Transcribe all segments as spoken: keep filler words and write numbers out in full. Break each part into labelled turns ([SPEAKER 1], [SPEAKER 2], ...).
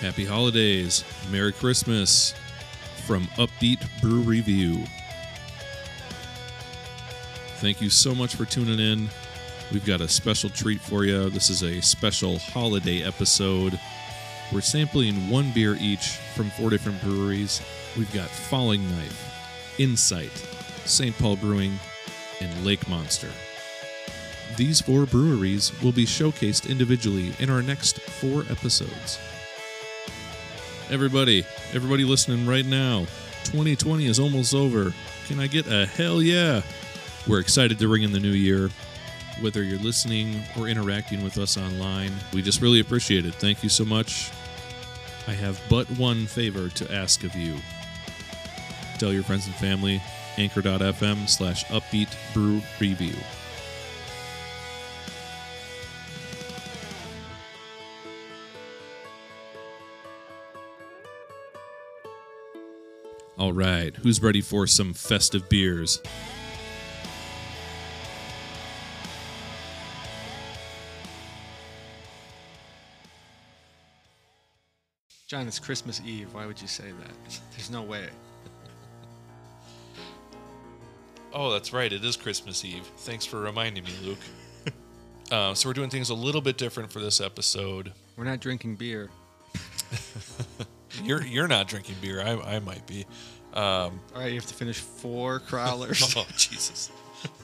[SPEAKER 1] Happy holidays. Merry Christmas from Upbeat Brew Review. Thank you so much for tuning in. We've got a special treat for you. This is a special holiday episode. We're sampling one beer each from four different breweries. We've got Falling Knife, Insight, Saint Paul Brewing, and Lake Monster. These four breweries will be showcased individually in our next four episodes. Everybody, everybody listening right now, twenty twenty is almost over. Can I get a hell yeah? We're excited to ring in the new year. Whether you're listening or interacting with us online, we just really appreciate it. Thank you so much. I have but one favor to ask of you. Tell your friends and family, anchor.fm slash upbeat brew review. All right, who's ready for some festive beers?
[SPEAKER 2] John, it's Christmas Eve. Why would you say that? There's no way.
[SPEAKER 1] Oh, that's right. It is Christmas Eve. Thanks for reminding me, Luke. uh, so we're doing things a little bit different for this episode.
[SPEAKER 2] We're not drinking beer.
[SPEAKER 1] You're you're not drinking beer. I I might be. Um,
[SPEAKER 2] All right, you have to finish four crawlers.
[SPEAKER 1] oh, Jesus.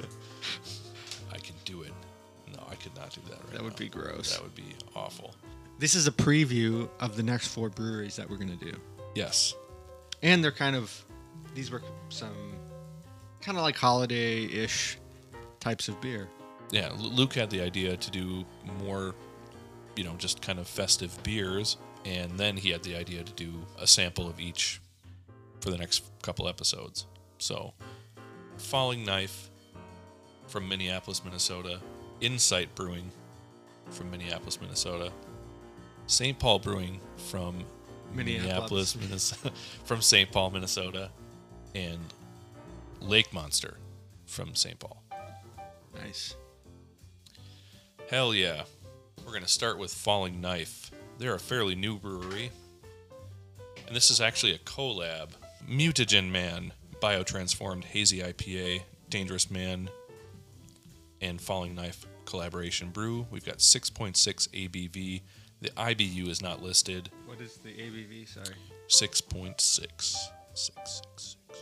[SPEAKER 1] I can do it. No, I could not do that right
[SPEAKER 2] That would
[SPEAKER 1] now.
[SPEAKER 2] be gross.
[SPEAKER 1] That would be awful.
[SPEAKER 2] This is a preview of the next four breweries that we're going to do.
[SPEAKER 1] Yes.
[SPEAKER 2] And they're kind of, these were some kind of like holiday-ish types of beer.
[SPEAKER 1] Yeah, L- Luke had the idea to do more, you know, just kind of festive beers, and then he had the idea to do a sample of each for the next couple episodes. So, Falling Knife from Minneapolis, Minnesota, Insight Brewing from Minneapolis, Minnesota, Saint Paul Brewing from Minneapolis,
[SPEAKER 2] Minneapolis.
[SPEAKER 1] Minnesota, from Saint Paul, Minnesota, and Lake Monster from Saint Paul.
[SPEAKER 2] Nice.
[SPEAKER 1] Hell yeah. We're going to start with Falling Knife. They're a fairly new brewery, and this is actually a collab. Mutagen Man, Biotransformed Hazy I P A, Dangerous Man, and Falling Knife collaboration brew. We've got six point six A B V. The I B U is not listed.
[SPEAKER 2] What is the A B V? Sorry.
[SPEAKER 1] six point six. six, six, six.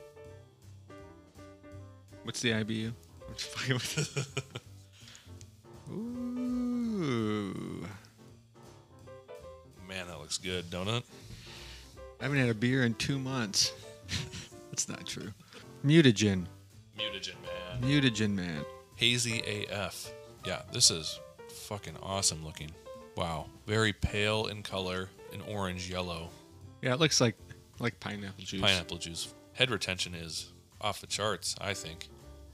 [SPEAKER 2] What's the I B U? I'm just fucking with it. Ooh.
[SPEAKER 1] Man, that looks good, don't it?
[SPEAKER 2] I haven't had a beer in two months. That's not true. Mutagen.
[SPEAKER 1] Mutagen Man.
[SPEAKER 2] Mutagen Man.
[SPEAKER 1] Hazy A F. Yeah, this is fucking awesome looking. Wow. Very pale in color, an orange yellow.
[SPEAKER 2] Yeah, it looks like like pineapple juice.
[SPEAKER 1] Pineapple juice. Head retention is off the charts, I think.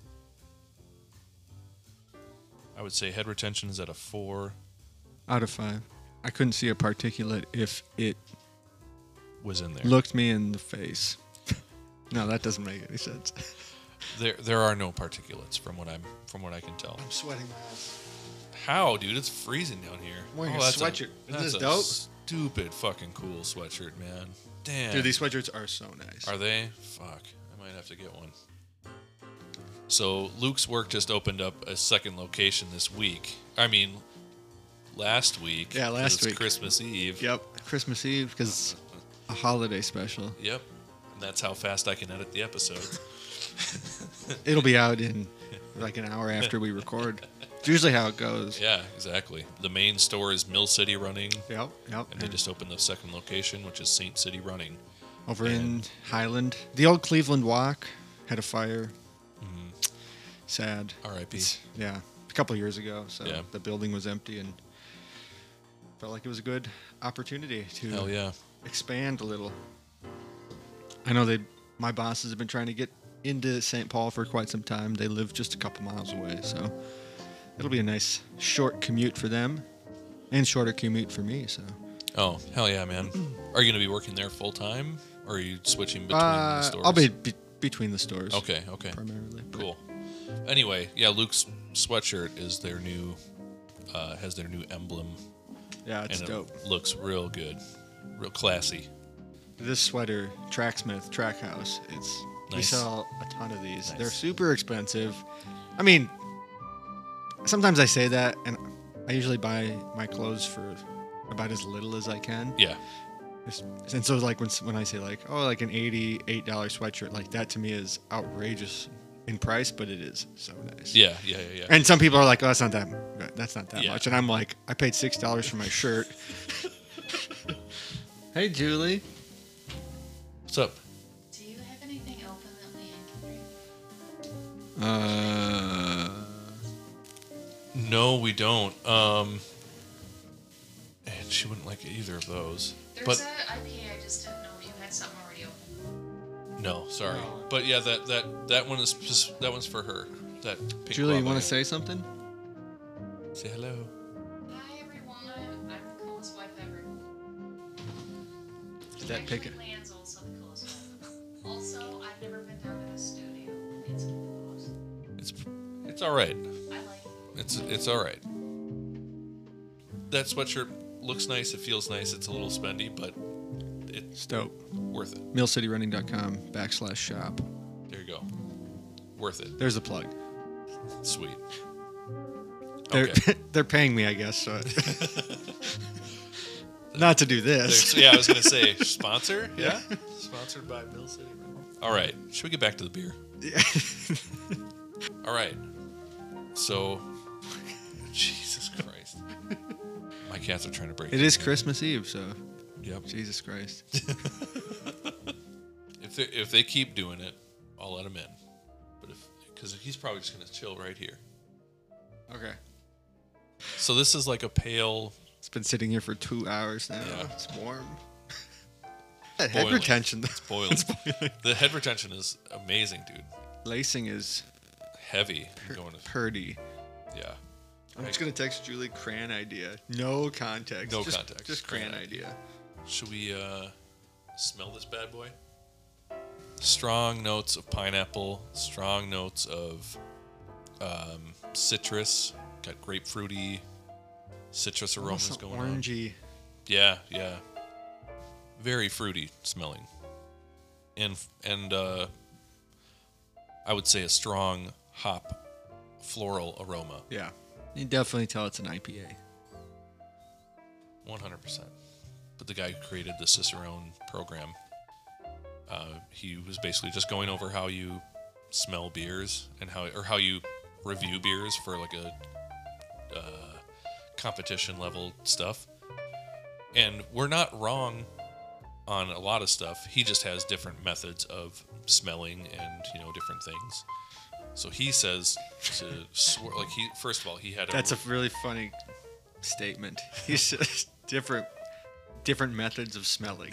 [SPEAKER 1] I would say head retention is at a four.
[SPEAKER 2] Out of five. I couldn't see a particulate if it
[SPEAKER 1] Was in there.
[SPEAKER 2] looked me in the face. No, that doesn't make any sense.
[SPEAKER 1] There there are no particulates from what I'm from what I can tell.
[SPEAKER 2] I'm sweating my ass.
[SPEAKER 1] How, dude? It's freezing down here.
[SPEAKER 2] I'm wearing a
[SPEAKER 1] that's
[SPEAKER 2] sweatshirt. Isn't
[SPEAKER 1] that's
[SPEAKER 2] this
[SPEAKER 1] a
[SPEAKER 2] dope?
[SPEAKER 1] Stupid fucking cool sweatshirt, man. Damn.
[SPEAKER 2] Dude, these sweatshirts are so nice.
[SPEAKER 1] Are they? Fuck. I might have to get one. So Luke's work just opened up a second location this week. I mean, last week.
[SPEAKER 2] Yeah,
[SPEAKER 1] 'cause
[SPEAKER 2] last
[SPEAKER 1] it's
[SPEAKER 2] week.
[SPEAKER 1] Christmas Eve.
[SPEAKER 2] Yep, Christmas Eve because it's a holiday special.
[SPEAKER 1] Yep. And that's how fast I can edit the episodes.
[SPEAKER 2] It'll be out in like an hour after we record. It's usually how it goes.
[SPEAKER 1] Yeah, exactly. The main store is Mill City Running,
[SPEAKER 2] Yep, yep.
[SPEAKER 1] and they just opened the second location, which is Saint City Running.
[SPEAKER 2] Over in
[SPEAKER 1] and-
[SPEAKER 2] Highland. The old Cleveland Walk had a fire.
[SPEAKER 1] Mhm.
[SPEAKER 2] Sad.
[SPEAKER 1] R I P.
[SPEAKER 2] It's- yeah, a couple of years ago. So
[SPEAKER 1] Yeah.
[SPEAKER 2] the building was empty and felt like it was a good opportunity to
[SPEAKER 1] Hell yeah.
[SPEAKER 2] expand a little. I know they, my bosses have been trying to get into Saint Paul for quite some time. They live just a couple miles away, so it'll be a nice short commute for them and shorter commute for me. So
[SPEAKER 1] Oh, hell yeah, man. Are you going to be working there full time, or are you switching between
[SPEAKER 2] uh,
[SPEAKER 1] the stores?
[SPEAKER 2] I'll be, be between the stores.
[SPEAKER 1] Okay, okay.
[SPEAKER 2] Primarily. but-
[SPEAKER 1] Cool. Anyway, yeah, Luke's sweatshirt is their new, uh, has their new emblem,
[SPEAKER 2] Yeah, it's
[SPEAKER 1] and
[SPEAKER 2] dope.
[SPEAKER 1] it looks real good. real classy.
[SPEAKER 2] This sweater, Tracksmith, Trackhouse, it's we
[SPEAKER 1] Nice.
[SPEAKER 2] sell a ton of these.
[SPEAKER 1] Nice.
[SPEAKER 2] They're super expensive. I mean, sometimes I say that, and I usually buy my clothes for about as little as I can.
[SPEAKER 1] Yeah.
[SPEAKER 2] It's- And so, like when when I say like, oh, like an eighty-eight dollar sweatshirt, like that to me is outrageous in price, but it is so nice.
[SPEAKER 1] Yeah, yeah, yeah, yeah.
[SPEAKER 2] And some people are like, oh, that's not that that's not that
[SPEAKER 1] Yeah.
[SPEAKER 2] much, and I'm like, I paid six dollars for my shirt. Hey, Julie.
[SPEAKER 1] What's up?
[SPEAKER 3] Do you have anything open that Leanne can drink?
[SPEAKER 2] Uh,
[SPEAKER 1] No, we don't. Um, and she wouldn't like either of those.
[SPEAKER 3] There's
[SPEAKER 1] but
[SPEAKER 3] a I P A, I just didn't know if you had something already open.
[SPEAKER 1] no, sorry.
[SPEAKER 2] No.
[SPEAKER 1] But yeah, that that that one is just, that one's for her. That pink
[SPEAKER 2] Julie, you
[SPEAKER 1] guava.
[SPEAKER 2] want to say something?
[SPEAKER 1] Say hello.
[SPEAKER 3] Hi everyone, I'm the coolest wife ever.
[SPEAKER 2] Is that
[SPEAKER 3] Actually,
[SPEAKER 2] pick?
[SPEAKER 3] Leanne's also the coolest wife. Also, I've never been down to the studio. It's awesome.
[SPEAKER 1] It's it's all right.
[SPEAKER 3] I like it.
[SPEAKER 1] It's it's all right. That sweatshirt looks nice. It feels nice. It's a little spendy, but it's
[SPEAKER 2] Dope.
[SPEAKER 1] worth it.
[SPEAKER 2] mill city running dot com backslash shop.
[SPEAKER 1] There you go. Worth it.
[SPEAKER 2] There's a plug.
[SPEAKER 1] Sweet.
[SPEAKER 2] They're
[SPEAKER 1] Okay.
[SPEAKER 2] they're paying me, I guess. So not to do this.
[SPEAKER 1] There's- yeah, I was gonna say sponsor. Yeah, sponsored by Mill City. All right, should we get back to the beer?
[SPEAKER 2] Yeah.
[SPEAKER 1] All right. So, Jesus Christ, my cats are trying to break.
[SPEAKER 2] It is Christmas Eve, so
[SPEAKER 1] Yep.
[SPEAKER 2] Jesus Christ.
[SPEAKER 1] If they if they keep doing it, I'll let him in. But if because he's probably just gonna chill right here.
[SPEAKER 2] Okay.
[SPEAKER 1] So this is like a pale.
[SPEAKER 2] It's been sitting here for two hours now.
[SPEAKER 1] Yeah.
[SPEAKER 2] It's warm. That head
[SPEAKER 1] boiling.
[SPEAKER 2] retention.
[SPEAKER 1] It's boiling.
[SPEAKER 2] It's boiling.
[SPEAKER 1] The head retention is amazing, dude.
[SPEAKER 2] Lacing is
[SPEAKER 1] Heavy. Going to,
[SPEAKER 2] purdy.
[SPEAKER 1] yeah.
[SPEAKER 2] I'm just gonna text Julie Cran idea. No context.
[SPEAKER 1] No
[SPEAKER 2] just,
[SPEAKER 1] context.
[SPEAKER 2] Just
[SPEAKER 1] Cran
[SPEAKER 2] Cran idea.
[SPEAKER 1] Should we uh, smell this bad boy? Strong notes of pineapple. Strong notes of um, citrus. Got grapefruity, citrus aromas
[SPEAKER 2] Almost
[SPEAKER 1] going on.
[SPEAKER 2] orangey.
[SPEAKER 1] Yeah, yeah. Very fruity smelling. And and uh, I would say a strong hop floral aroma.
[SPEAKER 2] Yeah. You can definitely tell it's an I P A.
[SPEAKER 1] one hundred percent. But the guy who created the Cicerone program, uh, he was basically just going over how you smell beers and how or how you review beers for like a uh, competition level stuff. And we're not wrong on a lot of stuff. He just has different methods of smelling and, you know, different things. So he says to swear, like he first of all he had a
[SPEAKER 2] That's a really funny statement. He says different different methods of smelling.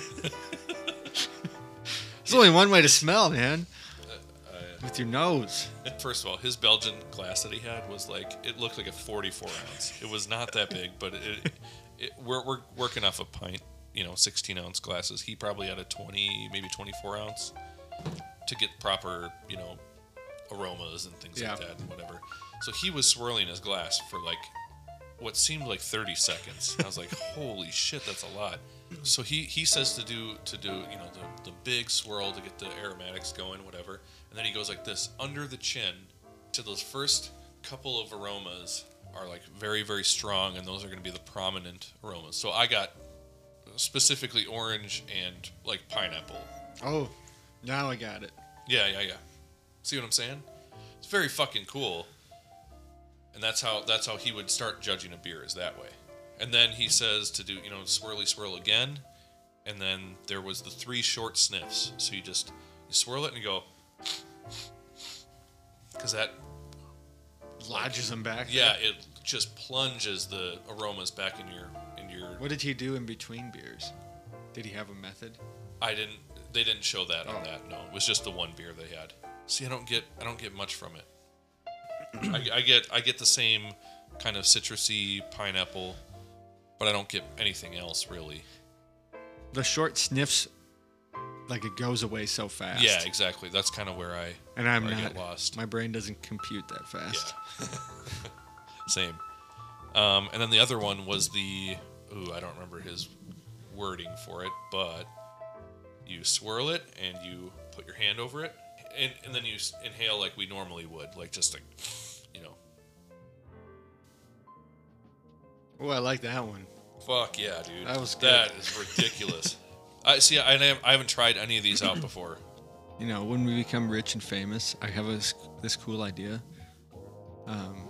[SPEAKER 2] There's only one way to smell, man. With your nose.
[SPEAKER 1] First of all, his Belgian glass that he had was like, it looked like a forty-four ounce. It was not that big, but it, it, we're, we're working off a pint, you know, sixteen ounce glasses. He probably had a twenty, maybe twenty-four ounce to get proper, you know, aromas and things
[SPEAKER 2] Yeah.
[SPEAKER 1] like that and whatever. So he was swirling his glass for like what seemed like thirty seconds. I was like, holy shit, that's a lot. So he, he says to do to do you know the, the big swirl to get the aromatics going, whatever, and then he goes like this under the chin to those first couple of aromas are like very very strong, and those are going to be the prominent aromas. So I got specifically orange and like pineapple.
[SPEAKER 2] Oh, now I got it.
[SPEAKER 1] Yeah, yeah, yeah. See what I'm saying? It's very fucking cool. And that's how that's how he would start judging a beer, is that way. And then he says to do, you know, swirly swirl again. And then there was the three short sniffs. So you just you swirl it and you go, because that,
[SPEAKER 2] Lodges them back.
[SPEAKER 1] yeah,
[SPEAKER 2] there.
[SPEAKER 1] it just plunges the aromas back in your in your.
[SPEAKER 2] What did he do in between beers? Did he have a method?
[SPEAKER 1] I didn't. They didn't show that on
[SPEAKER 2] Oh.
[SPEAKER 1] that. No, it was just the one beer they had. See, I don't get I don't get much from it. I, I get I get the same kind of citrusy pineapple, but I don't get anything else really.
[SPEAKER 2] The short sniffs, like it goes away so fast.
[SPEAKER 1] Yeah, exactly. That's kind of where I
[SPEAKER 2] And I'm
[SPEAKER 1] where I
[SPEAKER 2] not
[SPEAKER 1] get lost.
[SPEAKER 2] My brain doesn't compute that fast.
[SPEAKER 1] Yeah. Same. Um, and then the other one was the ooh, I don't remember his wording for it, but you swirl it and you put your hand over it, and, and then you s- inhale like we normally would, like just like, you know.
[SPEAKER 2] Oh, I like that one.
[SPEAKER 1] Fuck yeah, dude.
[SPEAKER 2] That was good.
[SPEAKER 1] That is ridiculous. I see. I, I haven't tried any of these out before.
[SPEAKER 2] You know, when we become rich and famous, I have a, s- this cool idea. Um,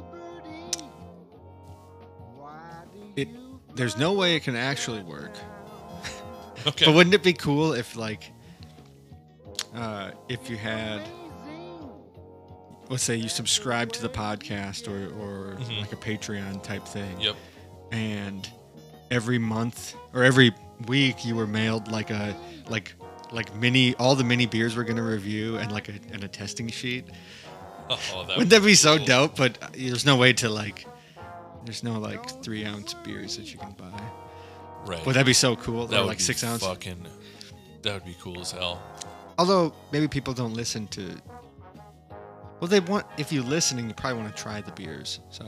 [SPEAKER 2] it there's no way it can actually work.
[SPEAKER 1] Okay.
[SPEAKER 2] But wouldn't it be cool if, like, uh, if you had, let's say you subscribe to the podcast or, or
[SPEAKER 1] Mhm.
[SPEAKER 2] like a Patreon type thing,
[SPEAKER 1] Yep.
[SPEAKER 2] and every month or every week you were mailed like a like like mini all the mini beers we're gonna review and like a and a testing sheet.
[SPEAKER 1] Oh, that
[SPEAKER 2] Wouldn't that be so
[SPEAKER 1] cool.
[SPEAKER 2] dope? But there's no way to like, there's no like three ounce beers that you can buy.
[SPEAKER 1] Right.
[SPEAKER 2] Would that be so cool?
[SPEAKER 1] that
[SPEAKER 2] Or
[SPEAKER 1] would
[SPEAKER 2] like
[SPEAKER 1] be
[SPEAKER 2] six ounce.
[SPEAKER 1] Fucking. That would be cool as hell.
[SPEAKER 2] Although maybe people don't listen to. Well, they want if you're listening, you probably want to try the beers. So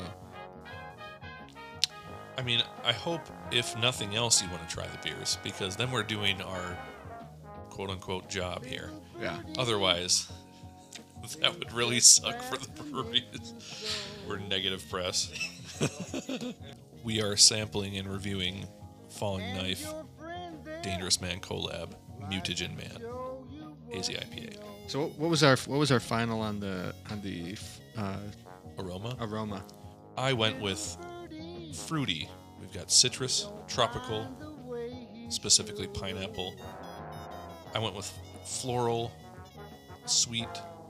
[SPEAKER 1] I mean, I hope if nothing else, you want to try the beers, because then we're doing our quote unquote job here.
[SPEAKER 2] yeah,
[SPEAKER 1] Otherwise, that would really suck for the breweries. We're negative press. We are sampling and reviewing Falling Knife, Dangerous Man Collab, Mutagen Man, Hazy I P A.
[SPEAKER 2] so what, what was our what was our final on the on the uh,
[SPEAKER 1] Aroma?
[SPEAKER 2] aroma?
[SPEAKER 1] I went with fruity. We've got citrus, tropical, specifically pineapple. I went with floral, sweet,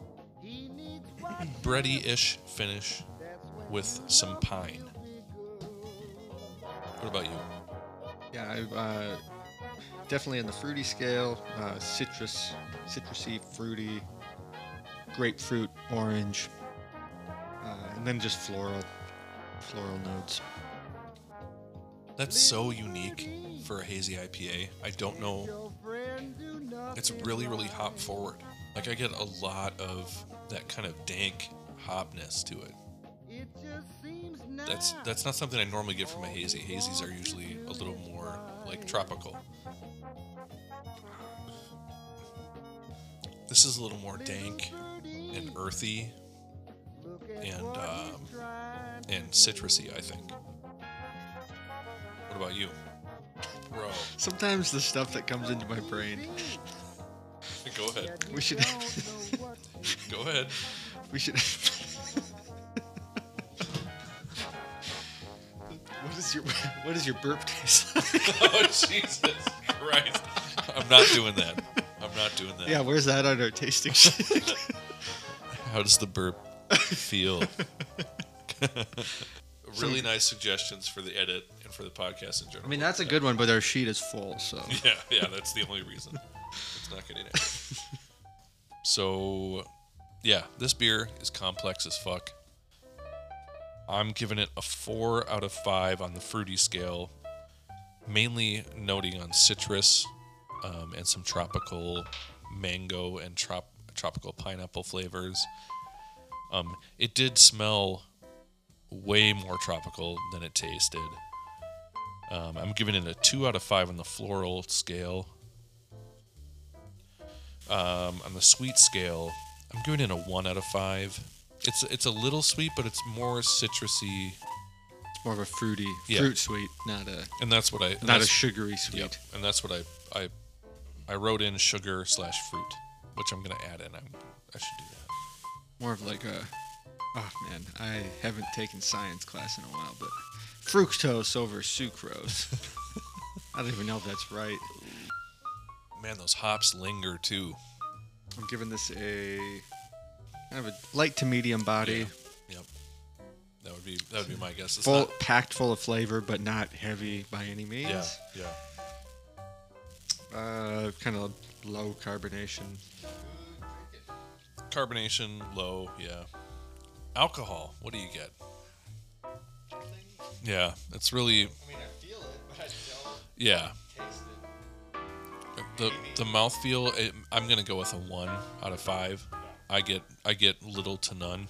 [SPEAKER 1] bready-ish finish with some pine. What about you?
[SPEAKER 2] Yeah, I, uh, definitely in the fruity scale. Uh, citrus, citrusy, fruity, grapefruit, orange, uh, and then just floral, floral notes.
[SPEAKER 1] That's so unique for a hazy I P A. I don't know. It's really, really hop forward. Like, I get a lot of that kind of dank hopness to it. That's that's not something I normally get from a hazy. Hazies are usually a little more like tropical. This is a little more dank and earthy and um, and citrusy, I think. What about you, bro?
[SPEAKER 2] Sometimes the stuff that comes into my brain.
[SPEAKER 1] Go ahead.
[SPEAKER 2] We should.
[SPEAKER 1] Go ahead.
[SPEAKER 2] we should. What is your What is your burp taste like?
[SPEAKER 1] Oh, Jesus Christ. I'm not doing that. I'm not doing that.
[SPEAKER 2] Yeah, where's that on our tasting sheet?
[SPEAKER 1] How does the burp feel? Really nice suggestions for the edit and for the podcast in general.
[SPEAKER 2] I mean, that's a good one, but our sheet is full, so.
[SPEAKER 1] Yeah, yeah, that's the only reason. It's not getting it. So, yeah, this beer is complex as fuck. I'm giving it a four out of five on the fruity scale, mainly noting on citrus um, and some tropical mango and trop- tropical pineapple flavors. Um, it did smell way more tropical than it tasted. Um, I'm giving it a two out of five on the floral scale. Um, on the sweet scale, I'm giving it a one out of five. It's it's a little sweet, but it's more citrusy,
[SPEAKER 2] It's more of a fruity,
[SPEAKER 1] Yeah.
[SPEAKER 2] fruit sweet, not a
[SPEAKER 1] and that's what I and
[SPEAKER 2] not a
[SPEAKER 1] that's,
[SPEAKER 2] sugary sweet.
[SPEAKER 1] yep, and that's what I I I wrote in sugar slash fruit, which I'm gonna add in. I'm, I should do that.
[SPEAKER 2] More of like a. Oh man, I haven't taken science class in a while, but fructose over sucrose. I don't even know if that's right.
[SPEAKER 1] Man, those hops linger too.
[SPEAKER 2] I'm giving this a kind of a light to medium body,
[SPEAKER 1] Yeah. Yep. That would be that would be my guess. It's
[SPEAKER 2] full,
[SPEAKER 1] not,
[SPEAKER 2] packed full of flavor, but not heavy by any means.
[SPEAKER 1] yeah, yeah.
[SPEAKER 2] Uh, kind of low carbonation.
[SPEAKER 1] Carbonation low, yeah. Alcohol, what do you get? Yeah, it's really
[SPEAKER 2] I mean, I feel it, but I don't
[SPEAKER 1] yeah.
[SPEAKER 2] taste it.
[SPEAKER 1] The the mouthfeel, it, I'm gonna go with a one out of five. I get I get little to none.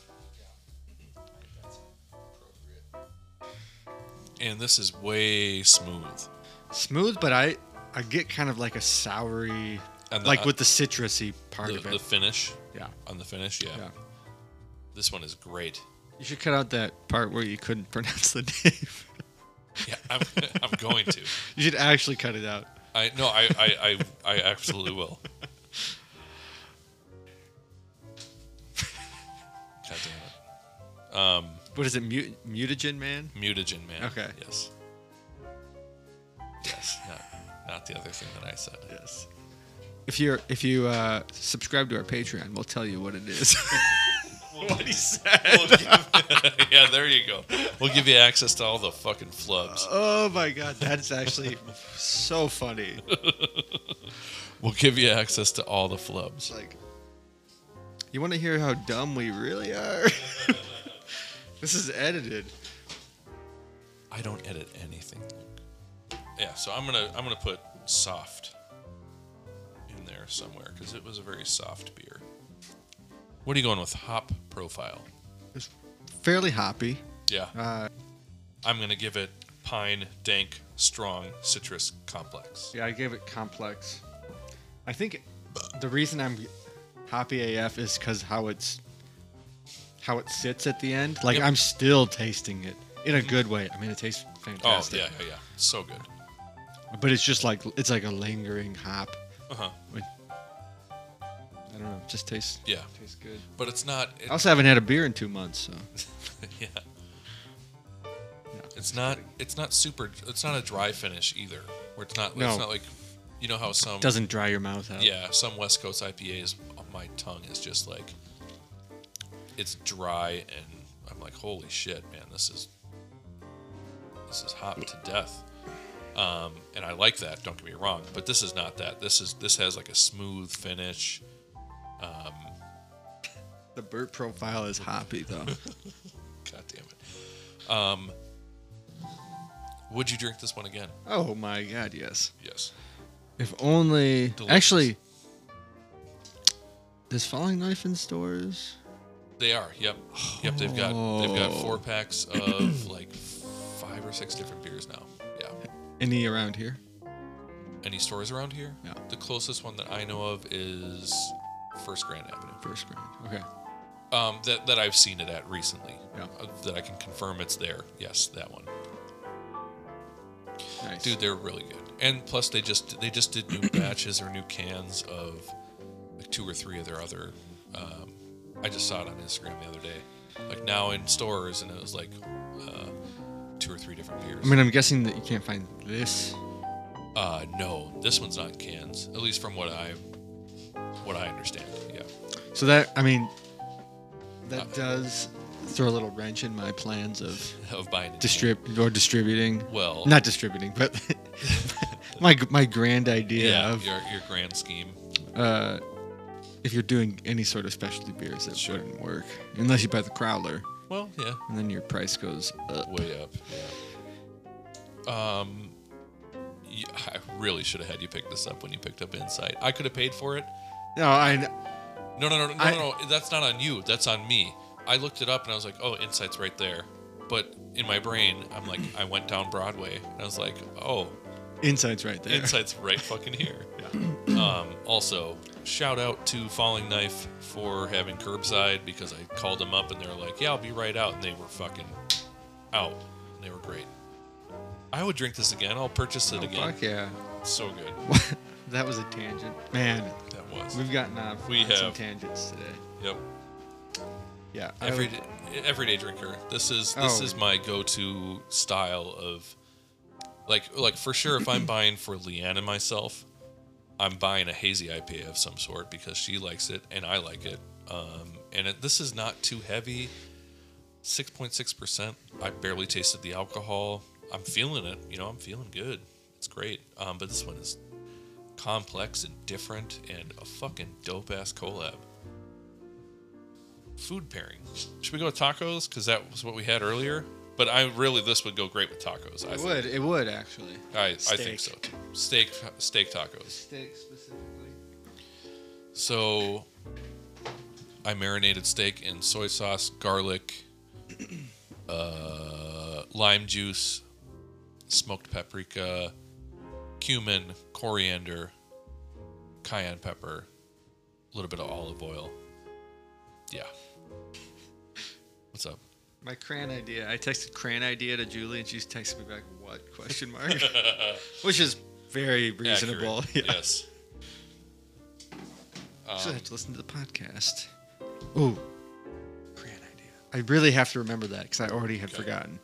[SPEAKER 1] And this is way smooth.
[SPEAKER 2] Smooth, but I I get kind of like a soury,
[SPEAKER 1] And the-
[SPEAKER 2] like with the citrusy part
[SPEAKER 1] The,
[SPEAKER 2] of it.
[SPEAKER 1] the finish
[SPEAKER 2] yeah.
[SPEAKER 1] on the finish, yeah.
[SPEAKER 2] Yeah.
[SPEAKER 1] This one is great.
[SPEAKER 2] You should cut out that part where you couldn't pronounce the name.
[SPEAKER 1] Yeah, I'm, I'm going to.
[SPEAKER 2] You should actually cut it out.
[SPEAKER 1] I no, I I, I, I absolutely will. God damn it. Um,
[SPEAKER 2] What is it? Mut- mutagen man?
[SPEAKER 1] mutagen, man.
[SPEAKER 2] Okay.
[SPEAKER 1] Yes. Yes. Not, not the other thing that I said.
[SPEAKER 2] Yes. If you're if you uh, subscribe to our Patreon, we'll tell you what it is. What he said.
[SPEAKER 1] We'll give- yeah, there you go. We'll give you access to all the fucking flubs.
[SPEAKER 2] Oh my god, that's actually so funny.
[SPEAKER 1] We'll give you access to all the flubs.
[SPEAKER 2] It's like, you want to hear how dumb we really are? This is edited.
[SPEAKER 1] I don't edit anything. Yeah, so I'm gonna I'm gonna put soft in there somewhere because it was a very soft beer. What are you going with? Hop profile.
[SPEAKER 2] It's fairly hoppy.
[SPEAKER 1] Yeah,
[SPEAKER 2] Uh,
[SPEAKER 1] I'm gonna give it pine, dank, strong, citrus complex.
[SPEAKER 2] yeah, I gave it complex. I think the reason I'm hoppy A F is because how it's how it sits at the end. Like
[SPEAKER 1] Yep.
[SPEAKER 2] I'm still tasting it in a good way. I mean, it tastes
[SPEAKER 1] Oh
[SPEAKER 2] fantastic.
[SPEAKER 1] yeah, yeah, yeah, so good.
[SPEAKER 2] But it's just like it's like a lingering hop.
[SPEAKER 1] Uh huh.
[SPEAKER 2] I don't know. It just tastes
[SPEAKER 1] Yeah,
[SPEAKER 2] tastes good.
[SPEAKER 1] but it's not. It,
[SPEAKER 2] I also haven't had a beer in two months, so
[SPEAKER 1] yeah. It's not. It's not super. It's not a dry finish either. Where it's not.
[SPEAKER 2] No.
[SPEAKER 1] It's not like, you know how some.
[SPEAKER 2] it doesn't dry your mouth out.
[SPEAKER 1] Yeah, some West Coast I P As on my tongue is just like. It's dry and I'm like, holy shit, man, this is. This is hot to death. Um, and I like that. Don't get me wrong, but this is not that. This is this has like a smooth finish.
[SPEAKER 2] The Burt profile is hoppy though.
[SPEAKER 1] God damn it. Um, would you drink this one again?
[SPEAKER 2] Oh my god, yes.
[SPEAKER 1] Yes.
[SPEAKER 2] If only.
[SPEAKER 1] Delicious.
[SPEAKER 2] Actually, is Falling Knife in stores?
[SPEAKER 1] They are. Yep. Yep. They've got they've got
[SPEAKER 2] Oh.
[SPEAKER 1] four packs of like five or six different beers now. Yeah.
[SPEAKER 2] Any around here?
[SPEAKER 1] Any stores around here?
[SPEAKER 2] Yeah.
[SPEAKER 1] The closest one that I know of is First Grand Avenue.
[SPEAKER 2] First grade. Okay.
[SPEAKER 1] Um, that that I've seen it at recently.
[SPEAKER 2] Yeah.
[SPEAKER 1] Uh, that I can confirm it's there. Yes, that one.
[SPEAKER 2] Nice.
[SPEAKER 1] Dude, they're really good. And plus, they just they just did new batches or new cans of like two or three of their other. Um, I just saw it on Instagram the other day. Like now in stores, and it was like uh, two or three different beers.
[SPEAKER 2] I mean, I'm guessing that you can't find this.
[SPEAKER 1] Uh, no, this one's not in cans. At least from what I what I understand. Yeah.
[SPEAKER 2] So that, I mean, that
[SPEAKER 1] Uh,
[SPEAKER 2] does throw a little wrench in my plans of
[SPEAKER 1] Of buying it.
[SPEAKER 2] distrib or distributing.
[SPEAKER 1] Well,
[SPEAKER 2] Not distributing, but my my grand idea
[SPEAKER 1] yeah,
[SPEAKER 2] of
[SPEAKER 1] your your grand scheme.
[SPEAKER 2] uh, if you're doing any sort of specialty beers, that
[SPEAKER 1] Sure.
[SPEAKER 2] wouldn't work unless you buy the Crowler,
[SPEAKER 1] Well, yeah,
[SPEAKER 2] and then your price goes up.
[SPEAKER 1] way up. Yeah. Um, yeah, I really should have had you pick this up when you picked up Insight. I could have paid for it.
[SPEAKER 2] No, I
[SPEAKER 1] No, no, no, no,
[SPEAKER 2] I-
[SPEAKER 1] no, no. That's not on you. That's on me. I looked it up and I was like, oh, Insight's right there. But in my brain, I'm like, I went down Broadway and I was like, oh,
[SPEAKER 2] Insight's right there.
[SPEAKER 1] Insight's right fucking here. Um, also, shout out to Falling Knife for having curbside because I called them up and they were like, yeah, I'll be right out. And they were fucking out. And they were great. I would drink this again. I'll purchase it
[SPEAKER 2] Oh,
[SPEAKER 1] again.
[SPEAKER 2] fuck yeah.
[SPEAKER 1] So good.
[SPEAKER 2] That was a tangent. Man,
[SPEAKER 1] That was.
[SPEAKER 2] we've gotten off
[SPEAKER 1] We
[SPEAKER 2] on some
[SPEAKER 1] have.
[SPEAKER 2] tangents today.
[SPEAKER 1] Yep.
[SPEAKER 2] Yeah. I
[SPEAKER 1] Every
[SPEAKER 2] would-
[SPEAKER 1] day, everyday drinker. This is this
[SPEAKER 2] Oh.
[SPEAKER 1] is my go-to style of like like for sure if I'm buying for Leanne and myself, I'm buying a hazy I P A of some sort because she likes it and I like it. Um, and it, this is not too heavy. six point six percent. I barely tasted the alcohol. I'm feeling it. You know, I'm feeling good. It's great. Um, but this one is complex and different and a fucking dope-ass collab. Food pairing. Should we go with tacos? Because that was what we had earlier. But I really, this would go great with tacos. I
[SPEAKER 2] It
[SPEAKER 1] think.
[SPEAKER 2] would. It would actually.
[SPEAKER 1] I, I think
[SPEAKER 2] Steak.
[SPEAKER 1] so too. Steak, steak tacos.
[SPEAKER 2] Steak specifically.
[SPEAKER 1] So I marinated steak in soy sauce, garlic, uh, lime juice, smoked paprika, cumin, coriander, cayenne pepper, a little bit of olive oil. Yeah. What's up?
[SPEAKER 2] My crayon idea. I texted crayon idea to Julie, and she's texted me back, what? Question mark? Which is very reasonable.
[SPEAKER 1] Accurate.
[SPEAKER 2] Yeah.
[SPEAKER 1] Yes.
[SPEAKER 2] Um, so I
[SPEAKER 1] Um,
[SPEAKER 2] have to listen to the podcast. Ooh. Crayon idea. I really have to remember that because I already had
[SPEAKER 1] Okay.
[SPEAKER 2] forgotten.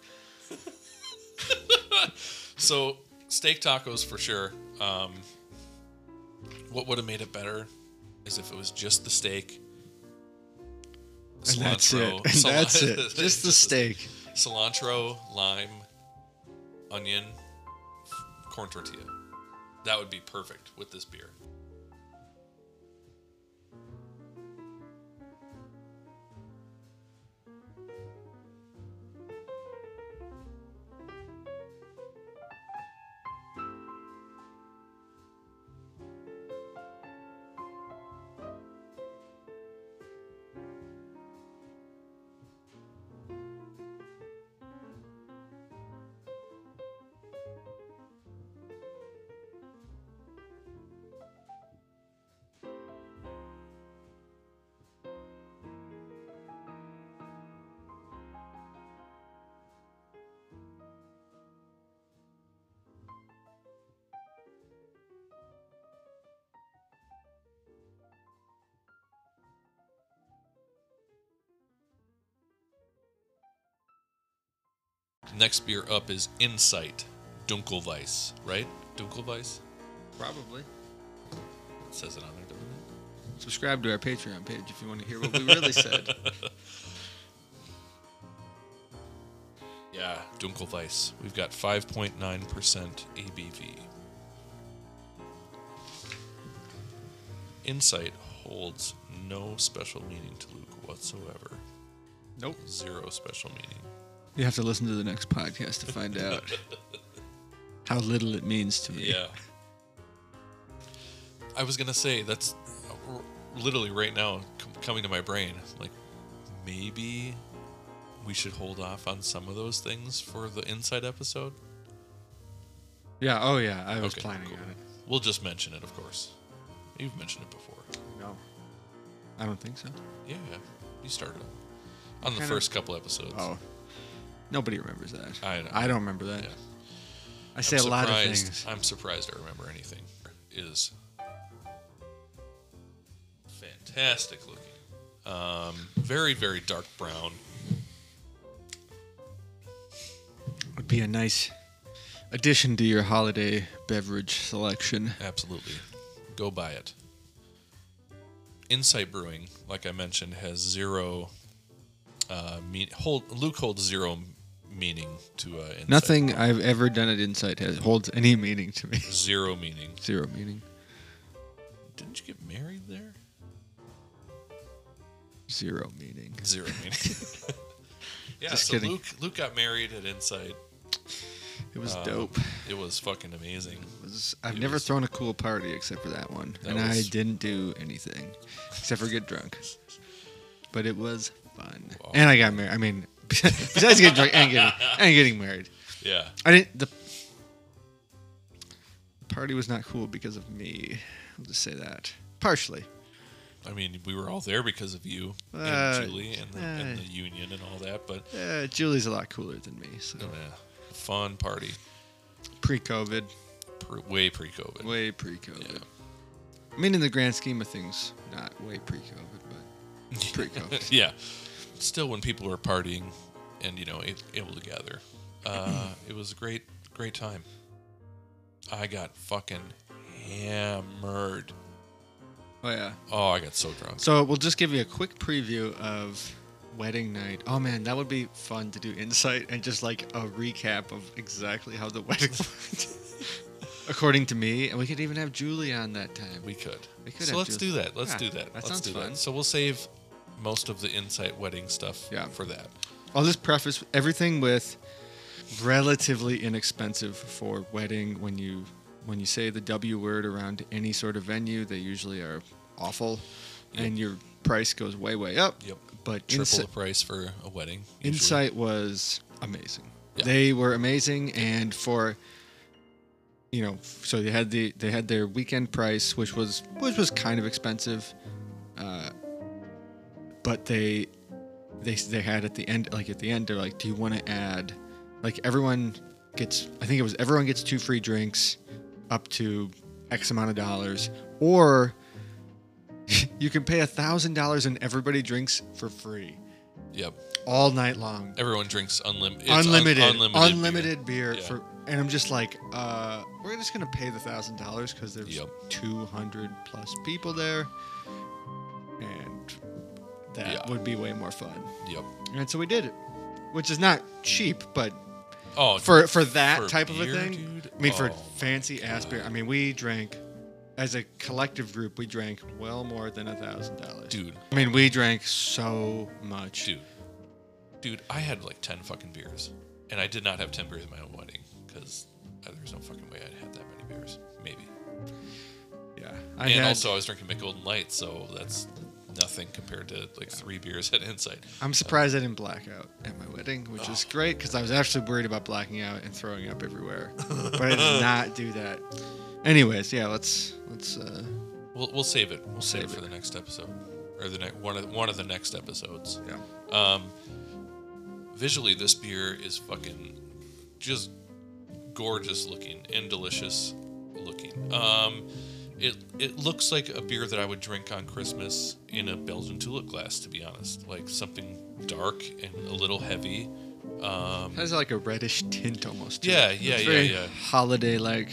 [SPEAKER 1] So, steak tacos for sure. Um, what would have made it better is if it was just the steak.
[SPEAKER 2] And that's it. And
[SPEAKER 1] Cilantro-
[SPEAKER 2] that's it. Just the steak.
[SPEAKER 1] Cilantro, lime, onion, corn tortilla. That would be perfect with this beer. Next beer up is Insight Dunkelweiss, right? Dunkelweiss?
[SPEAKER 2] Probably.
[SPEAKER 1] It says it on there, doesn't it?
[SPEAKER 2] Subscribe to our Patreon page if you want to hear what we really said.
[SPEAKER 1] Yeah, Dunkelweiss. We've got five point nine percent A B V. Insight holds no special meaning to Luke whatsoever.
[SPEAKER 2] Nope.
[SPEAKER 1] Zero special meaning.
[SPEAKER 2] You have to listen to the next podcast to find out how little it means to me.
[SPEAKER 1] Yeah. I was going to say, that's literally right now com- coming to my brain. Like, maybe we should hold off on some of those things for the Insight episode.
[SPEAKER 2] Yeah, oh yeah, I was
[SPEAKER 1] Okay,
[SPEAKER 2] planning
[SPEAKER 1] cool.
[SPEAKER 2] on it.
[SPEAKER 1] We'll just mention it, of course. You've mentioned it before.
[SPEAKER 2] No. I don't think so.
[SPEAKER 1] Yeah, you started on the
[SPEAKER 2] Kinda-
[SPEAKER 1] first couple episodes.
[SPEAKER 2] Oh. Nobody remembers that.
[SPEAKER 1] I know.
[SPEAKER 2] I don't remember that.
[SPEAKER 1] Yeah.
[SPEAKER 2] I say
[SPEAKER 1] I'm
[SPEAKER 2] a lot of
[SPEAKER 1] surprised-
[SPEAKER 2] things.
[SPEAKER 1] I'm surprised I remember anything. It is fantastic looking. Um, very, very dark brown.
[SPEAKER 2] Would be a nice addition to your holiday beverage selection.
[SPEAKER 1] Absolutely. Go buy it. Insight Brewing, like I mentioned, has zero. Uh, mean, hold, Luke holds zero meaning to uh, Insight.
[SPEAKER 2] Nothing I've ever done at Insight has holds any meaning to me.
[SPEAKER 1] Zero meaning.
[SPEAKER 2] Zero meaning.
[SPEAKER 1] Didn't you get married there?
[SPEAKER 2] Zero meaning.
[SPEAKER 1] Zero meaning. yeah,
[SPEAKER 2] Just
[SPEAKER 1] so
[SPEAKER 2] kidding.
[SPEAKER 1] Luke Luke got married at Insight.
[SPEAKER 2] It was
[SPEAKER 1] Um,
[SPEAKER 2] dope.
[SPEAKER 1] It was fucking amazing.
[SPEAKER 2] It was, I've
[SPEAKER 1] it
[SPEAKER 2] never
[SPEAKER 1] was-
[SPEAKER 2] thrown a cool party except for that one.
[SPEAKER 1] That
[SPEAKER 2] and I
[SPEAKER 1] was-
[SPEAKER 2] didn't do anything except for get drunk. But it was fun.
[SPEAKER 1] Wow.
[SPEAKER 2] And I got married. I mean, besides getting drunk and getting, and getting married.
[SPEAKER 1] Yeah.
[SPEAKER 2] I didn't. The party was not cool because of me. I'll just say that. Partially.
[SPEAKER 1] I mean, we were all there because of you
[SPEAKER 2] Uh,
[SPEAKER 1] and Julie and the, and
[SPEAKER 2] uh,
[SPEAKER 1] the union and all that, but
[SPEAKER 2] Uh, Julie's a lot cooler than me. So
[SPEAKER 1] yeah, fun party.
[SPEAKER 2] pre-COVID,
[SPEAKER 1] Pre- way pre-COVID.
[SPEAKER 2] way pre-COVID.
[SPEAKER 1] Yeah.
[SPEAKER 2] I mean, in the grand scheme of things, not way pre-COVID, but pre-COVID.
[SPEAKER 1] Yeah. Still, when people were partying and, you know, a- able to gather, uh, it was a great, great time. I got fucking hammered.
[SPEAKER 2] Oh yeah.
[SPEAKER 1] Oh, I got so drunk.
[SPEAKER 2] So we'll just give you a quick preview of wedding night. Oh man, that would be fun to do insight and just like a recap of exactly how the wedding went. According to me, and we could even have Julie on that time.
[SPEAKER 1] We could.
[SPEAKER 2] We could
[SPEAKER 1] so
[SPEAKER 2] have
[SPEAKER 1] let's
[SPEAKER 2] Julie.
[SPEAKER 1] do that. Let's
[SPEAKER 2] Yeah,
[SPEAKER 1] do that.
[SPEAKER 2] that
[SPEAKER 1] let's
[SPEAKER 2] sounds
[SPEAKER 1] do
[SPEAKER 2] fun.
[SPEAKER 1] that. So we'll save most of the Insight wedding stuff
[SPEAKER 2] Yeah.
[SPEAKER 1] for that.
[SPEAKER 2] I'll just preface everything with relatively inexpensive for wedding. When you when you say the W word around any sort of venue, they usually are awful,
[SPEAKER 1] Yep.
[SPEAKER 2] and your price goes way way up.
[SPEAKER 1] Yep.
[SPEAKER 2] But
[SPEAKER 1] Triple
[SPEAKER 2] Insi-
[SPEAKER 1] the price for a wedding. usually.
[SPEAKER 2] Insight was amazing.
[SPEAKER 1] Yeah.
[SPEAKER 2] They were amazing, and for you know, so they had the they had their weekend price, which was which was kind of expensive, uh, but they they they had at the end, like at the end, they're like, do you want to add, like everyone gets, I think it was everyone gets two free drinks, up to X amount of dollars, or you can pay a thousand dollars and everybody drinks for free.
[SPEAKER 4] Yep.
[SPEAKER 2] All night long.
[SPEAKER 4] Everyone drinks unlim- it's
[SPEAKER 2] unlimited,
[SPEAKER 4] un- unlimited,
[SPEAKER 2] unlimited beer,
[SPEAKER 4] Yeah.
[SPEAKER 2] for, and I'm just like, uh, we're just gonna pay the thousand dollars because there's
[SPEAKER 4] Yep.
[SPEAKER 2] two hundred plus people there, and that
[SPEAKER 4] Yeah.
[SPEAKER 2] would be way more fun.
[SPEAKER 4] Yep.
[SPEAKER 2] And so we did it, which is not cheap, but
[SPEAKER 4] Oh,
[SPEAKER 2] for for that
[SPEAKER 4] for
[SPEAKER 2] type
[SPEAKER 4] beer,
[SPEAKER 2] of a thing,
[SPEAKER 4] dude?
[SPEAKER 2] I mean, for
[SPEAKER 4] Oh,
[SPEAKER 2] fancy ass beer, I mean, we drank as a collective group, we drank well more than a thousand dollars,
[SPEAKER 4] dude,
[SPEAKER 2] I mean, we drank so much,
[SPEAKER 4] dude, dude. I had like ten fucking beers, and I did not have ten beers at my own wedding because there's no fucking way I'd had that many beers. Maybe.
[SPEAKER 2] Yeah, I
[SPEAKER 4] and
[SPEAKER 2] had,
[SPEAKER 4] also, I was drinking Mick Golden Light, so that's nothing compared to like three beers at Insight.
[SPEAKER 2] I'm surprised I didn't black out at my wedding, which is
[SPEAKER 4] Oh.
[SPEAKER 2] great because I was actually worried about blacking out and throwing up everywhere, but I did not do that. Anyways, yeah, let's let's. Uh,
[SPEAKER 4] We'll we'll save it. We'll save,
[SPEAKER 2] Save
[SPEAKER 4] it for
[SPEAKER 2] it.
[SPEAKER 4] the next episode, or the next one of one of the next episodes.
[SPEAKER 2] yeah,
[SPEAKER 4] Um, visually, this beer is fucking just gorgeous looking and delicious looking. Um, it it looks like a beer that I would drink on Christmas in a Belgian tulip glass. To be honest, like something dark and a little heavy. Um,
[SPEAKER 2] it has like a reddish tint almost. to
[SPEAKER 4] Yeah,
[SPEAKER 2] it.
[SPEAKER 4] yeah,
[SPEAKER 2] It's
[SPEAKER 4] yeah,
[SPEAKER 2] very
[SPEAKER 4] yeah.
[SPEAKER 2] Holiday like.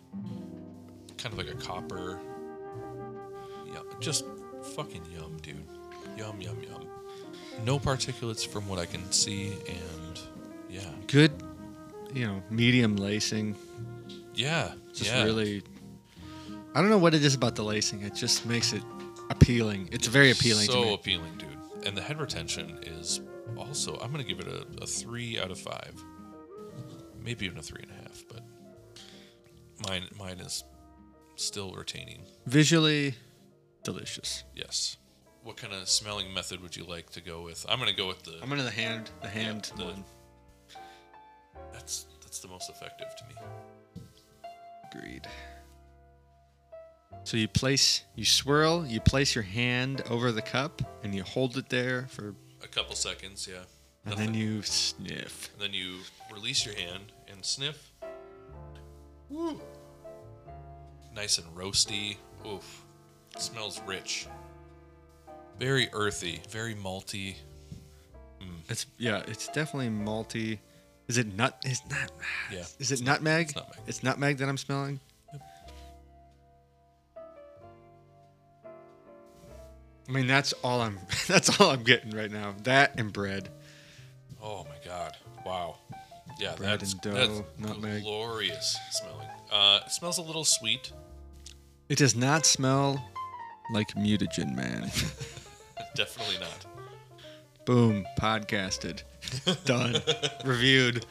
[SPEAKER 4] kind of like a copper. Yeah, just fucking yum, dude. Yum, yum, yum. No particulates from what I can see, and yeah,
[SPEAKER 2] Good, you know, medium lacing.
[SPEAKER 4] yeah,
[SPEAKER 2] Just
[SPEAKER 4] yeah.
[SPEAKER 2] really. I don't know what it is about the lacing. It just makes it appealing. It's very appealing
[SPEAKER 4] So
[SPEAKER 2] to me.
[SPEAKER 4] appealing, dude. And the head retention is also. I'm gonna give it a, a three out of five, maybe even a three and a half. But mine, mine is still retaining.
[SPEAKER 2] Visually delicious.
[SPEAKER 4] Yes. What kind of smelling method would you like to go with? I'm gonna go with the.
[SPEAKER 2] I'm gonna the hand the hand
[SPEAKER 4] the-
[SPEAKER 2] one.
[SPEAKER 4] That's that's the most effective to me.
[SPEAKER 2] Agreed. So you place, you swirl, you place your hand over the cup, and you hold it there for,
[SPEAKER 4] A couple seconds, yeah.
[SPEAKER 2] and
[SPEAKER 4] Nothing.
[SPEAKER 2] then you sniff.
[SPEAKER 4] And then you release your hand and sniff. Woo. Nice and roasty. Oof. Smells rich. Very earthy. Very malty.
[SPEAKER 2] It's yeah, it's definitely malty. Is it nut? It's not.
[SPEAKER 4] Yeah.
[SPEAKER 2] Is it nutmeg?
[SPEAKER 4] it's nutmeg.
[SPEAKER 2] It's nutmeg that I'm smelling. I mean, that's all I'm. That's all I'm getting right now. That and bread.
[SPEAKER 4] Oh my god. Wow. Yeah,
[SPEAKER 2] Bread
[SPEAKER 4] that's,
[SPEAKER 2] and dough,
[SPEAKER 4] that's
[SPEAKER 2] nutmeg.
[SPEAKER 4] glorious smelling. Uh, it smells a little sweet.
[SPEAKER 2] It does not smell like mutagen, man.
[SPEAKER 4] Definitely not.
[SPEAKER 2] Boom, podcasted, done, reviewed.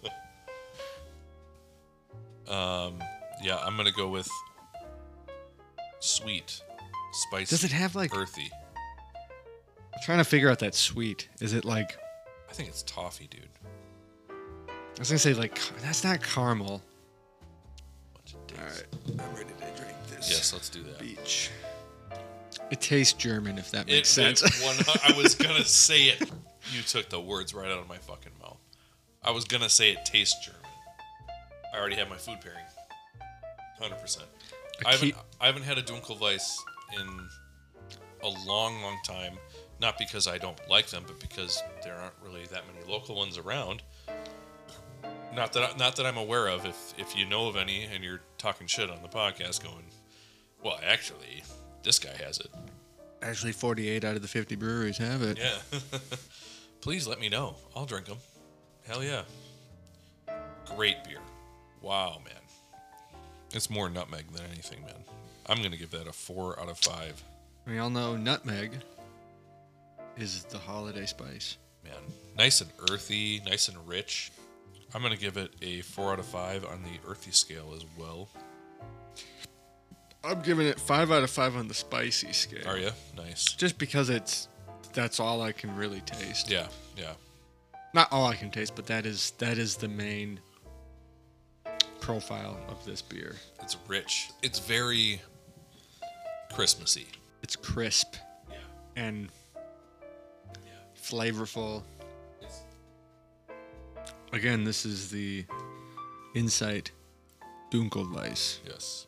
[SPEAKER 4] Um, yeah, I'm gonna go with sweet, spicy.
[SPEAKER 2] Does it have like?
[SPEAKER 4] earthy?
[SPEAKER 2] I'm trying to figure out that sweet. Is it like?
[SPEAKER 4] I think it's toffee, dude.
[SPEAKER 2] I was gonna say like that's not caramel.
[SPEAKER 4] Bunch of dicks.
[SPEAKER 2] All right, I'm ready to drink this.
[SPEAKER 4] Yes, let's do that.
[SPEAKER 2] Beach. It tastes German, if that
[SPEAKER 4] It,
[SPEAKER 2] makes sense.
[SPEAKER 4] it- one, I was gonna say it. You took the words right out of my fucking mouth. I was gonna say it tastes German. I already have my food pairing. Hundred percent.
[SPEAKER 2] I
[SPEAKER 4] I haven't.
[SPEAKER 2] keep-
[SPEAKER 4] I haven't had a Dunkelweiss in a long, long time. Not because I don't like them, but because there aren't really that many local ones around. Not that. I, not that I'm aware of. If if you know of any, and you're talking shit on the podcast, going, well, actually, this guy has it.
[SPEAKER 2] Actually, forty-eight out of the fifty breweries have it.
[SPEAKER 4] Yeah. Please let me know. I'll drink them. Hell yeah. Great beer. Wow, man. It's more nutmeg than anything, man. I'm going to give that a four out of five.
[SPEAKER 2] We all know nutmeg is the holiday spice.
[SPEAKER 4] Man. Nice and earthy, nice and rich. I'm going to give it a four out of five on the earthy scale as well.
[SPEAKER 2] I'm giving it five out of five on the spicy scale.
[SPEAKER 4] Are you? Nice.
[SPEAKER 2] Just because it's that's all I can really taste.
[SPEAKER 4] Yeah, yeah.
[SPEAKER 2] Not all I can taste, but that is that is the main profile of this beer.
[SPEAKER 4] It's rich. It's very Christmassy.
[SPEAKER 2] It's crisp
[SPEAKER 4] Yeah.
[SPEAKER 2] and
[SPEAKER 4] Yeah.
[SPEAKER 2] flavorful.
[SPEAKER 4] It's,
[SPEAKER 2] Again, this is the Insight Dunkelweiss.
[SPEAKER 4] yes.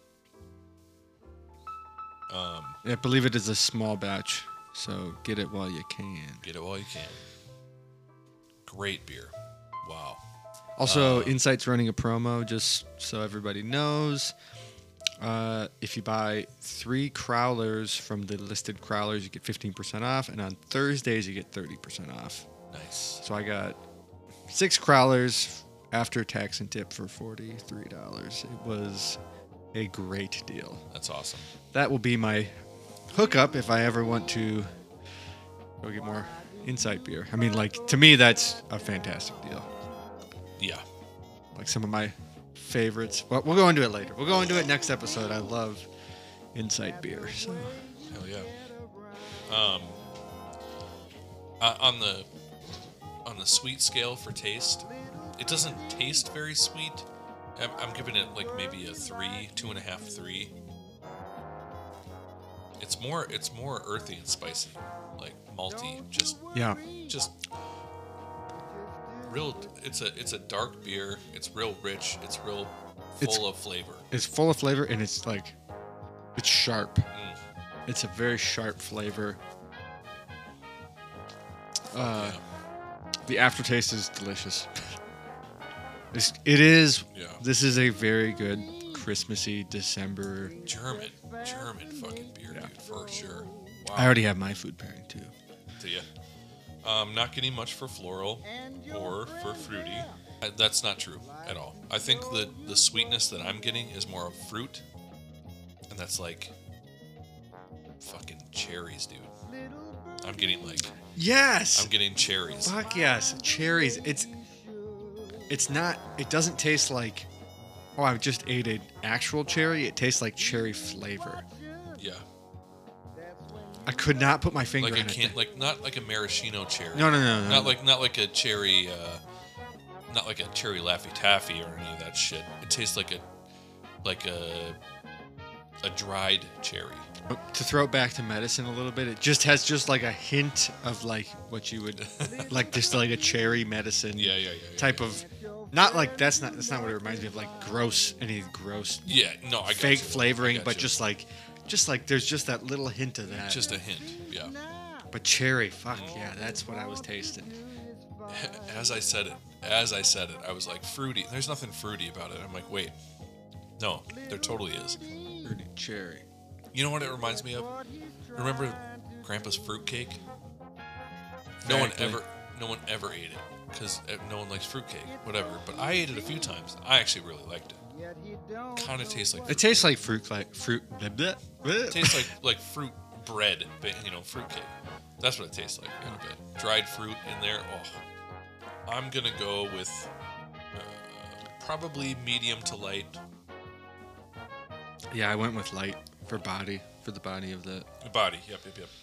[SPEAKER 4] Um,
[SPEAKER 2] I believe it is a small batch, so get it while you can.
[SPEAKER 4] get it while you can. Great beer. Wow.
[SPEAKER 2] Also,
[SPEAKER 4] Uh,
[SPEAKER 2] Insight's running a promo, just so everybody knows. Uh, if you buy three crowlers from the listed crowlers, you get fifteen percent off, and on Thursdays, you get thirty percent off.
[SPEAKER 4] Nice.
[SPEAKER 2] So I got six crowlers after tax and tip for forty-three dollars. It was a great deal.
[SPEAKER 4] That's awesome.
[SPEAKER 2] That will be my hookup if I ever want to go get more Insight beer. I mean, like, to me, that's a fantastic deal.
[SPEAKER 4] Yeah.
[SPEAKER 2] Like some of my favorites. Well, we'll go into it later. We'll go into it next episode. I love Insight beer. So
[SPEAKER 4] Hell yeah. Um, uh, on the on the sweet scale for taste, it doesn't taste very sweet. I'm, I'm giving it like maybe a three, two and a half, three. It's more it's more earthy and spicy, like malty. Just
[SPEAKER 2] yeah,
[SPEAKER 4] just real. It's a it's a dark beer. It's real rich. It's real full
[SPEAKER 2] It's-
[SPEAKER 4] of flavor.
[SPEAKER 2] it's full of flavor and it's like it's sharp.
[SPEAKER 4] Mm.
[SPEAKER 2] It's a very sharp flavor. Uh,
[SPEAKER 4] Yeah.
[SPEAKER 2] The aftertaste is delicious. It's, it is.
[SPEAKER 4] Yeah.
[SPEAKER 2] This is a very good Christmassy December.
[SPEAKER 4] German, German fucking beer,
[SPEAKER 2] Yeah.
[SPEAKER 4] dude, for sure. Wow.
[SPEAKER 2] I already have my food pairing too.
[SPEAKER 4] Do ya? Um, not getting much for floral or for fruity. Uh, That's not true at all. I think the the sweetness that I'm getting is more of fruit, and that's like fucking cherries, dude. I'm getting like
[SPEAKER 2] Yes.
[SPEAKER 4] I'm getting cherries.
[SPEAKER 2] Fuck yes, cherries. It's it's not. It doesn't taste like. Oh, I just ate an actual cherry. It tastes like cherry flavor.
[SPEAKER 4] Yeah,
[SPEAKER 2] I could not put my finger
[SPEAKER 4] like I
[SPEAKER 2] on
[SPEAKER 4] can't
[SPEAKER 2] it.
[SPEAKER 4] like not like a maraschino cherry.
[SPEAKER 2] No, no, no, no.
[SPEAKER 4] Not like not like a cherry, uh, not like a cherry Laffy Taffy or any of that shit. It tastes like a like a a dried cherry.
[SPEAKER 2] To throw it back to medicine a little bit, it just has just like a hint of like what you would like, just like a cherry medicine
[SPEAKER 4] Yeah, yeah, yeah. yeah
[SPEAKER 2] type
[SPEAKER 4] yeah.
[SPEAKER 2] of. Not like that's not that's not what it reminds me of. Like gross, any gross
[SPEAKER 4] Yeah, no, I got
[SPEAKER 2] fake
[SPEAKER 4] you.
[SPEAKER 2] flavoring,
[SPEAKER 4] I got
[SPEAKER 2] but
[SPEAKER 4] you.
[SPEAKER 2] just like, just like there's just that little hint of that.
[SPEAKER 4] just a hint. Yeah.
[SPEAKER 2] But cherry, fuck yeah, that's what I was tasting.
[SPEAKER 4] As I said it, as I said it, I was like fruity. There's nothing fruity about it. I'm like, wait, no, there totally is.
[SPEAKER 2] Fruity cherry.
[SPEAKER 4] You know what it reminds me of? Remember Grandpa's fruitcake? No one
[SPEAKER 2] Vaguely.
[SPEAKER 4] ever, no one ever ate it because no one likes fruitcake. Whatever. But I ate it a few times. I actually really liked it. Kind of tastes like
[SPEAKER 2] It
[SPEAKER 4] fruit.
[SPEAKER 2] tastes like fruit, like fruit. Blah, blah, blah.
[SPEAKER 4] It tastes like like fruit bread, but you know, fruitcake. That's what it tastes like in a bit. Dried fruit in there. Oh, I'm gonna go with uh, probably medium to light.
[SPEAKER 2] Yeah, I went with light for body, for the body of the.
[SPEAKER 4] Body. Yep, yep, yep.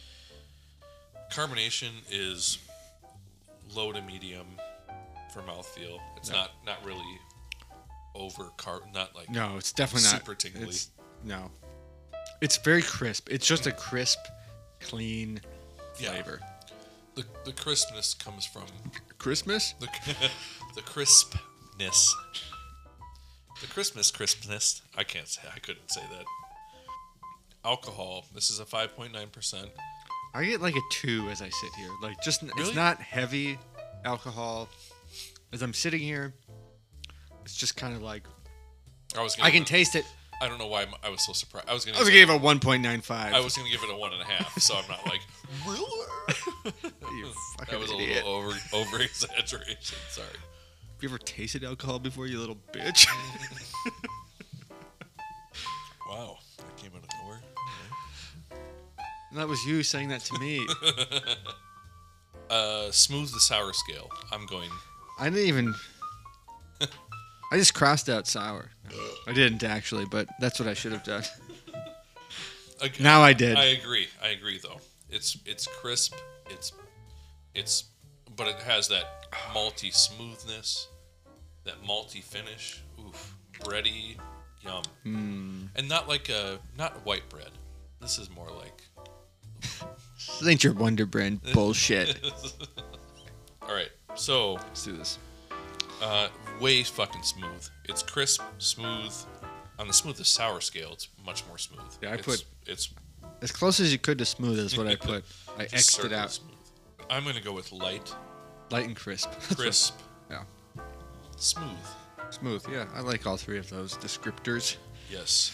[SPEAKER 4] Carbonation is low to medium for mouthfeel. It's
[SPEAKER 2] Yeah.
[SPEAKER 4] not not really over carb. Not like
[SPEAKER 2] No, it's definitely not
[SPEAKER 4] Super tingly.
[SPEAKER 2] It's, no, it's very crisp. It's just a crisp, clean
[SPEAKER 4] Yeah.
[SPEAKER 2] flavor.
[SPEAKER 4] the the crispness comes from
[SPEAKER 2] Christmas?
[SPEAKER 4] the the crispness. The Christmas crispness. I can't say. I couldn't say that. Alcohol. This is a five point nine percent.
[SPEAKER 2] I get like a two as I sit here. Like just
[SPEAKER 4] Really?
[SPEAKER 2] it's not heavy alcohol. As I'm sitting here, it's just kind of like
[SPEAKER 4] I was. Gonna
[SPEAKER 2] I can
[SPEAKER 4] give it-
[SPEAKER 2] taste it.
[SPEAKER 4] I don't know why I'm- I was so surprised. I was gonna.
[SPEAKER 2] I was
[SPEAKER 4] say-
[SPEAKER 2] gonna give it a one point nine five.
[SPEAKER 4] I was gonna give it a one and a half. So I'm not like. Really?
[SPEAKER 2] You fucking
[SPEAKER 4] That was a
[SPEAKER 2] idiot.
[SPEAKER 4] little over over exaggeration. Sorry.
[SPEAKER 2] Have you ever tasted alcohol before, you little bitch?
[SPEAKER 4] Wow, that came out of nowhere.
[SPEAKER 2] And that was you saying that to me.
[SPEAKER 4] Uh, smooth the sour scale. I'm going.
[SPEAKER 2] I didn't even. I just crossed out sour. I didn't actually, but that's what I should have done.
[SPEAKER 4] Ag-
[SPEAKER 2] Now I did.
[SPEAKER 4] I agree. I agree though. It's it's crisp. It's it's, but it has that malty smoothness, that malty finish. Oof. bready, yum,
[SPEAKER 2] Mm.
[SPEAKER 4] and not like a not white bread. This is more like.
[SPEAKER 2] This ain't your Wonder Bread bullshit.
[SPEAKER 4] All right, so
[SPEAKER 2] Let's do this.
[SPEAKER 4] uh, way fucking smooth. It's crisp, smooth. On the smoothest sour scale, it's much more smooth.
[SPEAKER 2] Yeah, I
[SPEAKER 4] it's,
[SPEAKER 2] put-
[SPEAKER 4] it's
[SPEAKER 2] As close as you could to smooth is what I put. I
[SPEAKER 4] just
[SPEAKER 2] X'd it
[SPEAKER 4] circle
[SPEAKER 2] out.
[SPEAKER 4] smooth. I'm gonna go with light,
[SPEAKER 2] Light and crisp. That's what-
[SPEAKER 4] crisp,
[SPEAKER 2] Yeah.
[SPEAKER 4] smooth.
[SPEAKER 2] Smooth. Yeah, I like all three of those descriptors.
[SPEAKER 4] Yes.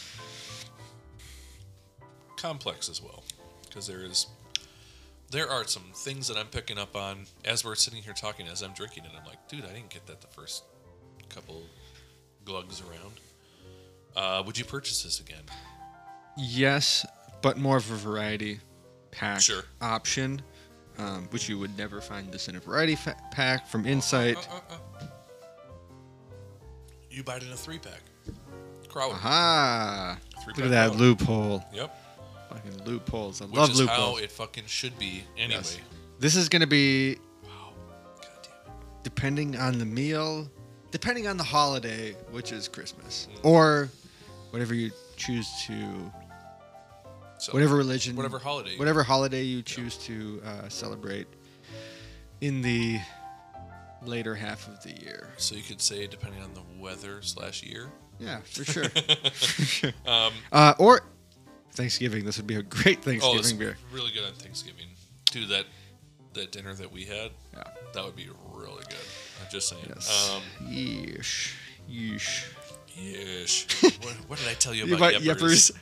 [SPEAKER 4] Complex as well, because there is, there are some things that I'm picking up on as we're sitting here talking, as I'm drinking it. I'm like, dude, I didn't get that the first couple glugs around. Uh, would you purchase this again?
[SPEAKER 2] Yes, but more of a variety pack
[SPEAKER 4] Sure.
[SPEAKER 2] option, um, which you would never find this in a variety fa- pack from Insight.
[SPEAKER 4] Uh, uh, uh. You buy it in a three pack. Crowd.
[SPEAKER 2] Aha!
[SPEAKER 4] Three
[SPEAKER 2] Look
[SPEAKER 4] pack
[SPEAKER 2] at that
[SPEAKER 4] Crowd.
[SPEAKER 2] loophole.
[SPEAKER 4] Yep.
[SPEAKER 2] Fucking loopholes. I
[SPEAKER 4] Which
[SPEAKER 2] love
[SPEAKER 4] is how
[SPEAKER 2] loopholes.
[SPEAKER 4] it fucking should be anyway.
[SPEAKER 2] Yes. This is gonna be
[SPEAKER 4] Wow. God damn it.
[SPEAKER 2] depending on the meal, depending on the holiday, which is Christmas,
[SPEAKER 4] Mm.
[SPEAKER 2] or whatever you choose to,
[SPEAKER 4] So,
[SPEAKER 2] whatever religion,
[SPEAKER 4] whatever holiday.
[SPEAKER 2] whatever holiday you choose to uh, celebrate in the later half of the year.
[SPEAKER 4] So you could say depending on the weather slash year.
[SPEAKER 2] Yeah, for sure. For sure.
[SPEAKER 4] Um,
[SPEAKER 2] Uh, or Thanksgiving. This would be a great
[SPEAKER 4] oh,
[SPEAKER 2] Thanksgiving
[SPEAKER 4] it's
[SPEAKER 2] beer.
[SPEAKER 4] really good on Thanksgiving. Dude, that that dinner that we had,
[SPEAKER 2] Yeah.
[SPEAKER 4] that would be really good. I'm just saying.
[SPEAKER 2] Yes.
[SPEAKER 4] Um,
[SPEAKER 2] Yeesh. Yeesh.
[SPEAKER 4] yeesh. what, what did I tell you
[SPEAKER 2] You
[SPEAKER 4] about
[SPEAKER 2] bought
[SPEAKER 4] yeppers?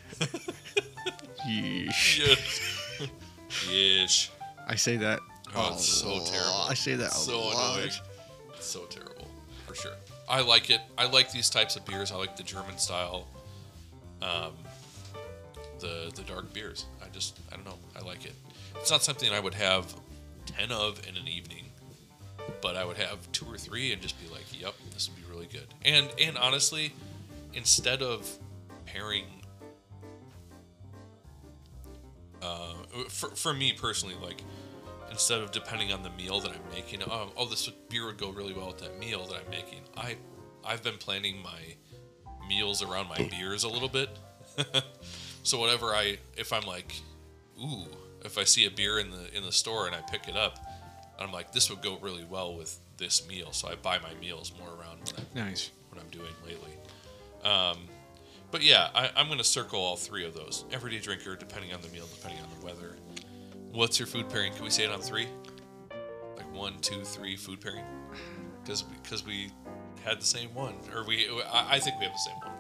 [SPEAKER 2] Yeesh.
[SPEAKER 4] Yeesh. Yeesh.
[SPEAKER 2] I say that.
[SPEAKER 4] Oh,
[SPEAKER 2] a
[SPEAKER 4] it's so
[SPEAKER 2] lot.
[SPEAKER 4] terrible.
[SPEAKER 2] I say that a
[SPEAKER 4] So
[SPEAKER 2] lot.
[SPEAKER 4] annoying. It's so terrible, for sure. I like it. I like these types of beers. I like the German style, um, the the dark beers. I just, I don't know. I like it. It's not something I would have ten of in an evening, but I would have two or three and just be like, "Yep, this would be really good." And and honestly, instead of pairing, uh, for for me personally, like. Instead of depending on the meal that I'm making, oh, oh, this beer would go really well with that meal that I'm making. I, I've been planning my meals around my beers a little bit. So whatever I, if I'm like, ooh, if I see a beer in the in the store and I pick it up, I'm like, this would go really well with this meal. So I buy my meals more around what I'm,
[SPEAKER 2] Nice.
[SPEAKER 4] what I'm doing lately. Um, but yeah, I, I'm going to circle all three of those. Everyday drinker, depending on the meal, depending on the weather. What's your food pairing? Can we say it on three? Like one, two, three food pairing? Because because we had the same one, or we I, I think we have the same one.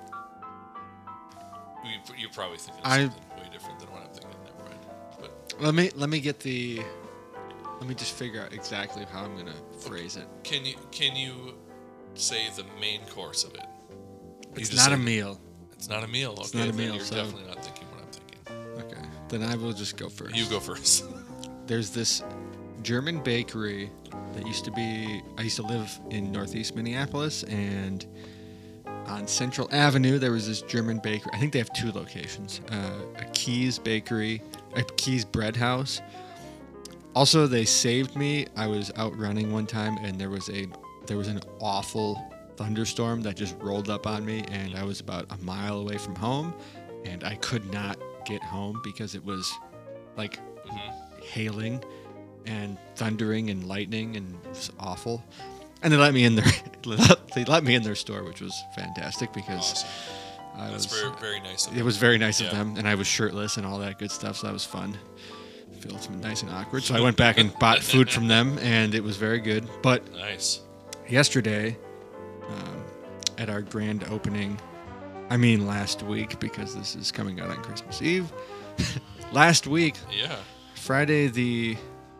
[SPEAKER 4] We, you're probably thinking of
[SPEAKER 2] I-
[SPEAKER 4] something way different than what I'm thinking. Never mind. But
[SPEAKER 2] Let me let me get the. Let me just figure out exactly how I'm gonna phrase it.
[SPEAKER 4] can you can you say the main course of it? You
[SPEAKER 2] It's
[SPEAKER 4] just
[SPEAKER 2] not a
[SPEAKER 4] said-
[SPEAKER 2] meal.
[SPEAKER 4] It's not a meal. Okay,
[SPEAKER 2] It's not a
[SPEAKER 4] then
[SPEAKER 2] meal,
[SPEAKER 4] You're
[SPEAKER 2] so-
[SPEAKER 4] definitely not thinking what I'm thinking.
[SPEAKER 2] Okay, then I will just go first.
[SPEAKER 4] You go first.
[SPEAKER 2] There's this German bakery that used to be. I used to live in Northeast Minneapolis, and on Central Avenue there was this German bakery. I think they have two locations: uh, a Keys Bakery, a Keys Bread House. Also, they saved me. I was out running one time, and there was a there was an awful thunderstorm that just rolled up on me, and I was about a mile away from home, and I could not get home because it was like
[SPEAKER 4] Mhm.
[SPEAKER 2] hailing and thundering and lightning, and it was awful. And they let me in their they let me in their store, which was fantastic because
[SPEAKER 4] Awesome.
[SPEAKER 2] I
[SPEAKER 4] That's
[SPEAKER 2] was
[SPEAKER 4] very very nice. Of
[SPEAKER 2] it
[SPEAKER 4] them.
[SPEAKER 2] was very nice
[SPEAKER 4] Yeah.
[SPEAKER 2] of them, and I was shirtless and all that good stuff, so that was fun. Felt nice and awkward, so I went back and bought food from them, and it was very good. But
[SPEAKER 4] nice.
[SPEAKER 2] yesterday, um, at our grand opening, I mean last week because this is coming out on Christmas Eve. Last week,
[SPEAKER 4] Yeah.
[SPEAKER 2] Friday the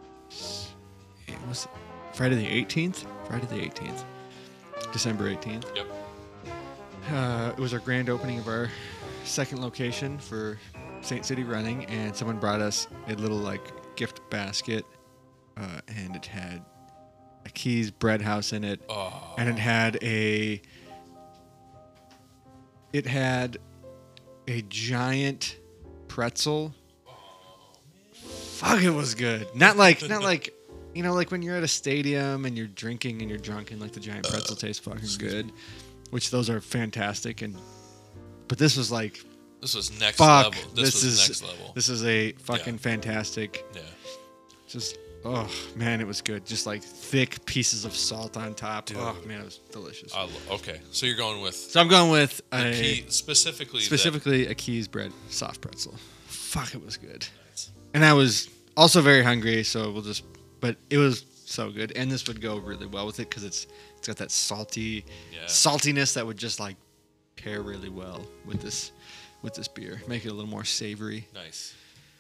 [SPEAKER 2] it was Friday the eighteenth, Friday the eighteenth, December eighteenth.
[SPEAKER 4] Yep.
[SPEAKER 2] Uh, it was our grand opening of our second location for Saint City Running, and someone brought us a little like gift basket, uh, and it had a Keys Bread House in it,
[SPEAKER 4] Oh.
[SPEAKER 2] and it had a it had a giant pretzel. Fuck, it was good. Not like not like you know like when you're at a stadium and you're drinking and you're drunk and like the giant pretzel tastes fucking good. which those are fantastic. And but this was like,
[SPEAKER 4] This was next
[SPEAKER 2] fuck.
[SPEAKER 4] level. This,
[SPEAKER 2] This,
[SPEAKER 4] was
[SPEAKER 2] is
[SPEAKER 4] next level.
[SPEAKER 2] this is a fucking
[SPEAKER 4] Yeah.
[SPEAKER 2] fantastic.
[SPEAKER 4] Yeah.
[SPEAKER 2] Just oh man, it was good. Just like thick pieces of salt on top.
[SPEAKER 4] Dude.
[SPEAKER 2] Oh man, it was delicious.
[SPEAKER 4] I lo- okay, so you're going with
[SPEAKER 2] So I'm going with
[SPEAKER 4] the
[SPEAKER 2] a,
[SPEAKER 4] key specifically.
[SPEAKER 2] specifically a Keys bread soft pretzel. Fuck, it was good.
[SPEAKER 4] That,
[SPEAKER 2] And I was also very hungry, so we'll just. But it was so good, and this would go really well with it because it's it's got that salty
[SPEAKER 4] yeah.
[SPEAKER 2] saltiness that would just like pair really well with this with this beer, make it a little more savory.
[SPEAKER 4] Nice.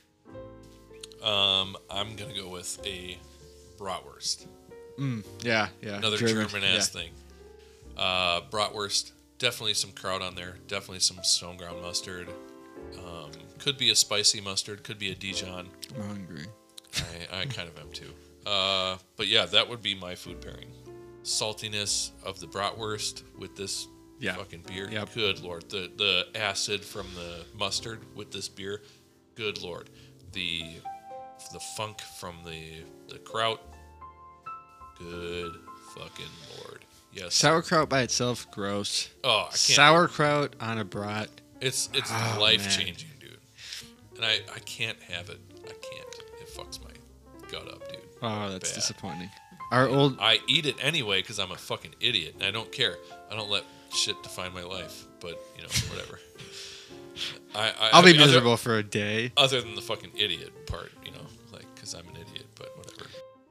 [SPEAKER 4] Um, I'm gonna go with a bratwurst.
[SPEAKER 2] Mm, yeah, yeah.
[SPEAKER 4] Another
[SPEAKER 2] German,
[SPEAKER 4] German ass
[SPEAKER 2] yeah.
[SPEAKER 4] thing. Uh, bratwurst. Definitely some kraut on there. Definitely some stone ground mustard. Um, could be a spicy mustard. Could be a Dijon.
[SPEAKER 2] I'm hungry.
[SPEAKER 4] I, I kind of am too. Uh, but yeah, that would be my food pairing. Saltiness of the bratwurst with this
[SPEAKER 2] Yeah.
[SPEAKER 4] fucking beer.
[SPEAKER 2] Yep.
[SPEAKER 4] Good lord. The the acid from the mustard with this beer. Good lord. The the funk from the the kraut. Good fucking lord. Yes.
[SPEAKER 2] Sauerkraut by itself, gross.
[SPEAKER 4] Oh, I can't.
[SPEAKER 2] Sauerkraut on a brat.
[SPEAKER 4] It's it's
[SPEAKER 2] Oh,
[SPEAKER 4] life
[SPEAKER 2] man.
[SPEAKER 4] changing, dude. And I I can't have it. I can't. It fucks my gut up, dude.
[SPEAKER 2] Oh, that's
[SPEAKER 4] Bad.
[SPEAKER 2] disappointing. Our old
[SPEAKER 4] I eat it anyway because I'm a fucking idiot, and I don't care. I don't let shit define my life. But you know, whatever. I, I
[SPEAKER 2] I'll be
[SPEAKER 4] I mean, other-
[SPEAKER 2] miserable for a day.
[SPEAKER 4] Other, than the fucking idiot part, you know, like because I'm an idiot. But whatever.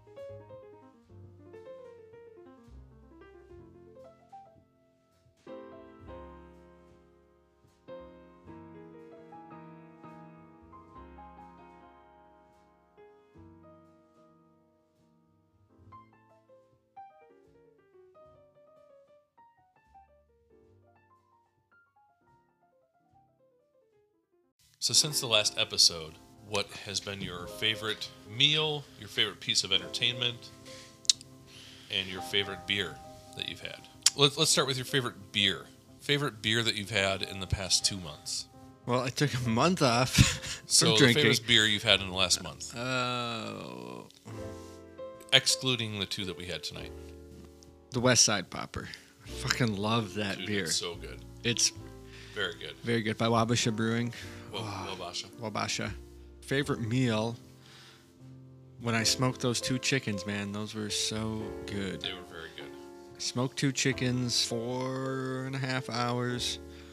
[SPEAKER 4] So since the last episode, what has been your favorite meal, your favorite piece of entertainment, and your favorite beer that you've had? Let's let's start with your favorite beer. Favorite beer that you've had in the past two months.
[SPEAKER 2] Well, I took a month off
[SPEAKER 4] So
[SPEAKER 2] from
[SPEAKER 4] the
[SPEAKER 2] drinking.
[SPEAKER 4] favorite beer you've had in the last month,
[SPEAKER 2] Oh,
[SPEAKER 4] excluding the two that we had tonight.
[SPEAKER 2] the West Side Popper. I fucking love that
[SPEAKER 4] Dude,
[SPEAKER 2] beer.
[SPEAKER 4] it's so good.
[SPEAKER 2] It's
[SPEAKER 4] Very good.
[SPEAKER 2] very good by Wabasha Brewing.
[SPEAKER 4] Well, well, Basha.
[SPEAKER 2] Wabasha. Favorite meal? When I smoked those two chickens, man, those were so good.
[SPEAKER 4] They were very good.
[SPEAKER 2] Smoked two chickens, four and a half hours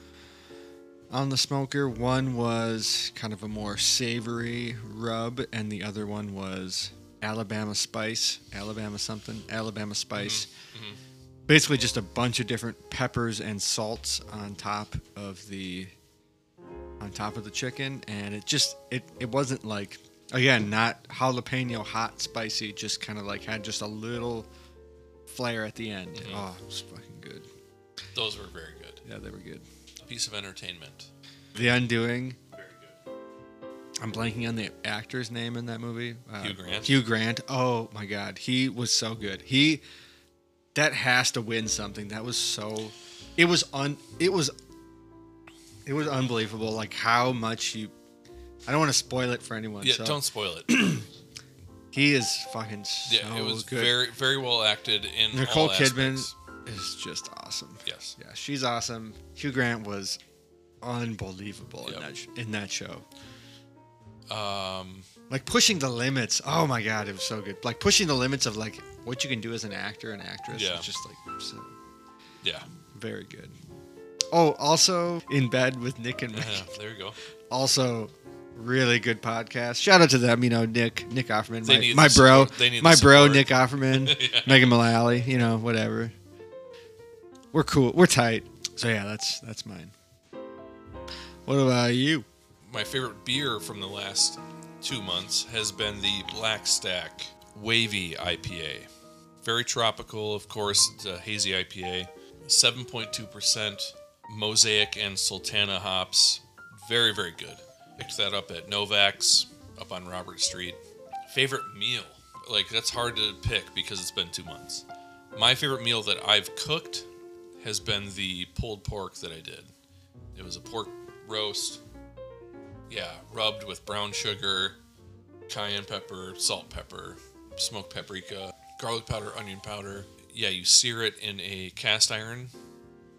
[SPEAKER 2] on the smoker. One was kind of a more savory rub, and the other one was Alabama spice, Alabama something, Alabama spice.
[SPEAKER 4] Mhm.
[SPEAKER 2] Basically, just a bunch of different peppers and salts on top of the on top of the chicken, and it just it it wasn't like, again, not jalapeno hot spicy, just kind of like had just a little flair at the end.
[SPEAKER 4] Mhm.
[SPEAKER 2] Oh, it was fucking good.
[SPEAKER 4] Those were very good.
[SPEAKER 2] Yeah, they were good.
[SPEAKER 4] Piece of entertainment.
[SPEAKER 2] The Undoing.
[SPEAKER 4] Very good.
[SPEAKER 2] I'm blanking on the actor's name in that movie. Uh,
[SPEAKER 4] Hugh Grant?
[SPEAKER 2] Hugh Grant. Oh my God, he was so good. He that has to win something. That was so. It was un. It was. It was unbelievable. Like how much you. I don't want to spoil it for anyone.
[SPEAKER 4] Yeah,
[SPEAKER 2] so
[SPEAKER 4] don't spoil it.
[SPEAKER 2] He is fucking so
[SPEAKER 4] Yeah, it was
[SPEAKER 2] good.
[SPEAKER 4] very very well acted in
[SPEAKER 2] Nicole
[SPEAKER 4] all
[SPEAKER 2] Kidman
[SPEAKER 4] aspects.
[SPEAKER 2] is just awesome.
[SPEAKER 4] Yes.
[SPEAKER 2] Yeah, she's awesome. Hugh Grant was unbelievable in
[SPEAKER 4] Yep.
[SPEAKER 2] that sh- in that show.
[SPEAKER 4] Um,
[SPEAKER 2] Like pushing the limits. Oh my God, it was so good. Like pushing the limits of like what you can do as an actor and actress.
[SPEAKER 4] Yeah.
[SPEAKER 2] It's just like so
[SPEAKER 4] yeah.
[SPEAKER 2] very good. Oh, also In Bed with Nick and
[SPEAKER 4] Yeah,
[SPEAKER 2] Meg.
[SPEAKER 4] there you go.
[SPEAKER 2] Also, really good podcast. Shout out to them. You know, Nick, Nick Offerman,
[SPEAKER 4] They
[SPEAKER 2] my,
[SPEAKER 4] need
[SPEAKER 2] my
[SPEAKER 4] the
[SPEAKER 2] bro,
[SPEAKER 4] support. They need
[SPEAKER 2] my
[SPEAKER 4] the
[SPEAKER 2] bro,
[SPEAKER 4] support.
[SPEAKER 2] Nick Offerman,
[SPEAKER 4] Yeah.
[SPEAKER 2] Megan Mullally. You know, whatever. We're cool. We're tight. So yeah, that's that's mine. What about you?
[SPEAKER 4] My favorite beer from the last two months has been the Black Stack Wavy I P A. Very tropical, of course. It's a hazy I P A. seven point two percent Mosaic and Sultana hops. Very, very good. Picked that up at Novak's up on Robert Street. Favorite meal? Like, that's hard to pick because it's been two months. My favorite meal that I've cooked has been the pulled pork that I did. It was a pork roast. Yeah, rubbed with brown sugar, cayenne pepper, salt pepper, smoked paprika, garlic powder, onion powder. Yeah, you sear it in a cast iron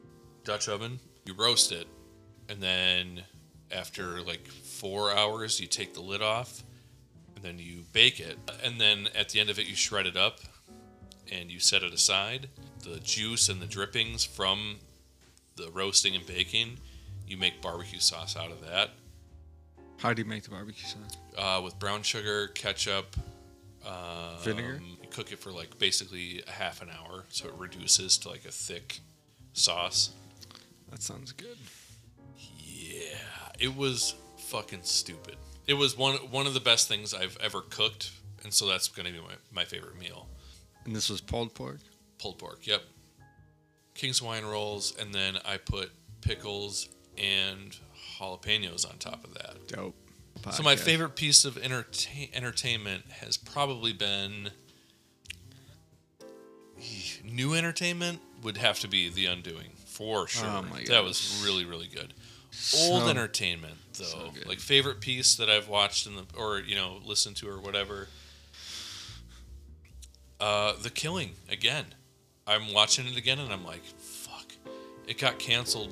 [SPEAKER 4] Dutch oven. You roast it, and then after like four hours, you take the lid off, and then you bake it. And then at the end of it, you shred it up, and you set it aside. The juice and the drippings from the roasting and baking, you make barbecue sauce out of that.
[SPEAKER 2] How do you make the barbecue sauce?
[SPEAKER 4] Uh, with brown sugar, ketchup, um,
[SPEAKER 2] Vinegar?
[SPEAKER 4] You cook it for like basically a half an hour, so it reduces to like a thick sauce.
[SPEAKER 2] That sounds good.
[SPEAKER 4] Yeah, it was fucking stupid. It was one one of the best things I've ever cooked, and so that's going to be my, my favorite meal.
[SPEAKER 2] And this was pulled pork?
[SPEAKER 4] Pulled pork, yep. King's Hawaiian rolls, and then I put pickles and jalapenos on top of that.
[SPEAKER 2] Dope.
[SPEAKER 4] So my
[SPEAKER 2] Podcast.
[SPEAKER 4] favorite piece of entertain- entertainment has probably been new entertainment would have to be The Undoing for sure.
[SPEAKER 2] Oh my
[SPEAKER 4] that
[SPEAKER 2] gosh.
[SPEAKER 4] was really really good.
[SPEAKER 2] So-
[SPEAKER 4] Old entertainment though,
[SPEAKER 2] so good.
[SPEAKER 4] like favorite piece that I've watched in the or you know listened to or whatever. Uh, The Killing again. I'm watching it again and I'm like, fuck. It got canceled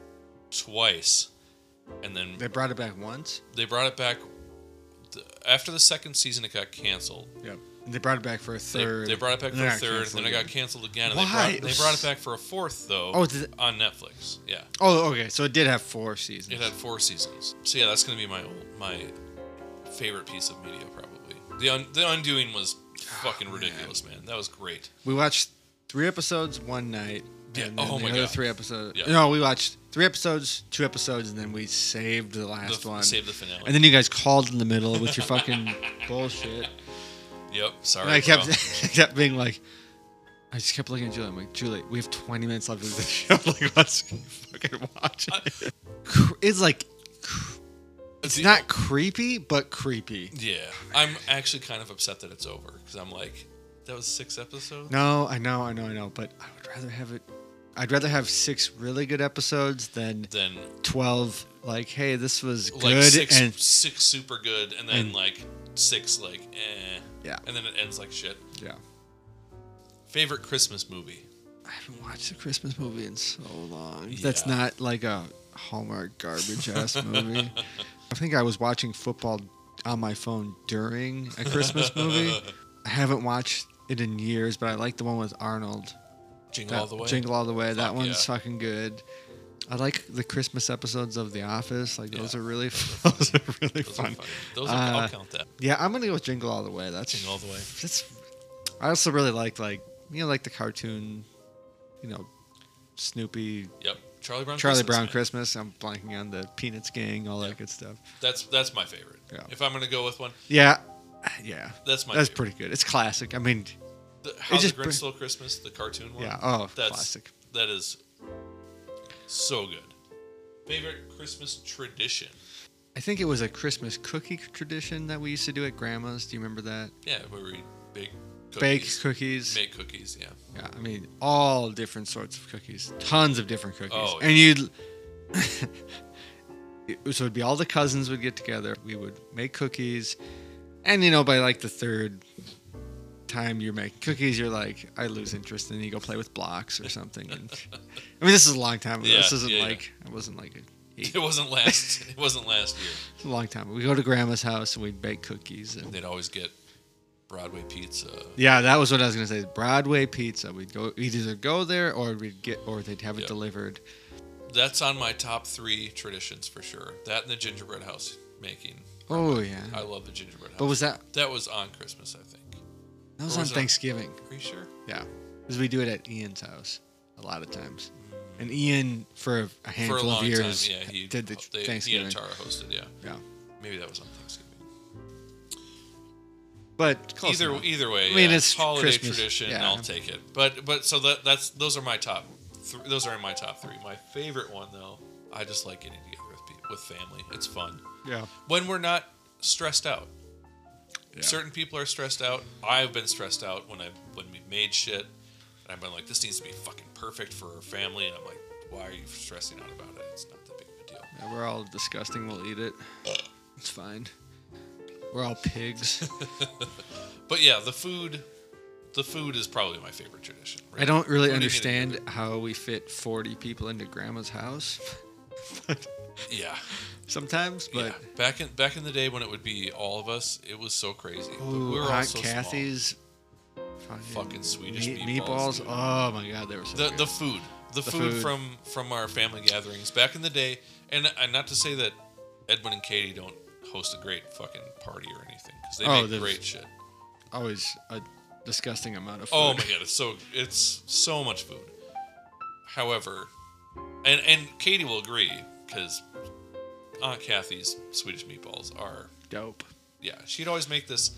[SPEAKER 4] twice, and then
[SPEAKER 2] They brought it back once?
[SPEAKER 4] they brought it back th- after the second season. It got canceled.
[SPEAKER 2] Yep. And they brought it back for a
[SPEAKER 4] They,
[SPEAKER 2] third.
[SPEAKER 4] they brought it back
[SPEAKER 2] and
[SPEAKER 4] for a
[SPEAKER 2] then it got
[SPEAKER 4] third,
[SPEAKER 2] canceled
[SPEAKER 4] then it got
[SPEAKER 2] again.
[SPEAKER 4] canceled again. And
[SPEAKER 2] Why?
[SPEAKER 4] They brought, they brought it back for a fourth though.
[SPEAKER 2] Oh, did it-
[SPEAKER 4] on Netflix. Yeah,
[SPEAKER 2] Oh, okay. So it did have four seasons.
[SPEAKER 4] it had four seasons. So yeah, that's gonna be my old, my favorite piece of media probably. The Un- the Undoing was fucking ridiculous, man. That was great.
[SPEAKER 2] We watched three episodes one night.
[SPEAKER 4] Yeah,
[SPEAKER 2] And then
[SPEAKER 4] oh
[SPEAKER 2] the
[SPEAKER 4] my
[SPEAKER 2] other
[SPEAKER 4] God.
[SPEAKER 2] three episodes.
[SPEAKER 4] Yeah.
[SPEAKER 2] No, we watched three episodes, two episodes, and then we saved the last
[SPEAKER 4] The,
[SPEAKER 2] one.
[SPEAKER 4] save the finale.
[SPEAKER 2] And then you guys called in the middle with your fucking bullshit.
[SPEAKER 4] yep. Sorry.
[SPEAKER 2] And I kept,
[SPEAKER 4] bro.
[SPEAKER 2] I kept being like, I just kept looking at Julie. I'm like, Julie, we have twenty minutes left of the show. Like, let's fucking watch it. Cr- It's like, cr- it's
[SPEAKER 4] The-
[SPEAKER 2] not creepy, but creepy.
[SPEAKER 4] Yeah, I'm actually kind of upset that it's over because I'm like, that was six episodes.
[SPEAKER 2] No, I know, I know, I know, but I would rather have it. I'd rather have six really good episodes than
[SPEAKER 4] Then
[SPEAKER 2] twelve. Like, hey, this was good,
[SPEAKER 4] like six,
[SPEAKER 2] and
[SPEAKER 4] six super good, and then
[SPEAKER 2] and-
[SPEAKER 4] like six like eh,
[SPEAKER 2] yeah,
[SPEAKER 4] and then it ends like shit.
[SPEAKER 2] yeah.
[SPEAKER 4] Favorite Christmas movie?
[SPEAKER 2] I haven't watched a Christmas movie in so long. That's
[SPEAKER 4] Yeah.
[SPEAKER 2] not like a Hallmark garbage ass movie. I think I was watching football on my phone during a Christmas movie. I haven't watched it in years, but I like the one with Arnold.
[SPEAKER 4] Jingle
[SPEAKER 2] That-
[SPEAKER 4] All the Way.
[SPEAKER 2] Jingle All the Way. That
[SPEAKER 4] Fuck
[SPEAKER 2] one's
[SPEAKER 4] yeah.
[SPEAKER 2] fucking good. I like the Christmas episodes of The Office. Like those
[SPEAKER 4] Yeah.
[SPEAKER 2] are really, those are really
[SPEAKER 4] Those are
[SPEAKER 2] fun.
[SPEAKER 4] funny. Those are,
[SPEAKER 2] Uh,
[SPEAKER 4] I'll count that.
[SPEAKER 2] Yeah, I'm gonna go with Jingle All the Way. That's
[SPEAKER 4] Jingle All the Way.
[SPEAKER 2] That's. I also really like like you know like the cartoon, you know, Snoopy,
[SPEAKER 4] Yep. Charlie Brown.
[SPEAKER 2] Charlie
[SPEAKER 4] Christmas,
[SPEAKER 2] Brown
[SPEAKER 4] man.
[SPEAKER 2] Christmas. I'm blanking on the Peanuts gang, all
[SPEAKER 4] Yeah.
[SPEAKER 2] that good stuff.
[SPEAKER 4] That's that's my favorite.
[SPEAKER 2] Yeah.
[SPEAKER 4] If I'm gonna go with one,
[SPEAKER 2] Yeah, yeah,
[SPEAKER 4] that's my.
[SPEAKER 2] that's
[SPEAKER 4] favorite.
[SPEAKER 2] pretty good. It's classic. I mean,
[SPEAKER 4] The, How the
[SPEAKER 2] just
[SPEAKER 4] Grinch
[SPEAKER 2] br-
[SPEAKER 4] Stole Christmas, the cartoon one.
[SPEAKER 2] yeah. Oh,
[SPEAKER 4] That's
[SPEAKER 2] classic.
[SPEAKER 4] that is so good. Favorite Christmas tradition?
[SPEAKER 2] I think it was a Christmas cookie tradition that we used to do at Grandma's. Do you remember that?
[SPEAKER 4] Yeah, where we bake cookies.
[SPEAKER 2] Bake cookies.
[SPEAKER 4] Make cookies. Yeah.
[SPEAKER 2] Yeah, I mean, all different sorts of cookies. Tons of different cookies.
[SPEAKER 4] Oh,
[SPEAKER 2] And you'd. So it'd be all the cousins would get together. We would make cookies. And, you know, by like the third time you're making cookies, you're like, I lose interest. And you go play with blocks or something. And, I mean, this is a long time ago.
[SPEAKER 4] Yeah,
[SPEAKER 2] this isn't
[SPEAKER 4] yeah,
[SPEAKER 2] like, it wasn't like a,
[SPEAKER 4] It wasn't last. It wasn't last year.
[SPEAKER 2] it's a long time ago. We go to Grandma's house and we'd bake cookies. And
[SPEAKER 4] They'd always get Broadway pizza.
[SPEAKER 2] yeah, that was what I was gonna say. Broadway pizza. We'd go. We'd either go there or we'd get, or they'd have it
[SPEAKER 4] Yeah.
[SPEAKER 2] delivered.
[SPEAKER 4] That's on my top three traditions for sure. That and the gingerbread house making.
[SPEAKER 2] Oh yeah.
[SPEAKER 4] I love the gingerbread house.
[SPEAKER 2] But was that
[SPEAKER 4] That was on Christmas, I think.
[SPEAKER 2] that was
[SPEAKER 4] Or
[SPEAKER 2] on
[SPEAKER 4] was it-
[SPEAKER 2] Thanksgiving?
[SPEAKER 4] Are you sure?
[SPEAKER 2] Yeah, because we do it at Ian's house a lot of times. And Ian, for a
[SPEAKER 4] For
[SPEAKER 2] handful
[SPEAKER 4] a long
[SPEAKER 2] of years,
[SPEAKER 4] time, yeah, he
[SPEAKER 2] did the
[SPEAKER 4] they, he
[SPEAKER 2] Thanksgiving.
[SPEAKER 4] and Tara hosted. Yeah,
[SPEAKER 2] Yeah,
[SPEAKER 4] maybe that was on Thanksgiving.
[SPEAKER 2] but close
[SPEAKER 4] Either
[SPEAKER 2] enough.
[SPEAKER 4] either way,
[SPEAKER 2] I mean,
[SPEAKER 4] yeah,
[SPEAKER 2] it's
[SPEAKER 4] holiday
[SPEAKER 2] Christmas,
[SPEAKER 4] tradition.
[SPEAKER 2] yeah.
[SPEAKER 4] I'll take it. But but so that that's those are my top. Th- those are in my top three. My favorite one though, I just like getting together with people, with family. It's fun
[SPEAKER 2] Yeah.
[SPEAKER 4] when we're not stressed out.
[SPEAKER 2] Yeah.
[SPEAKER 4] Certain people are stressed out. I've been stressed out when I when we made shit, and I've been like, this needs to be fucking perfect for our family, and I'm like, why are you stressing out about it? It's not that big of a deal.
[SPEAKER 2] Yeah, we're all disgusting. We'll eat it. It's fine. We're all pigs.
[SPEAKER 4] But yeah, the food, the food is probably my favorite tradition. Right?
[SPEAKER 2] I don't really
[SPEAKER 4] Putting it
[SPEAKER 2] understand
[SPEAKER 4] together.
[SPEAKER 2] how we fit forty people into Grandma's house.
[SPEAKER 4] Yeah.
[SPEAKER 2] Sometimes, but
[SPEAKER 4] yeah. Back in back in the day when it would be all of us, it was so crazy. But
[SPEAKER 2] ooh,
[SPEAKER 4] we were all
[SPEAKER 2] Hot
[SPEAKER 4] so
[SPEAKER 2] Kathy's
[SPEAKER 4] small. Fucking Swedish
[SPEAKER 2] meat-
[SPEAKER 4] meatballs.
[SPEAKER 2] meatballs.
[SPEAKER 4] dude.
[SPEAKER 2] Oh my god, they were so
[SPEAKER 4] The
[SPEAKER 2] good.
[SPEAKER 4] the food, the,
[SPEAKER 2] The
[SPEAKER 4] food,
[SPEAKER 2] food.
[SPEAKER 4] from from our family gatherings back in the day, and, and not to say that Edwin and Katie don't host a great fucking party or anything because they
[SPEAKER 2] Oh,
[SPEAKER 4] make
[SPEAKER 2] they've-
[SPEAKER 4] great shit.
[SPEAKER 2] Always a disgusting amount of food.
[SPEAKER 4] Oh my god, it's so it's so much food. However, and and Katie will agree because Aunt Kathy's Swedish meatballs are
[SPEAKER 2] Dope.
[SPEAKER 4] yeah. She'd always make this.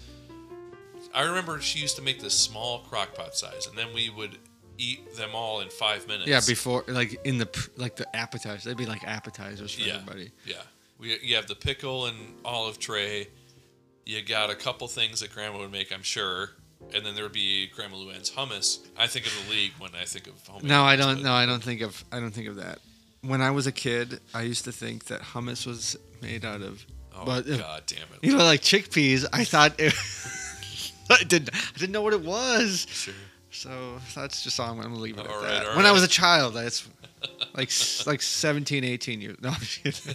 [SPEAKER 4] I remember she used to make this small crock pot size, and then we would eat them all in five minutes.
[SPEAKER 2] Yeah, before like in the pr- like the appetizers, they'd be like appetizers for
[SPEAKER 4] yeah,
[SPEAKER 2] everybody.
[SPEAKER 4] yeah. We you have the pickle and olive tray. You got a couple things that Grandma would make, I'm sure, and then there would be Grandma Luann's hummus. I think of the league when I think of homemade.
[SPEAKER 2] No, I
[SPEAKER 4] hummus,
[SPEAKER 2] don't.
[SPEAKER 4] but-
[SPEAKER 2] No, I don't think of. I don't think of that. When I was a kid, I used to think that hummus was made out of.
[SPEAKER 4] Oh
[SPEAKER 2] but uh,
[SPEAKER 4] god damn it!
[SPEAKER 2] you know, like chickpeas. I thought it. I didn't. I didn't know what it was.
[SPEAKER 4] Sure.
[SPEAKER 2] So that's just all I'm gonna leave it at
[SPEAKER 4] All
[SPEAKER 2] that.
[SPEAKER 4] right, all
[SPEAKER 2] when I was
[SPEAKER 4] right.
[SPEAKER 2] a child, that's like s- like seventeen, eighteen years. No, I'm just kidding.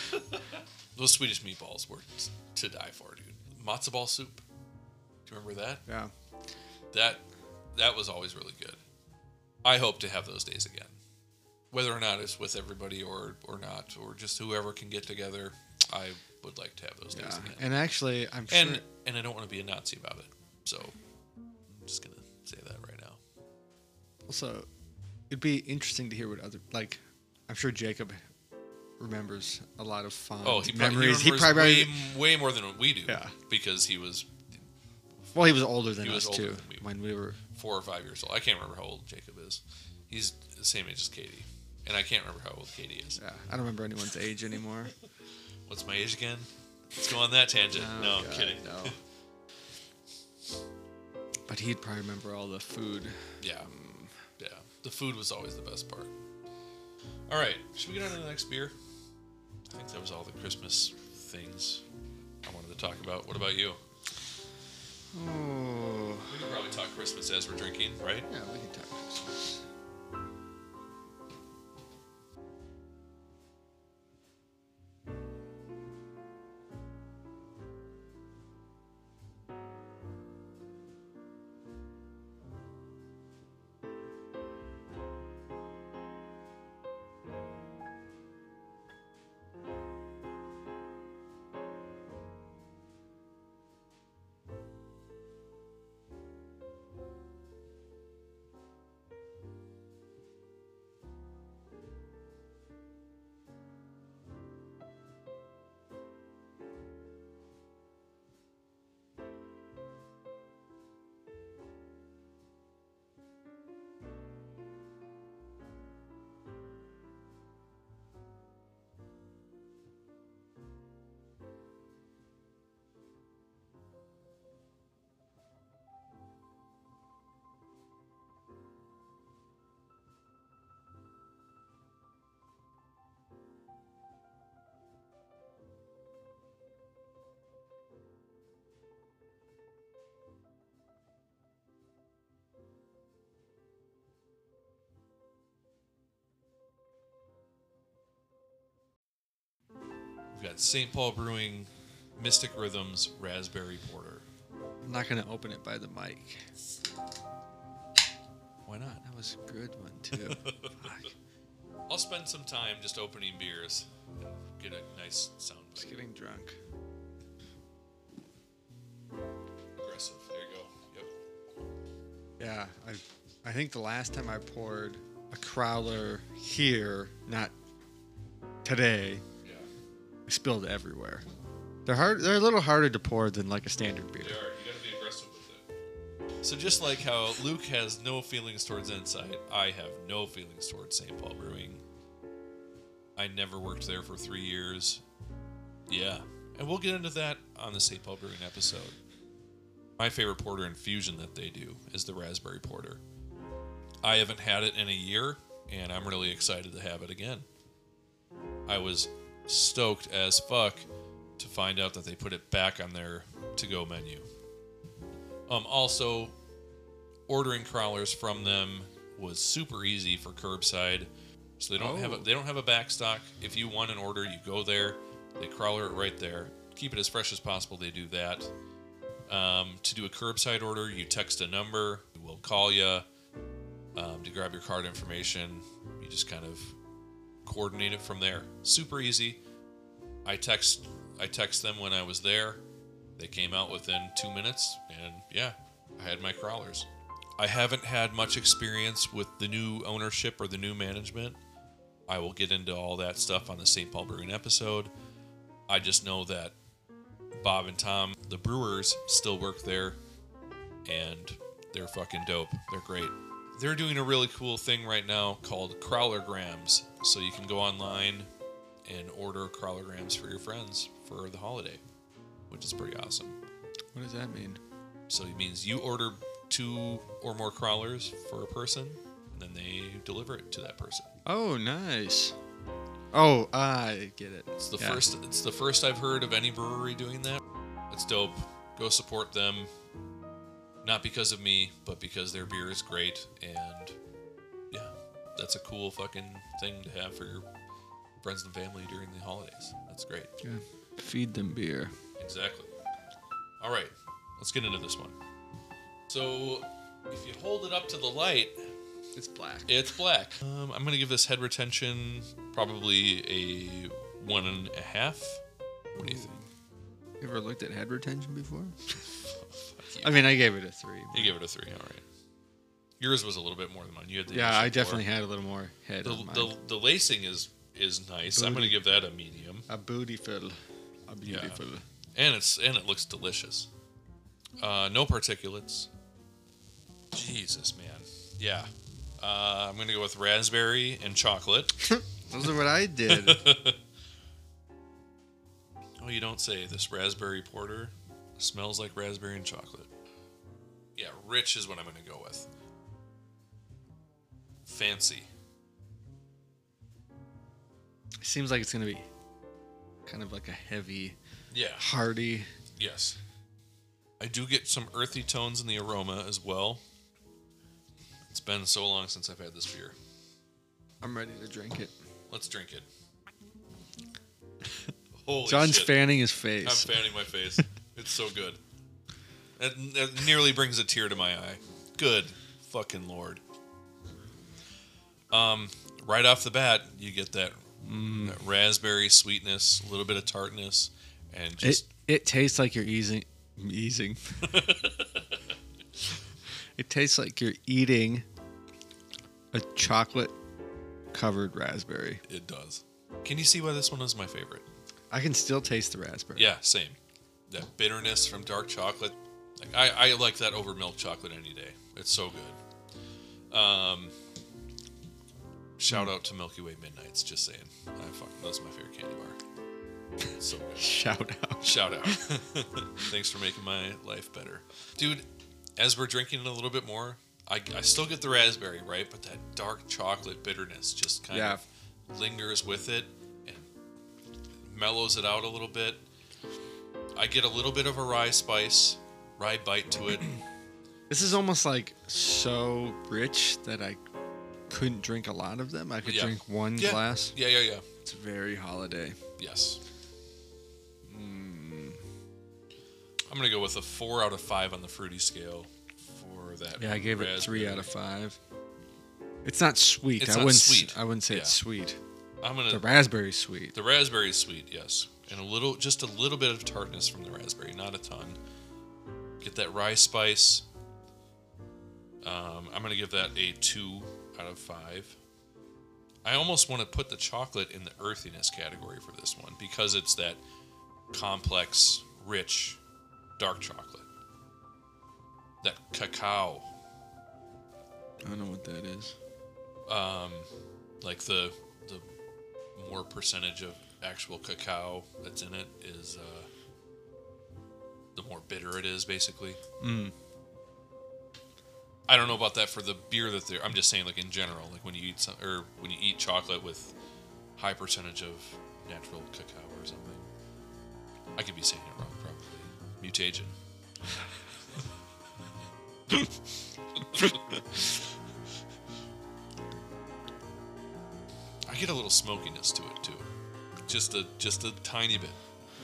[SPEAKER 4] Those Swedish meatballs were t- to die for, dude. Matzo ball soup. Do you remember that?
[SPEAKER 2] Yeah.
[SPEAKER 4] That that was always really good. I hope to have those days again. Whether or not it's with everybody or or not, or just whoever can get together, I would like to have those
[SPEAKER 2] Yeah.
[SPEAKER 4] days again.
[SPEAKER 2] And actually, I'm sure.
[SPEAKER 4] And and I don't want to be a Nazi about it. So I'm just gonna say that right now.
[SPEAKER 2] Also, it'd be interesting to hear what other like. I'm sure Jacob remembers a lot of fond
[SPEAKER 4] Oh, he probably,
[SPEAKER 2] memories.
[SPEAKER 4] he
[SPEAKER 2] He
[SPEAKER 4] remembers
[SPEAKER 2] probably.
[SPEAKER 4] way, way more than what we do.
[SPEAKER 2] Yeah.
[SPEAKER 4] Because he was
[SPEAKER 2] Well, he was older than
[SPEAKER 4] He was
[SPEAKER 2] us
[SPEAKER 4] older
[SPEAKER 2] too
[SPEAKER 4] than we were.
[SPEAKER 2] when we were.
[SPEAKER 4] four or five years old. I can't remember how old Jacob is. He's the same age as Katie. And I can't remember how old Katie is.
[SPEAKER 2] Yeah, I don't remember anyone's age anymore.
[SPEAKER 4] What's my age again? Let's go on that tangent.
[SPEAKER 2] Oh,
[SPEAKER 4] no, I'm
[SPEAKER 2] God,
[SPEAKER 4] kidding.
[SPEAKER 2] No. But he'd probably remember all the food.
[SPEAKER 4] Yeah. Yeah. The food was always the best part. All right. Should we get on to the next beer? I think that was all the Christmas things I wanted to talk about. What about you?
[SPEAKER 2] Oh.
[SPEAKER 4] We can probably talk Christmas as we're drinking, right?
[SPEAKER 2] Yeah, we can talk Christmas.
[SPEAKER 4] We've got Saint Paul Brewing Mystic Rhythms Raspberry Porter.
[SPEAKER 2] I'm not gonna open it by the mic.
[SPEAKER 4] Why not?
[SPEAKER 2] That was a good one too. Fuck.
[SPEAKER 4] I'll spend some time just opening beers and get a nice sound
[SPEAKER 2] Just
[SPEAKER 4] bite.
[SPEAKER 2] getting drunk.
[SPEAKER 4] Aggressive. There you go. Yep.
[SPEAKER 2] Yeah, I I think the last time I poured a crowler here, not today,
[SPEAKER 4] Yeah.
[SPEAKER 2] I spilled everywhere. They're hard. They're a little harder to pour than like a standard beer.
[SPEAKER 4] They are. You gotta be aggressive with it. So just like how Luke has no feelings towards Insight, I have no feelings towards Saint Paul Brewing. I never worked there for three years. Yeah. And we'll get into that on the Saint Paul Brewing episode. My favorite porter infusion that they do is the raspberry porter. I haven't had it in a year, and I'm really excited to have it again. I was stoked as fuck to find out that they put it back on their to-go menu. Um, also, ordering crawlers from them was super easy for curbside. So they don't have a,
[SPEAKER 2] Oh.
[SPEAKER 4] they don't have a back stock. If you want an order, you go there, they crawler it right there. Keep it as fresh as possible. They do that. Um, to do a curbside order, you text a number. We'll call you um, to grab your card information. You just kind of coordinate it from there. Super easy. I text I text them when I was there. They came out within two minutes, and yeah, I had my crawlers. I haven't had much experience with the new ownership or the new management. I will get into all that stuff on the Saint Paul Brewing episode. I just know that Bob and Tom, the brewers, still work there, and they're fucking dope. They're great. They're doing a really cool thing right now called Crawlergrams. So you can go online and order Crawlergrams for your friends for the holiday, which is pretty awesome.
[SPEAKER 2] What does that mean?
[SPEAKER 4] So it means you order two or more crawlers for a person, and then they deliver it to that person.
[SPEAKER 2] Oh, nice. Oh, I get it.
[SPEAKER 4] It's the
[SPEAKER 2] Yeah.
[SPEAKER 4] first. It's the first I've heard of any brewery doing that. It's dope. Go support them. Not because of me, but because their beer is great, and yeah, that's a cool fucking thing to have for your friends and family during the holidays. That's great.
[SPEAKER 2] Yeah. Feed them beer.
[SPEAKER 4] Exactly. All right, let's get into this one. So, if you hold it up to the light,
[SPEAKER 2] It's black.
[SPEAKER 4] it's black. Um, I'm gonna give this head retention probably a one and a half. What do you think?
[SPEAKER 2] You ever looked at head retention before?
[SPEAKER 4] Fuck you.
[SPEAKER 2] I mean, I gave it a three.
[SPEAKER 4] You gave it a three. All right. Yours was a little bit more than mine. You had the
[SPEAKER 2] Yeah,
[SPEAKER 4] initial
[SPEAKER 2] I
[SPEAKER 4] four.
[SPEAKER 2] definitely had a little more head
[SPEAKER 4] The,
[SPEAKER 2] on mine.
[SPEAKER 4] the the lacing is is nice. I'm gonna
[SPEAKER 2] Booty.
[SPEAKER 4] give that a medium,
[SPEAKER 2] A bootyful. A
[SPEAKER 4] Yeah.
[SPEAKER 2] beautiful.
[SPEAKER 4] and it's and it looks delicious. Uh, no particulates. Jesus, man. Yeah. Uh, I'm gonna go with raspberry and chocolate.
[SPEAKER 2] Those are what I did.
[SPEAKER 4] Oh, you don't say. This raspberry porter smells like raspberry and chocolate. Yeah, rich is what I'm going to go with. Fancy.
[SPEAKER 2] Seems like it's gonna be kind of like a heavy,
[SPEAKER 4] Yeah,
[SPEAKER 2] hearty.
[SPEAKER 4] yes. I do get some earthy tones in the aroma as well. It's been so long since I've had this beer.
[SPEAKER 2] I'm ready to drink it.
[SPEAKER 4] Let's drink it. Holy
[SPEAKER 2] John's
[SPEAKER 4] shit.
[SPEAKER 2] fanning his
[SPEAKER 4] I'm
[SPEAKER 2] face.
[SPEAKER 4] fanning my face. It's so good. That, that nearly brings a tear to my eye. Good fucking lord. Um, right off the bat, you get that, that raspberry sweetness, a little bit of tartness, and
[SPEAKER 2] It
[SPEAKER 4] just
[SPEAKER 2] it tastes like you're easing, easing. It tastes like you're eating a chocolate covered raspberry.
[SPEAKER 4] it does. Can you see why this one is my favorite?
[SPEAKER 2] I can still taste the raspberry.
[SPEAKER 4] Yeah, same. That bitterness from dark chocolate. Like I, I like that over milk chocolate any day. It's so good. Um, shout out to Milky Way Midnights. Just saying, I fucking that's my favorite candy bar. It's so good.
[SPEAKER 2] Shout out.
[SPEAKER 4] Shout out. Thanks for making my life better, dude. As we're drinking it a little bit more, I, I still get the raspberry, right? But that dark chocolate bitterness just kind
[SPEAKER 2] Yeah.
[SPEAKER 4] of lingers with it and mellows it out a little bit. I get a little bit of a rye spice, rye bite to it.
[SPEAKER 2] This is almost like so rich that I couldn't drink a lot of them. I could
[SPEAKER 4] Yeah.
[SPEAKER 2] drink one
[SPEAKER 4] Yeah.
[SPEAKER 2] glass.
[SPEAKER 4] Yeah, yeah, yeah.
[SPEAKER 2] It's very holiday.
[SPEAKER 4] Yes. I'm gonna go with a four out of five on the fruity scale for that.
[SPEAKER 2] Yeah, I gave it three
[SPEAKER 4] raspberry.
[SPEAKER 2] out of five. It's not sweet.
[SPEAKER 4] It's
[SPEAKER 2] I
[SPEAKER 4] not
[SPEAKER 2] wouldn't.
[SPEAKER 4] sweet.
[SPEAKER 2] I wouldn't say it's
[SPEAKER 4] Yeah.
[SPEAKER 2] sweet.
[SPEAKER 4] I'm gonna
[SPEAKER 2] The raspberry's sweet.
[SPEAKER 4] The raspberry is sweet, yes, and a little, just a little bit of tartness from the raspberry, not a ton. Get that rye spice. Um, I'm gonna give that a two out of five. I almost want to put the chocolate in the earthiness category for this one because it's that complex, rich, dark chocolate. That cacao,
[SPEAKER 2] I don't know what that is.
[SPEAKER 4] um, like the the more percentage of actual cacao that's in it is uh, the more bitter it is, basically.
[SPEAKER 2] Mm.
[SPEAKER 4] I don't know about that for the beer that they're. I'm just saying, like in general, like when you eat some, or when you eat chocolate with high percentage of natural cacao or something. I could be saying it wrong, probably. Mutagen. I get a little smokiness to it too, just a just a tiny bit.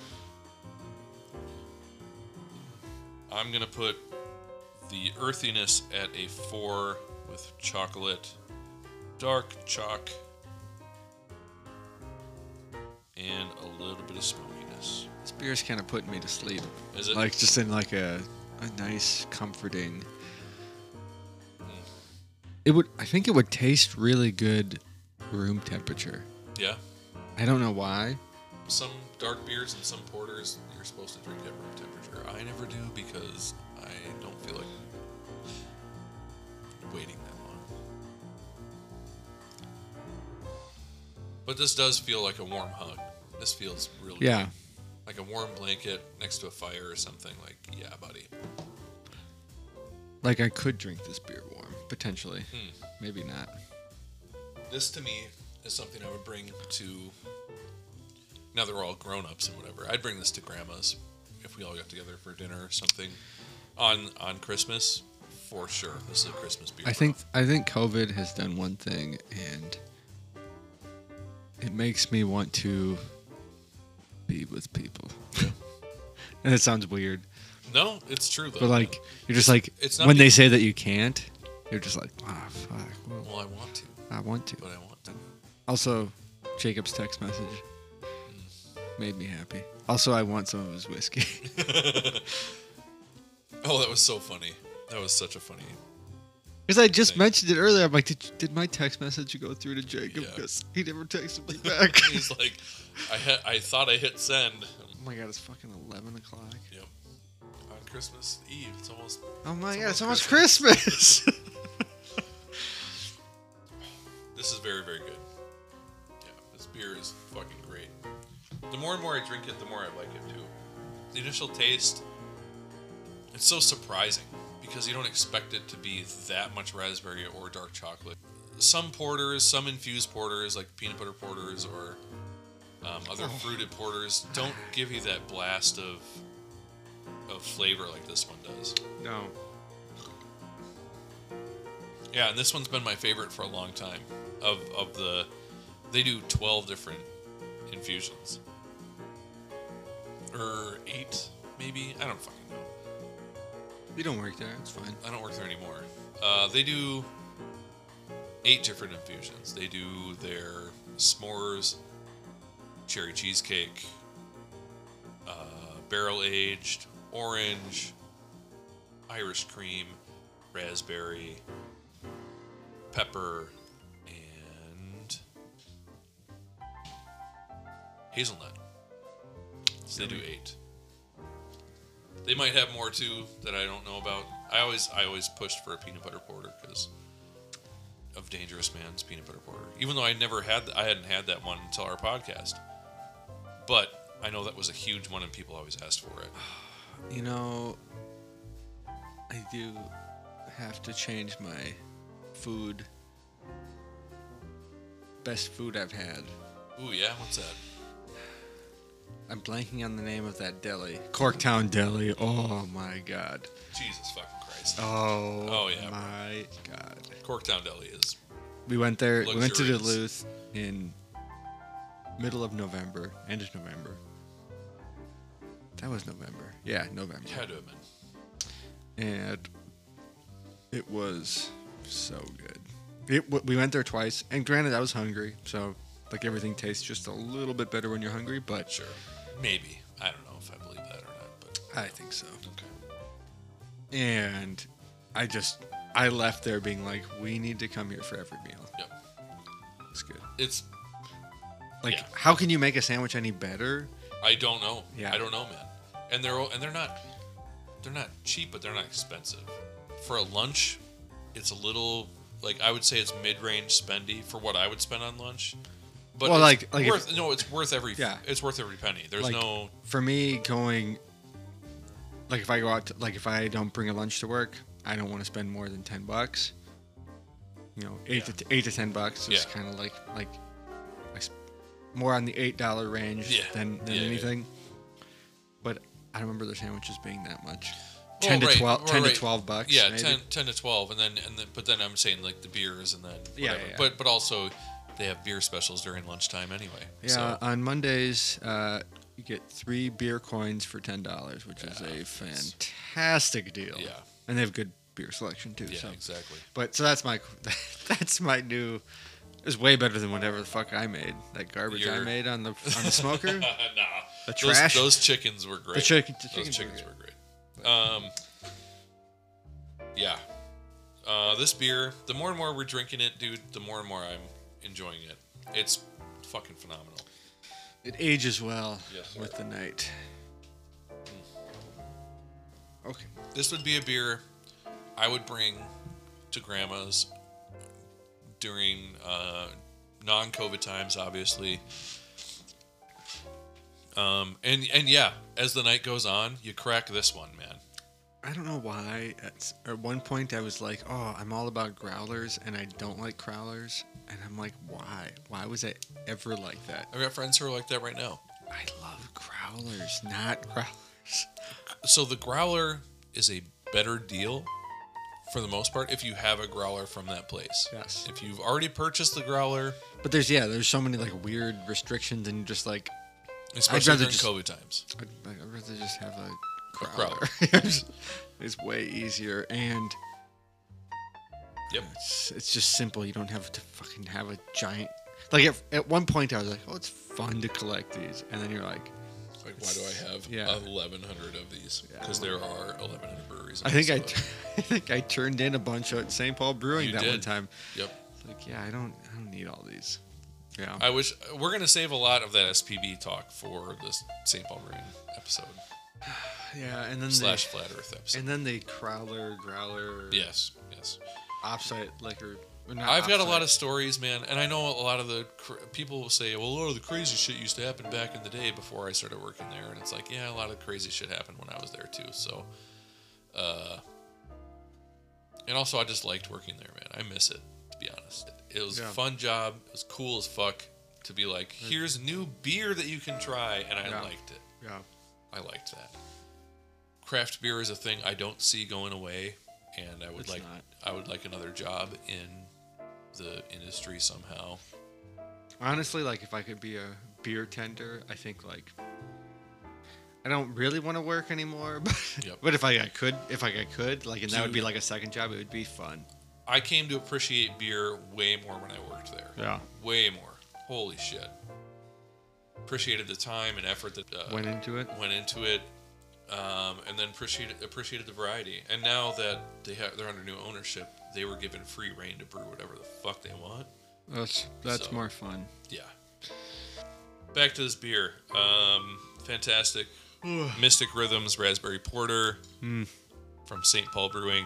[SPEAKER 4] I'm gonna put the earthiness at a four with chocolate, dark chalk, and a little bit of smokiness.
[SPEAKER 2] This beer's kind of putting me to sleep.
[SPEAKER 4] Is it?
[SPEAKER 2] Like just in like a a nice, comforting. It would. I think it would taste really good, room temperature.
[SPEAKER 4] Yeah.
[SPEAKER 2] I don't know why.
[SPEAKER 4] Some dark beers and some porters you're supposed to drink at room temperature. I never do because I don't feel like waiting that long. But this does feel like a warm hug. This feels really
[SPEAKER 2] Yeah.
[SPEAKER 4] good. Like a warm blanket next to a fire or something. Like, yeah, buddy.
[SPEAKER 2] Like I could drink this beer warm, potentially.
[SPEAKER 4] Hmm.
[SPEAKER 2] Maybe not.
[SPEAKER 4] This to me is something I would bring to. Now that we're all grown ups and whatever, I'd bring this to grandma's if we all got together for dinner or something on on Christmas. For sure, this is a Christmas beer.
[SPEAKER 2] I think I think COVID has done one thing, and it makes me want to be with people. And it sounds weird,
[SPEAKER 4] No, it's true though.
[SPEAKER 2] but like you're just like
[SPEAKER 4] it's not
[SPEAKER 2] when they
[SPEAKER 4] even-
[SPEAKER 2] say that you can't, you're just like, ah, fuck. Well,
[SPEAKER 4] well, I want to,
[SPEAKER 2] I want to.
[SPEAKER 4] but I want to.
[SPEAKER 2] Also, Jacob's text message made me happy. Also, I want some of his whiskey.
[SPEAKER 4] Oh, that was so funny. That was such a funny.
[SPEAKER 2] Because I just
[SPEAKER 4] Thanks.
[SPEAKER 2] mentioned it earlier. I'm like, did, did my text message go through to Jacob?
[SPEAKER 4] Yeah.
[SPEAKER 2] Because he never texted me back.
[SPEAKER 4] He's like, I had, I thought I hit send.
[SPEAKER 2] Oh my god, it's fucking eleven o'clock.
[SPEAKER 4] Yep. On Christmas Eve, it's almost.
[SPEAKER 2] Oh my
[SPEAKER 4] It's
[SPEAKER 2] god, it's
[SPEAKER 4] almost
[SPEAKER 2] almost Christmas.
[SPEAKER 4] This is very, very good. Yeah, this beer is fucking great. The more and more I drink it, the more I like it too. The initial taste, it's so surprising because you don't expect it to be that much raspberry or dark chocolate. Some porters, some infused porters, like peanut butter porters or um, other fruited porters, don't give you that blast of of flavor like this one does.
[SPEAKER 2] No.
[SPEAKER 4] Yeah, and this one's been my favorite for a long time. Of of the, they do twelve different infusions, or eight maybe. I don't fucking know.
[SPEAKER 2] You don't work there. It's fine.
[SPEAKER 4] I don't work there anymore. Uh, they do eight different infusions. They do their s'mores, cherry cheesecake, uh, barrel aged, orange, Irish cream, raspberry, pepper, and hazelnut. So they do eight. They might have more too that I don't know about. I always I always pushed for a peanut butter porter because of Dangerous Man's peanut butter porter. Even though I never had I hadn't had that one until our podcast. But I know that was a huge one and people always asked for it.
[SPEAKER 2] You know, I do have to change my food. Best food I've had.
[SPEAKER 4] Ooh yeah, what's that?
[SPEAKER 2] I'm blanking on the name of that deli. Corktown Deli. Oh my god.
[SPEAKER 4] Jesus fucking Christ.
[SPEAKER 2] Oh.
[SPEAKER 4] Oh, yeah.
[SPEAKER 2] My god.
[SPEAKER 4] Corktown Deli is
[SPEAKER 2] We went there. We went to
[SPEAKER 4] Luxurious.
[SPEAKER 2] Duluth in middle of November, end of November. That was November. Yeah, November.
[SPEAKER 4] had to have been.
[SPEAKER 2] And it was so good. It, w- we went there twice, and granted, I was hungry, so like everything tastes just a little bit better when you're hungry. But
[SPEAKER 4] Sure. Maybe. I don't know if I believe that or not, but
[SPEAKER 2] I think so.
[SPEAKER 4] okay.
[SPEAKER 2] And I just I left there being like, we need to come here for every meal.
[SPEAKER 4] Yep.
[SPEAKER 2] It's good.
[SPEAKER 4] It's
[SPEAKER 2] Like,
[SPEAKER 4] Yeah.
[SPEAKER 2] how can you make a sandwich any better?
[SPEAKER 4] I don't know.
[SPEAKER 2] Yeah.
[SPEAKER 4] I don't know, man. And they're and they're not they're not cheap, but they're not expensive. For a lunch, it's a little like I would say it's mid-range spendy for what I would spend on lunch. But
[SPEAKER 2] Well,
[SPEAKER 4] it's
[SPEAKER 2] like- like
[SPEAKER 4] worth no, it's worth every
[SPEAKER 2] Yeah.
[SPEAKER 4] it's worth every penny. There's
[SPEAKER 2] Like-
[SPEAKER 4] no
[SPEAKER 2] For me, going like if I go out, to, like if I don't bring a lunch to work, I don't want to spend more than ten bucks. You know, eight
[SPEAKER 4] Yeah.
[SPEAKER 2] to t- eight to ten bucks is
[SPEAKER 4] Yeah.
[SPEAKER 2] kind of like like I s- more on the eight dollar range
[SPEAKER 4] Yeah.
[SPEAKER 2] than than
[SPEAKER 4] Yeah, yeah, yeah.
[SPEAKER 2] anything. But I don't remember the sandwiches being that much. ten to
[SPEAKER 4] right,
[SPEAKER 2] twelve,
[SPEAKER 4] right,
[SPEAKER 2] ten
[SPEAKER 4] right.
[SPEAKER 2] to twelve bucks.
[SPEAKER 4] Yeah,
[SPEAKER 2] maybe.
[SPEAKER 4] ten, ten to twelve, and then and then, but then I'm saying like the beers and then whatever.
[SPEAKER 2] Yeah, yeah, yeah.
[SPEAKER 4] But but also they have beer specials during lunchtime anyway.
[SPEAKER 2] Yeah,
[SPEAKER 4] So,
[SPEAKER 2] on Mondays, uh, you get three beer coins for ten dollars, which is
[SPEAKER 4] Yeah,
[SPEAKER 2] a
[SPEAKER 4] that's-
[SPEAKER 2] fantastic deal.
[SPEAKER 4] Yeah.
[SPEAKER 2] and they have good beer selection too.
[SPEAKER 4] yeah,
[SPEAKER 2] so.
[SPEAKER 4] exactly.
[SPEAKER 2] But so that's my that's my new. It was way better than whatever the fuck I made. That garbage I
[SPEAKER 4] Your-
[SPEAKER 2] made on the on the smoker.
[SPEAKER 4] nah,
[SPEAKER 2] The
[SPEAKER 4] those,
[SPEAKER 2] trash.
[SPEAKER 4] those chickens were great.
[SPEAKER 2] The chicken. The
[SPEAKER 4] Those
[SPEAKER 2] chickens were
[SPEAKER 4] chickens
[SPEAKER 2] good.
[SPEAKER 4] were great. Um, yeah. Uh, this beer, the more and more we're drinking it, dude, the more and more I'm enjoying it. It's fucking phenomenal.
[SPEAKER 2] It ages well
[SPEAKER 4] Yes, sir.
[SPEAKER 2] with the night. Okay.
[SPEAKER 4] This would be a beer I would bring to grandma's during uh, non-COVID times, obviously. Um, and and yeah, as the night goes on, you crack this one, man.
[SPEAKER 2] I don't know why. At, at one point, I was like, "Oh, I'm all about growlers, and I don't like crowlers." And I'm like, "Why? Why was I ever like that?"
[SPEAKER 4] I've got friends who are like that right now.
[SPEAKER 2] I love growlers, not growlers.
[SPEAKER 4] So the growler is a better deal for the most part if you have a growler from that place.
[SPEAKER 2] Yes.
[SPEAKER 4] If you've already purchased the growler,
[SPEAKER 2] But there's yeah, there's so many like weird restrictions, and you're just like,
[SPEAKER 4] especially
[SPEAKER 2] rather
[SPEAKER 4] during
[SPEAKER 2] just-
[SPEAKER 4] COVID times.
[SPEAKER 2] I'd, I'd rather just have a
[SPEAKER 4] growler.
[SPEAKER 2] growler. it's, it's way easier, and
[SPEAKER 4] Yep.
[SPEAKER 2] it's, it's just simple. You don't have to fucking have a giant. Like at, at one point, I was like, "Oh, it's fun to collect these," and then you're like,
[SPEAKER 4] Like, why do I have
[SPEAKER 2] Yeah.
[SPEAKER 4] eleven hundred of these?
[SPEAKER 2] Yeah.
[SPEAKER 4] Because there are eleven hundred breweries. in
[SPEAKER 2] I think I,
[SPEAKER 4] Minnesota.
[SPEAKER 2] I think I turned in a bunch at Saint Paul Brewing
[SPEAKER 4] You
[SPEAKER 2] that one
[SPEAKER 4] did.
[SPEAKER 2] time.
[SPEAKER 4] Yep.
[SPEAKER 2] Like, yeah, I don't, I don't need all these. Yeah.
[SPEAKER 4] I wish we're gonna save a lot of that S P B talk for this Saint Paul Brewing episode
[SPEAKER 2] yeah, and then
[SPEAKER 4] slash
[SPEAKER 2] the,
[SPEAKER 4] Flat Earth episode.
[SPEAKER 2] and then the Crowler, Growler,
[SPEAKER 4] yes, yes.
[SPEAKER 2] offsite liquor. or not
[SPEAKER 4] I've got a
[SPEAKER 2] offsite.
[SPEAKER 4] lot of stories, man, and I know a lot of the cr- people will say, "Well, a lot of the crazy shit used to happen back in the day before I started working there," and it's like, yeah, a lot of crazy shit happened when I was there too. So, uh, and also I just liked working there, man. I miss it, to be honest. It was
[SPEAKER 2] Yeah.
[SPEAKER 4] a fun job. It was cool as fuck to be like, here's new beer that you can try, and I
[SPEAKER 2] Yeah.
[SPEAKER 4] liked it.
[SPEAKER 2] Yeah.
[SPEAKER 4] I liked that. Craft beer is a thing I don't see going away, and I would
[SPEAKER 2] It's
[SPEAKER 4] like
[SPEAKER 2] not.
[SPEAKER 4] I would like another job in the industry somehow.
[SPEAKER 2] Honestly, like if I could be a beer tender, I think like I don't really want to work anymore. But,
[SPEAKER 4] Yep.
[SPEAKER 2] but if I, I could, if I, I could, like, and that would be
[SPEAKER 4] Dude.
[SPEAKER 2] like a second job, it would be fun.
[SPEAKER 4] I came to appreciate beer way more when I worked there.
[SPEAKER 2] Yeah.
[SPEAKER 4] Way more. Holy shit. Appreciated the time and effort that uh,
[SPEAKER 2] Went into it.
[SPEAKER 4] went into it, um, and then appreciated appreciated the variety. And now that they have they're under new ownership, they were given free reign to brew whatever the fuck they want.
[SPEAKER 2] That's that's
[SPEAKER 4] So-
[SPEAKER 2] more fun.
[SPEAKER 4] Yeah. Back to this beer. Um, fantastic. Mystic Rhythms Raspberry Porter
[SPEAKER 2] Mm.
[SPEAKER 4] from Saint Paul Brewing.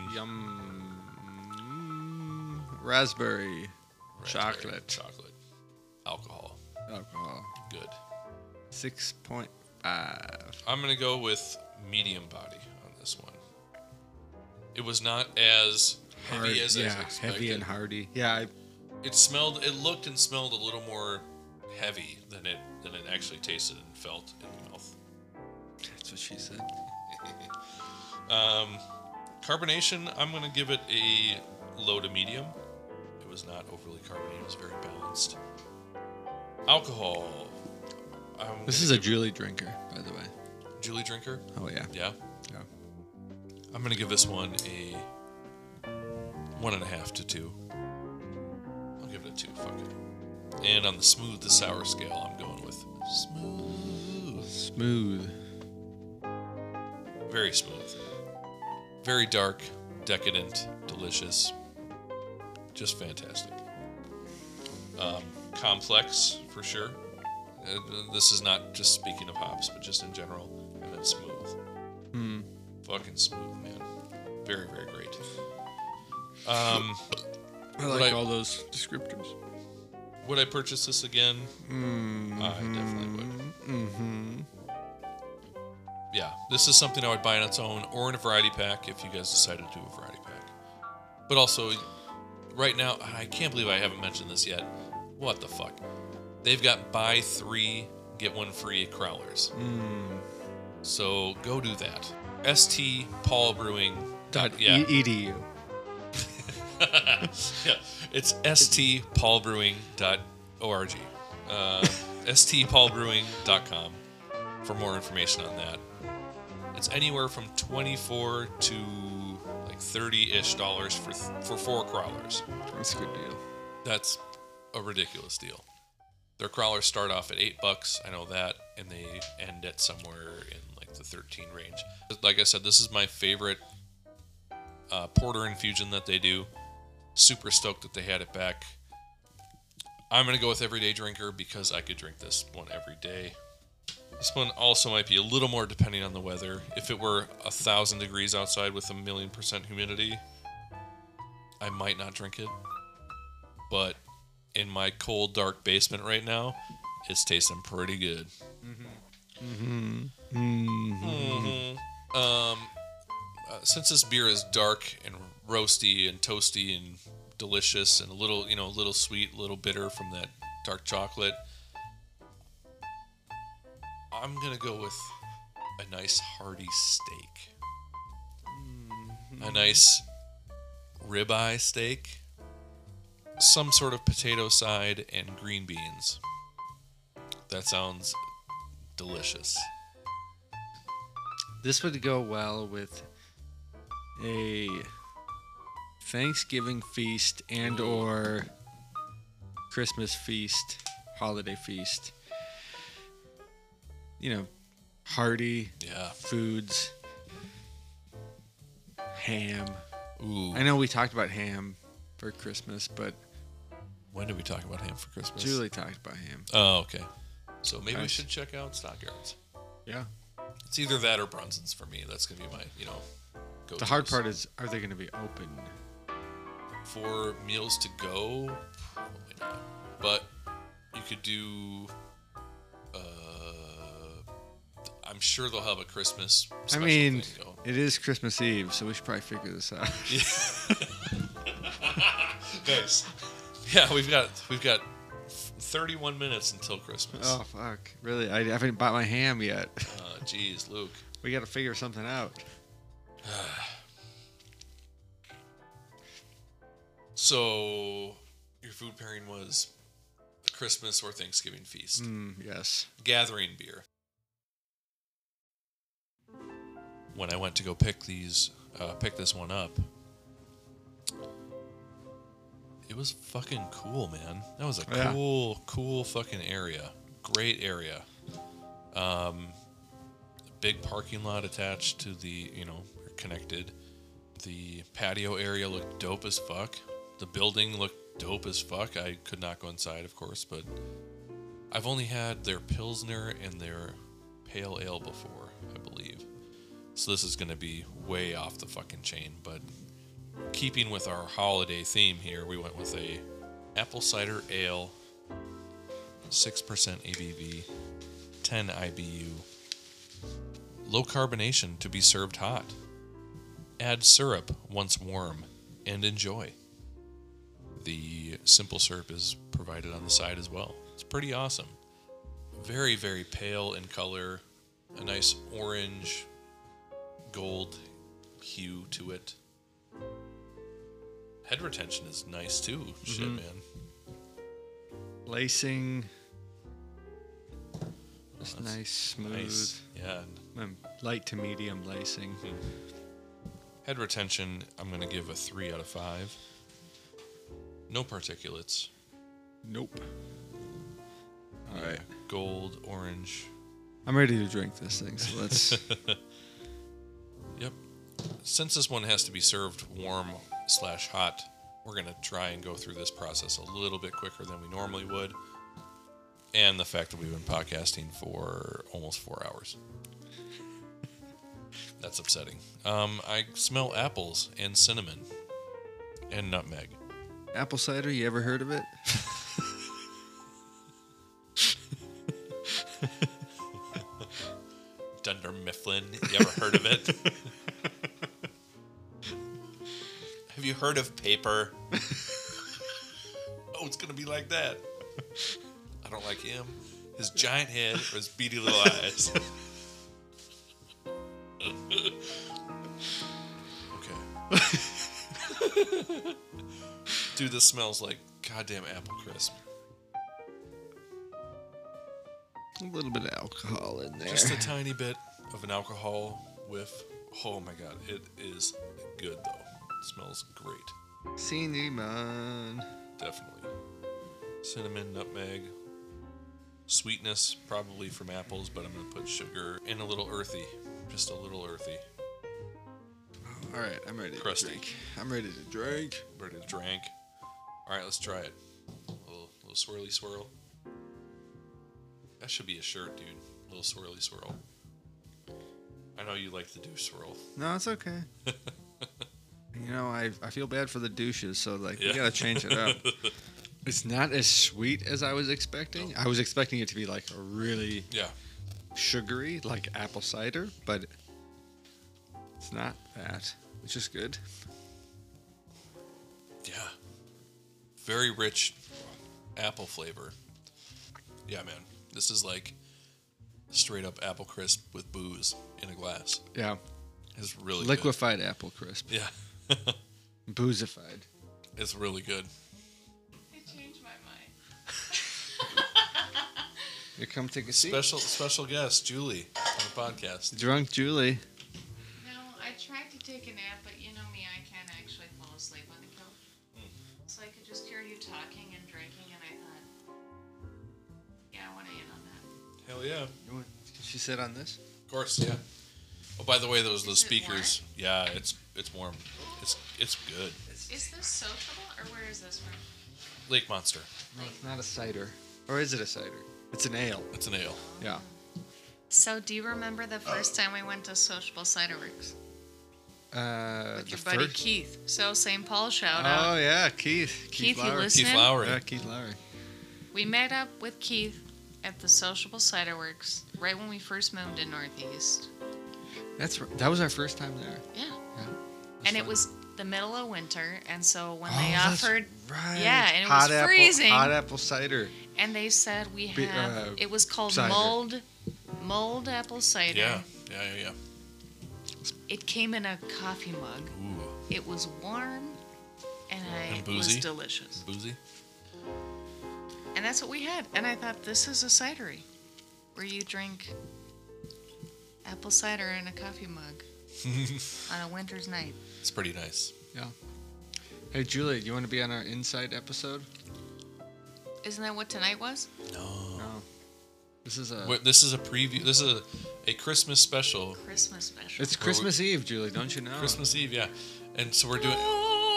[SPEAKER 2] Yum. Raspberry.
[SPEAKER 4] Raspberry,
[SPEAKER 2] Chocolate.
[SPEAKER 4] Chocolate. Alcohol.
[SPEAKER 2] Alcohol.
[SPEAKER 4] Good.
[SPEAKER 2] Six point five.
[SPEAKER 4] I'm going to go with medium body on this one. It was not as heavy as I
[SPEAKER 2] yeah,
[SPEAKER 4] expected.
[SPEAKER 2] heavy and hearty. Yeah, I,
[SPEAKER 4] It smelled, it looked and smelled a little more heavy than it than it actually tasted and felt in the mouth.
[SPEAKER 2] that's what she said.
[SPEAKER 4] Um, carbonation, I'm going to give it a low to medium. It was not overly carbonated. It was very balanced. Alcohol. I'm
[SPEAKER 2] This
[SPEAKER 4] gonna
[SPEAKER 2] is a
[SPEAKER 4] give-
[SPEAKER 2] Julie drinker, by the way.
[SPEAKER 4] Julie drinker.
[SPEAKER 2] Oh yeah.
[SPEAKER 4] Yeah.
[SPEAKER 2] Yeah.
[SPEAKER 4] I'm going to give this one a one and a half to two. I'll give it a two. Fuck it. And on the smooth to sour scale, I'm going with smooth.
[SPEAKER 2] Smooth.
[SPEAKER 4] Very smooth. Very dark, decadent, delicious. Just fantastic. Um, complex, for sure. Uh, this is not just speaking of hops, but just in general. And then smooth.
[SPEAKER 2] Hmm.
[SPEAKER 4] Fucking smooth, man. Very, very great. Um,
[SPEAKER 2] I
[SPEAKER 4] Would
[SPEAKER 2] like
[SPEAKER 4] I-
[SPEAKER 2] all those descriptors.
[SPEAKER 4] would I purchase this again?
[SPEAKER 2] Mm-hmm.
[SPEAKER 4] I definitely would.
[SPEAKER 2] Mm-hmm.
[SPEAKER 4] Yeah, this is something I would buy on its own or in a variety pack if you guys decided to do a variety pack. But also, right now, I can't believe I haven't mentioned this yet. What the fuck? They've got buy three, get one free at Crowlers.
[SPEAKER 2] Mm.
[SPEAKER 4] So go do that. S T Paul Brewing.
[SPEAKER 2] Dot
[SPEAKER 4] yeah.
[SPEAKER 2] e- edu.
[SPEAKER 4] yeah. It's S T Paul Brewing dot org. Uh, S T Paul Brewing dot com for more information on that. It's anywhere from twenty-four to like thirty-ish dollars for for four crawlers.
[SPEAKER 2] That's a good deal.
[SPEAKER 4] That's a ridiculous deal. Their crawlers start off at eight bucks. I know that, and they end at somewhere in like the thirteen range. Like I said, this is my favorite uh, porter infusion that they do. Super stoked that they had it back. I'm gonna go with Everyday Drinker because I could drink this one every day. This one also might be a little more depending on the weather. If it were a thousand degrees outside with a million percent humidity, I might not drink it. But in my cold, dark basement right now, it's tasting pretty good.
[SPEAKER 2] Mm-hmm. Mm-hmm.
[SPEAKER 4] Mm-hmm. Um, uh, since this beer is dark and roasty and toasty and delicious and a little, you know, a little sweet, a little bitter from that dark chocolate, I'm gonna go with a nice hearty steak. Mm-hmm. A nice ribeye steak. Some sort of potato side and green beans. That sounds delicious.
[SPEAKER 2] This would go well with a Thanksgiving feast and or Christmas feast, holiday feast. You know, hearty
[SPEAKER 4] Yeah.
[SPEAKER 2] foods, ham.
[SPEAKER 4] Ooh.
[SPEAKER 2] I know we talked about ham for Christmas, but
[SPEAKER 4] When did we talk about ham for Christmas?
[SPEAKER 2] Julie talked about ham.
[SPEAKER 4] Oh, okay. So maybe we
[SPEAKER 2] Nice.
[SPEAKER 4] should check out Stockyards.
[SPEAKER 2] Yeah.
[SPEAKER 4] It's either that or Brunson's for me. That's gonna be my, you know, go.
[SPEAKER 2] The hard part is, are they going to be open?
[SPEAKER 4] For meals to go, probably not. But you could do. Uh, I'm sure they'll have a Christmas
[SPEAKER 2] I
[SPEAKER 4] special
[SPEAKER 2] mean,
[SPEAKER 4] thing go.
[SPEAKER 2] it is Christmas Eve, so we should probably figure this out.
[SPEAKER 4] Nice. Yeah, we've got we've got thirty-one minutes until Christmas.
[SPEAKER 2] Oh, fuck. Really? I haven't bought my ham yet.
[SPEAKER 4] Uh, Jeez, Luke.
[SPEAKER 2] We got to figure something out.
[SPEAKER 4] So, your food pairing was a Christmas or Thanksgiving feast.
[SPEAKER 2] Mm, yes.
[SPEAKER 4] Gathering beer. When I went to go pick these, uh, pick this one up, it was fucking cool, man. That was a
[SPEAKER 2] Yeah.
[SPEAKER 4] cool, cool fucking area. Great area. Um, big parking lot attached to the, you know, connected. The patio area looked dope as fuck. The building looked dope as fuck. I could not go inside, of course, but I've only had their Pilsner and their Pale Ale before, I believe. So this is going to be way off the fucking chain, but keeping with our holiday theme here, we went with a apple cider ale, six percent A B V, ten I B U, low carbonation to be served hot. Add syrup once warm and enjoy. The simple syrup is provided on the side as well. It's pretty awesome. Very, very pale in color, a nice orange, gold hue to it. Head retention is nice too. Mm-hmm. Shit, man.
[SPEAKER 2] Lacing. Just
[SPEAKER 4] Oh, that's
[SPEAKER 2] nice, smooth.
[SPEAKER 4] Nice. Yeah.
[SPEAKER 2] Um, light to medium lacing.
[SPEAKER 4] Head retention, I'm going to give a three out of five. No particulates.
[SPEAKER 2] Nope. All right.
[SPEAKER 4] Gold, orange.
[SPEAKER 2] I'm ready to drink this thing, so let's...
[SPEAKER 4] Yep. Since this one has to be served warm slash hot, we're going to try and go through this process a little bit quicker than we normally would. And the fact that we've been podcasting for almost four hours. That's upsetting. Um, I smell apples and cinnamon and nutmeg.
[SPEAKER 2] Apple cider, you ever heard of it?
[SPEAKER 4] Dunder Mifflin, you ever heard of it? Have you heard of paper? Oh, it's gonna be like that. I don't like him. His giant head or his beady little eyes. Okay. Dude, this smells like goddamn apple crisp.
[SPEAKER 2] A little bit of alcohol in there.
[SPEAKER 4] Just a tiny bit of an alcohol whiff. Oh my god, it is good though. It smells great.
[SPEAKER 2] Cinnamon.
[SPEAKER 4] Definitely. Cinnamon, nutmeg. Sweetness, probably from apples, but I'm going to put sugar and a little earthy. Just a little earthy.
[SPEAKER 2] All right, I'm ready
[SPEAKER 4] Crusty.
[SPEAKER 2] to drink. I'm ready to drink.
[SPEAKER 4] Ready to drink. All right, let's try it. A little, little swirly swirl. That should be a shirt, dude. A little swirly swirl. I know you like the douche swirl.
[SPEAKER 2] No, it's okay. You know, I I feel bad for the douches, so like
[SPEAKER 4] Yeah.
[SPEAKER 2] we gotta change it up. It's not as sweet as I was expecting. I was expecting it to be like a really
[SPEAKER 4] Yeah.
[SPEAKER 2] sugary, like apple cider, but it's not that, which is good.
[SPEAKER 4] Yeah. Very rich apple flavor. Yeah, man. This is like straight up apple crisp with booze in a glass.
[SPEAKER 2] Yeah,
[SPEAKER 4] It's really
[SPEAKER 2] liquefied apple crisp,
[SPEAKER 4] good. Yeah.
[SPEAKER 2] boozified.
[SPEAKER 4] It's really good.
[SPEAKER 3] I changed my mind.
[SPEAKER 2] You come take a seat.
[SPEAKER 4] Special special guest, Julie, on the podcast.
[SPEAKER 2] Drunk Julie.
[SPEAKER 3] No, I tried to take a nap, but you know me, I can't actually fall asleep on the couch. So I could just hear you talking and drinking, and I thought, yeah, I want to in on that.
[SPEAKER 4] Hell yeah.
[SPEAKER 2] You want, can she sit on this?
[SPEAKER 4] Of course, yeah. Oh, by the way, those those
[SPEAKER 3] Is it
[SPEAKER 4] speakers. Yeah, it's it's warm. It's it's good.
[SPEAKER 3] Is this sociable, or where is this from?
[SPEAKER 4] Lake Monster.
[SPEAKER 2] No, it's not a cider. Or is it a cider? It's an ale.
[SPEAKER 4] It's an ale.
[SPEAKER 2] Yeah.
[SPEAKER 3] So, do you remember the first time we went to Sociable Cider Works
[SPEAKER 2] Uh,
[SPEAKER 3] with
[SPEAKER 2] the
[SPEAKER 3] your buddy
[SPEAKER 2] first-
[SPEAKER 3] Keith? So, Saint Paul shout
[SPEAKER 2] Oh
[SPEAKER 3] out.
[SPEAKER 2] yeah, Keith.
[SPEAKER 3] Keith, you
[SPEAKER 2] Lowry.
[SPEAKER 3] listen?
[SPEAKER 4] Keith Lowry.
[SPEAKER 2] Yeah, Keith Lowry.
[SPEAKER 3] We met up with Keith at the Sociable Cider Works right when we first moved in Northeast.
[SPEAKER 2] That's r- that was our first time there.
[SPEAKER 3] Yeah.
[SPEAKER 2] Yeah.
[SPEAKER 3] And it was the middle of winter, and so when
[SPEAKER 2] Oh,
[SPEAKER 3] they
[SPEAKER 2] that's
[SPEAKER 3] offered,
[SPEAKER 2] right.
[SPEAKER 3] yeah, and it
[SPEAKER 2] hot
[SPEAKER 3] was
[SPEAKER 2] apple,
[SPEAKER 3] freezing.
[SPEAKER 2] Hot apple cider.
[SPEAKER 3] and they said we
[SPEAKER 2] Be-
[SPEAKER 3] have,
[SPEAKER 2] uh,
[SPEAKER 3] it was called
[SPEAKER 2] cider.
[SPEAKER 3] mulled, mulled apple cider.
[SPEAKER 4] Yeah. Yeah, yeah, yeah.
[SPEAKER 3] It came in a coffee mug.
[SPEAKER 4] Ooh,
[SPEAKER 3] It was warm, and, I,
[SPEAKER 4] And
[SPEAKER 3] it was
[SPEAKER 4] boozy?
[SPEAKER 3] delicious.
[SPEAKER 4] boozy.
[SPEAKER 3] And that's what we had. And I thought, this is a cidery, where you drink apple cider in a coffee mug on a winter's night.
[SPEAKER 4] It's pretty nice.
[SPEAKER 2] Yeah. Hey Julie, do you want to be on our Insight episode?
[SPEAKER 3] Isn't that what tonight was?
[SPEAKER 4] No.
[SPEAKER 2] No. This is a.
[SPEAKER 4] Wait, this is a preview. This is a, a Christmas special.
[SPEAKER 3] Christmas special.
[SPEAKER 2] It's Christmas Eve, Julie. Don't you know?
[SPEAKER 4] Christmas Eve, yeah. And so we're doing.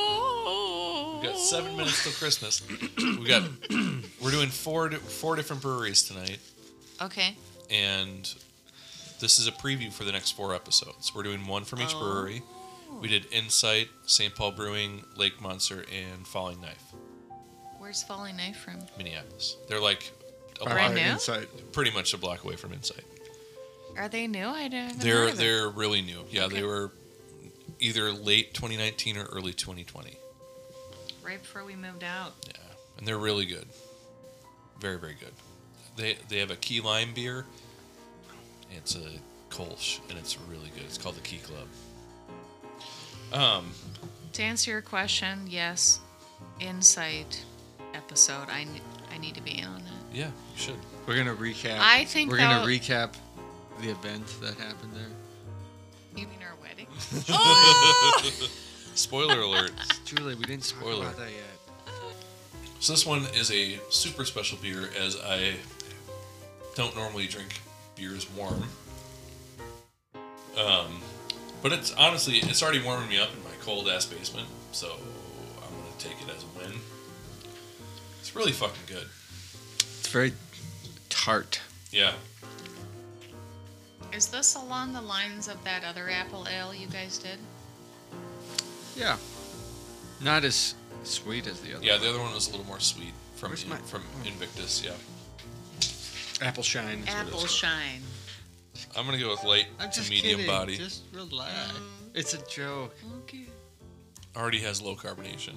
[SPEAKER 4] We got seven minutes till Christmas. We got. We're doing four di- four different breweries tonight,
[SPEAKER 3] Okay.
[SPEAKER 4] and this is a preview for the next four episodes. We're doing one from each
[SPEAKER 3] Oh.
[SPEAKER 4] brewery. We did Insight, Saint Paul Brewing, Lake Monster, and Falling Knife,
[SPEAKER 3] Where's Falling Knife from?
[SPEAKER 4] Minneapolis. They're like a
[SPEAKER 2] Our-
[SPEAKER 3] Brand
[SPEAKER 2] our
[SPEAKER 3] new?
[SPEAKER 2] Insight.
[SPEAKER 4] pretty much a block away from Insight.
[SPEAKER 3] Are they new? I haven't
[SPEAKER 4] They're
[SPEAKER 3] heard of it.
[SPEAKER 4] they're really new. Yeah,
[SPEAKER 3] Okay.
[SPEAKER 4] they were either late twenty nineteen or early twenty twenty.
[SPEAKER 3] Right before we moved out.
[SPEAKER 4] Yeah, and they're really good. Very very good. They they have a key lime beer. It's a Kolsch and it's really good. It's called the Key Club. Um,
[SPEAKER 3] To answer your question, yes, Insight episode. I, ne- I need to be in on that.
[SPEAKER 4] yeah, you should.
[SPEAKER 2] We're gonna recap.
[SPEAKER 3] I think
[SPEAKER 2] we're gonna
[SPEAKER 3] that-
[SPEAKER 2] recap the event that happened there.
[SPEAKER 3] You mean our wedding?
[SPEAKER 4] Spoiler alert.
[SPEAKER 2] Julie, we didn't talk
[SPEAKER 4] Spoiler.
[SPEAKER 2] about that yet.
[SPEAKER 4] So this one is a super special beer, as I don't normally drink beers warm. Um, but it's honestly, it's already warming me up in my cold ass basement, so I'm gonna take it as a win. It's really fucking good.
[SPEAKER 2] It's very tart.
[SPEAKER 4] Yeah.
[SPEAKER 3] Is this along the lines of that other apple ale you guys did?
[SPEAKER 2] Yeah. Not as sweet as the other.
[SPEAKER 4] Yeah, the other one was a little more sweet from
[SPEAKER 2] Where's
[SPEAKER 4] In-
[SPEAKER 2] my-
[SPEAKER 4] from
[SPEAKER 2] oh.
[SPEAKER 4] Invictus. Yeah.
[SPEAKER 2] Apple shine. is what
[SPEAKER 3] Apple
[SPEAKER 2] it's
[SPEAKER 3] shine.
[SPEAKER 4] I'm gonna go with light
[SPEAKER 2] called. I'm
[SPEAKER 4] to
[SPEAKER 2] just
[SPEAKER 4] medium
[SPEAKER 2] kidding.
[SPEAKER 4] body.
[SPEAKER 2] Just relax. It's a joke.
[SPEAKER 3] Okay.
[SPEAKER 4] Already has low carbonation.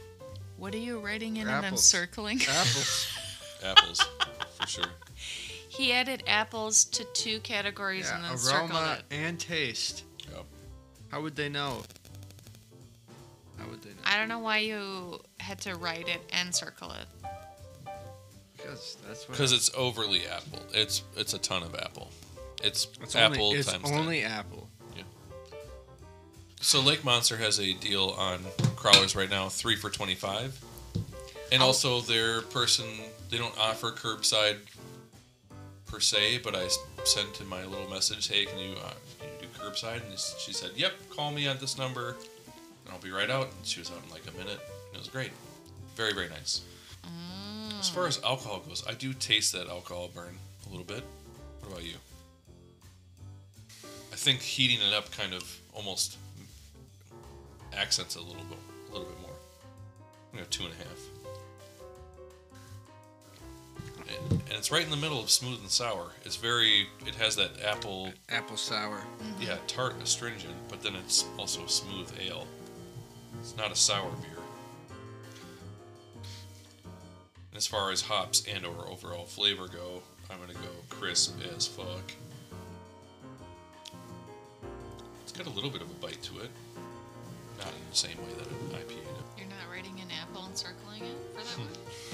[SPEAKER 3] What are you writing in and
[SPEAKER 2] Apples.
[SPEAKER 3] encircling?
[SPEAKER 2] Apples.
[SPEAKER 4] Apples, for sure.
[SPEAKER 3] He added apples to two categories
[SPEAKER 2] Yeah,
[SPEAKER 3] and then circled
[SPEAKER 2] aroma
[SPEAKER 3] it.
[SPEAKER 2] and taste.
[SPEAKER 4] Yep.
[SPEAKER 2] How would they know? How would they know?
[SPEAKER 3] I don't know why you had to write it and circle it.
[SPEAKER 2] Because that's what.
[SPEAKER 4] Because it's overly apple. It's it's a ton of apple. It's,
[SPEAKER 2] It's
[SPEAKER 4] apple
[SPEAKER 2] only, it's
[SPEAKER 4] times
[SPEAKER 2] only
[SPEAKER 4] ten.
[SPEAKER 2] apple.
[SPEAKER 4] So Lake Monster has a deal on crawlers right now, three for twenty-five. And
[SPEAKER 3] Oh.
[SPEAKER 4] also their person, they don't offer curbside per se, but I s- sent in my little message, hey, can you, uh, can you do curbside? And she said, yep, call me on this number, and I'll be right out. And she was out in like a minute. And it was great. Very, very nice.
[SPEAKER 3] Mm.
[SPEAKER 4] As far as alcohol goes, I do taste that alcohol burn a little bit. What about you? I think heating it up kind of almost accents it a little bit, a little bit more. I'm gonna have two and a half. And, and it's right in the middle of smooth and sour. It's very, it has that apple,
[SPEAKER 2] Apple sour.
[SPEAKER 4] yeah, tart astringent, but then it's also a smooth ale. It's not a sour beer. And as far as hops and or overall flavor go, I'm gonna go crisp as fuck. It's got a little bit of a bite to it. Not in the same way that an I P A did.
[SPEAKER 3] You're not writing an apple and circling it for that one?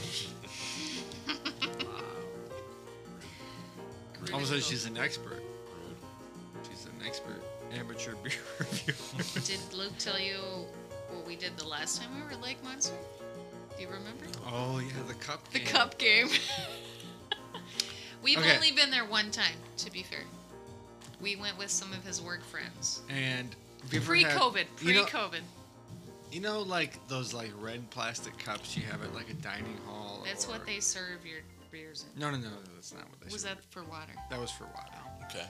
[SPEAKER 2] All of a sudden, she's an expert. She's an expert amateur beer reviewer.
[SPEAKER 3] Did Luke tell you what we did the last time we were at Lake Monster? Do you remember?
[SPEAKER 2] Oh yeah, the cup.
[SPEAKER 3] The
[SPEAKER 2] game.
[SPEAKER 3] cup game. We've
[SPEAKER 2] Okay.
[SPEAKER 3] only been there one time, to be fair. We went with some of his work friends.
[SPEAKER 2] And have you ever had-
[SPEAKER 3] Pre-COVID.
[SPEAKER 2] you know-
[SPEAKER 3] Pre-COVID.
[SPEAKER 2] You know, like those like red plastic cups you have at like a dining hall.
[SPEAKER 3] That's
[SPEAKER 2] or-
[SPEAKER 3] what they serve your beers in.
[SPEAKER 2] No, no, no, that's not what they.
[SPEAKER 3] Was
[SPEAKER 2] serve.
[SPEAKER 3] that for water?
[SPEAKER 2] That was for water.
[SPEAKER 4] Okay.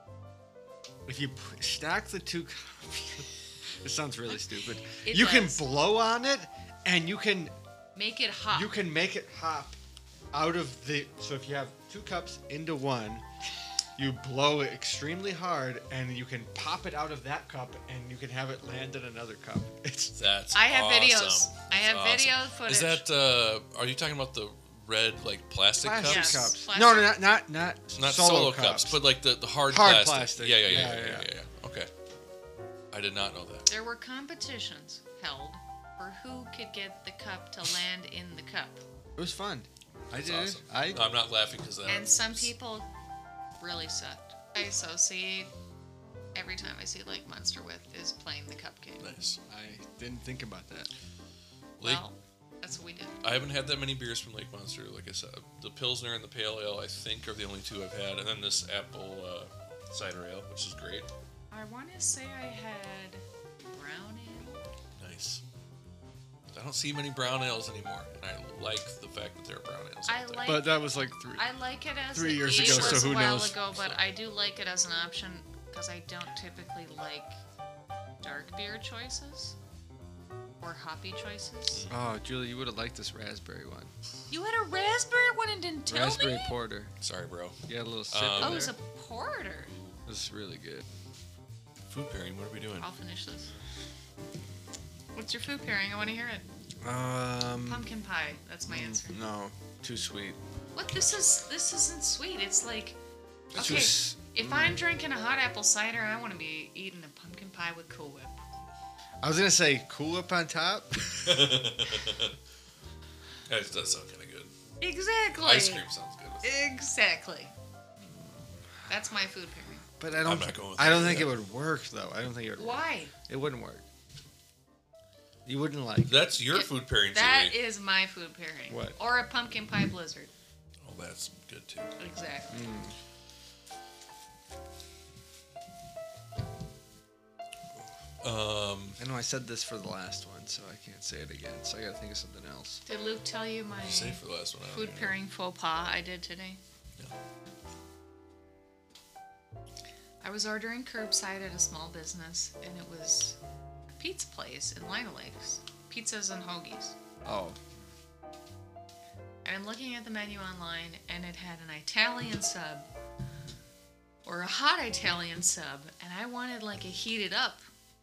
[SPEAKER 2] If you p- stack the two cups, it sounds really stupid.
[SPEAKER 3] It
[SPEAKER 2] you
[SPEAKER 3] does.
[SPEAKER 2] can blow on it, and you can
[SPEAKER 3] Make it hot.
[SPEAKER 2] you can make it hop out of the. So if you have two cups into one, you blow it extremely hard, and you can pop it out of that cup, and you can have it land in another cup. It's
[SPEAKER 4] That's
[SPEAKER 3] I have
[SPEAKER 4] awesome.
[SPEAKER 3] videos. I
[SPEAKER 4] That's
[SPEAKER 3] have
[SPEAKER 4] awesome.
[SPEAKER 3] video footage.
[SPEAKER 4] Is that, uh, are you talking about the red, like, plastic
[SPEAKER 2] plastic
[SPEAKER 3] Yes.
[SPEAKER 4] cups?
[SPEAKER 2] cups.
[SPEAKER 3] Plastic.
[SPEAKER 2] No, no, not not not,
[SPEAKER 4] Not
[SPEAKER 2] solo,
[SPEAKER 4] solo,
[SPEAKER 2] cups.
[SPEAKER 4] cups, but like the, the hard,
[SPEAKER 2] Hard
[SPEAKER 4] plastic.
[SPEAKER 2] plastic.
[SPEAKER 4] Yeah, yeah, yeah,
[SPEAKER 2] Yeah,
[SPEAKER 4] yeah, yeah,
[SPEAKER 2] yeah.
[SPEAKER 4] yeah, yeah. Okay. I did not know that.
[SPEAKER 3] There were competitions held for who could get the cup to land in the cup.
[SPEAKER 2] It was fun. I
[SPEAKER 4] That's
[SPEAKER 2] did. it.
[SPEAKER 4] awesome.
[SPEAKER 2] I
[SPEAKER 4] I'm not laughing because that.
[SPEAKER 3] And some people really sucked. I associate every time I see Lake Monster with is playing the cup game.
[SPEAKER 4] Nice.
[SPEAKER 2] I didn't think about that.
[SPEAKER 4] Lake,
[SPEAKER 3] Well, that's what we did.
[SPEAKER 4] I haven't had that many beers from Lake Monster. Like I said, the Pilsner and the Pale Ale, I think, are the only two I've had, and then this apple uh, cider ale, which is great.
[SPEAKER 3] I want to say I had brown ale.
[SPEAKER 4] Nice. I don't see many brown ales anymore, and I like the fact that there are brown ales
[SPEAKER 3] I
[SPEAKER 4] out there.
[SPEAKER 3] like.
[SPEAKER 2] But that was like three.
[SPEAKER 3] I like it as
[SPEAKER 2] Three
[SPEAKER 3] it
[SPEAKER 2] years
[SPEAKER 3] is
[SPEAKER 2] ago, so
[SPEAKER 3] was
[SPEAKER 2] who
[SPEAKER 3] a while
[SPEAKER 2] knows?
[SPEAKER 3] ago, but I do like it as an option because I don't typically like dark beer choices or hoppy choices.
[SPEAKER 2] Oh, Julie, you would have liked this raspberry one.
[SPEAKER 3] You had a raspberry one and didn't tell
[SPEAKER 2] raspberry
[SPEAKER 3] me.
[SPEAKER 2] porter.
[SPEAKER 4] Sorry, bro.
[SPEAKER 2] You had a little sip
[SPEAKER 4] Um,
[SPEAKER 2] in
[SPEAKER 3] Oh,
[SPEAKER 2] there.
[SPEAKER 3] it was a porter.
[SPEAKER 2] It was really good.
[SPEAKER 4] Food pairing, what are we doing?
[SPEAKER 3] I'll finish this. What's your food pairing? I want to hear it.
[SPEAKER 2] Um,
[SPEAKER 3] Pumpkin pie. That's my answer.
[SPEAKER 2] no, too sweet.
[SPEAKER 3] What? This is this isn't sweet. It's like
[SPEAKER 2] It's
[SPEAKER 3] okay.
[SPEAKER 2] just-
[SPEAKER 3] If I'm drinking a hot apple cider, I want to be eating a pumpkin pie with Cool Whip.
[SPEAKER 2] I was gonna say Cool Whip on top.
[SPEAKER 4] That does sound kind of good.
[SPEAKER 3] Exactly.
[SPEAKER 4] Ice cream sounds good. With it.
[SPEAKER 3] Exactly. That's my food pairing.
[SPEAKER 2] But I don't.
[SPEAKER 4] I'm not going with
[SPEAKER 2] I don't
[SPEAKER 4] that.
[SPEAKER 2] think it would work though. I don't think it would. Work.
[SPEAKER 3] Why?
[SPEAKER 2] It wouldn't work. You wouldn't like. it.
[SPEAKER 4] That's your
[SPEAKER 3] It-
[SPEAKER 4] food pairing,
[SPEAKER 3] That
[SPEAKER 4] Julie.
[SPEAKER 3] is my food pairing.
[SPEAKER 2] What?
[SPEAKER 3] Or a pumpkin pie blizzard.
[SPEAKER 4] Oh, that's good too.
[SPEAKER 3] Exactly.
[SPEAKER 4] Um,
[SPEAKER 2] I know I said this for the last one, so I can't say it again. So I gotta think of something else.
[SPEAKER 3] Did Luke tell you my
[SPEAKER 4] save for the last one. I don't
[SPEAKER 3] food
[SPEAKER 4] even know.
[SPEAKER 3] pairing faux pas I did today?
[SPEAKER 4] Yeah.
[SPEAKER 3] I was ordering curbside at a small business, and it was a pizza place in Lino Lakes. Pizzas and hoagies.
[SPEAKER 2] Oh,
[SPEAKER 3] And I'm looking at the menu online, and it had an Italian sub, or a hot Italian sub, and I wanted like a heated up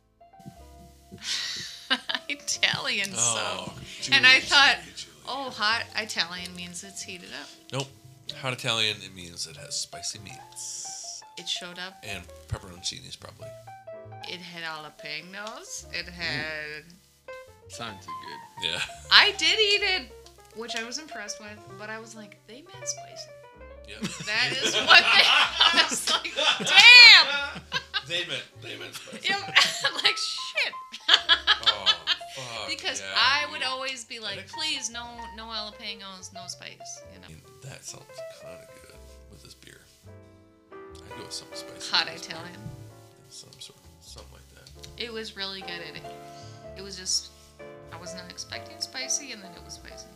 [SPEAKER 3] Italian
[SPEAKER 4] Oh,
[SPEAKER 3] sub.
[SPEAKER 4] Julie,
[SPEAKER 3] And I thought,
[SPEAKER 4] Julie, Julie.
[SPEAKER 3] oh, hot Italian means it's heated up.
[SPEAKER 4] Nope. Hot Italian, it means it has spicy meats.
[SPEAKER 3] It showed up.
[SPEAKER 4] And pepperoncinis, probably.
[SPEAKER 3] It had jalapenos. It had.
[SPEAKER 2] Sounds good.
[SPEAKER 4] Yeah.
[SPEAKER 3] I did eat it, which I was impressed with, but I was like, they meant spicy.
[SPEAKER 4] Yeah.
[SPEAKER 3] That is what they. I was like, damn.
[SPEAKER 4] They meant, they meant spicy.
[SPEAKER 3] Yeah, like shit.
[SPEAKER 4] Oh, fuck.
[SPEAKER 3] Because
[SPEAKER 4] yeah,
[SPEAKER 3] I
[SPEAKER 4] dude.
[SPEAKER 3] would always be like,
[SPEAKER 4] think-
[SPEAKER 3] please, no, no jalapenos, no spice. You
[SPEAKER 4] I
[SPEAKER 3] know,
[SPEAKER 4] mean, that sounds kind of good with this beer. I'd go with something spicy.
[SPEAKER 3] hot
[SPEAKER 4] with this beer.
[SPEAKER 3] Italian.
[SPEAKER 4] Some sort of, something like that.
[SPEAKER 3] It was really good. It, it was just, I was not expecting spicy, and then it was spicy.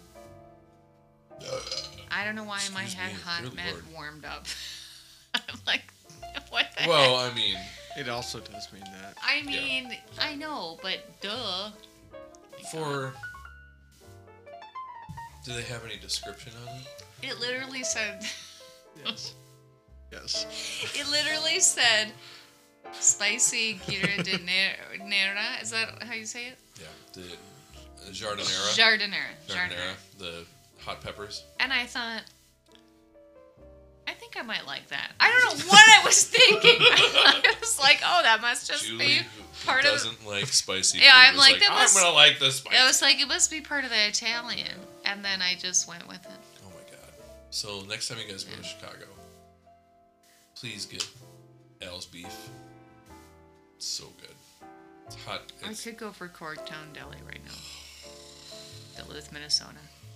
[SPEAKER 3] I don't know why my
[SPEAKER 4] Excuse
[SPEAKER 3] head
[SPEAKER 4] me,
[SPEAKER 3] hot
[SPEAKER 4] good
[SPEAKER 3] meant
[SPEAKER 4] Lord.
[SPEAKER 3] warmed up. I'm like, what the
[SPEAKER 4] Well,
[SPEAKER 3] heck?
[SPEAKER 4] I mean,
[SPEAKER 2] It also does mean that.
[SPEAKER 3] I mean, I know, but duh.
[SPEAKER 4] for. Do they have any description on it?
[SPEAKER 3] It literally said,
[SPEAKER 2] Yes. Yes.
[SPEAKER 3] it literally said, spicy gira de ner- nera. Is that how you say it?
[SPEAKER 4] Yeah. The uh, Jardinera.
[SPEAKER 3] Jardinera.
[SPEAKER 4] Jardinera. The hot peppers.
[SPEAKER 3] And I thought, I think I might like that. I don't know what I was thinking. I was like, oh, that must just
[SPEAKER 4] Julie,
[SPEAKER 3] be
[SPEAKER 4] who, who
[SPEAKER 3] part of.
[SPEAKER 4] doesn't like spicy
[SPEAKER 3] Yeah,
[SPEAKER 4] food,
[SPEAKER 3] I'm
[SPEAKER 4] is
[SPEAKER 3] like, that
[SPEAKER 4] I'm
[SPEAKER 3] must-
[SPEAKER 4] gonna like this spicy.
[SPEAKER 3] It was like it must be part of the Italian, and then I just went with it.
[SPEAKER 4] Oh my god. So next time you guys go to Chicago, please get Al's beef. It's so good. It's hot.
[SPEAKER 3] I
[SPEAKER 4] It's,
[SPEAKER 3] could go for Corktown Deli right now. Duluth, Minnesota.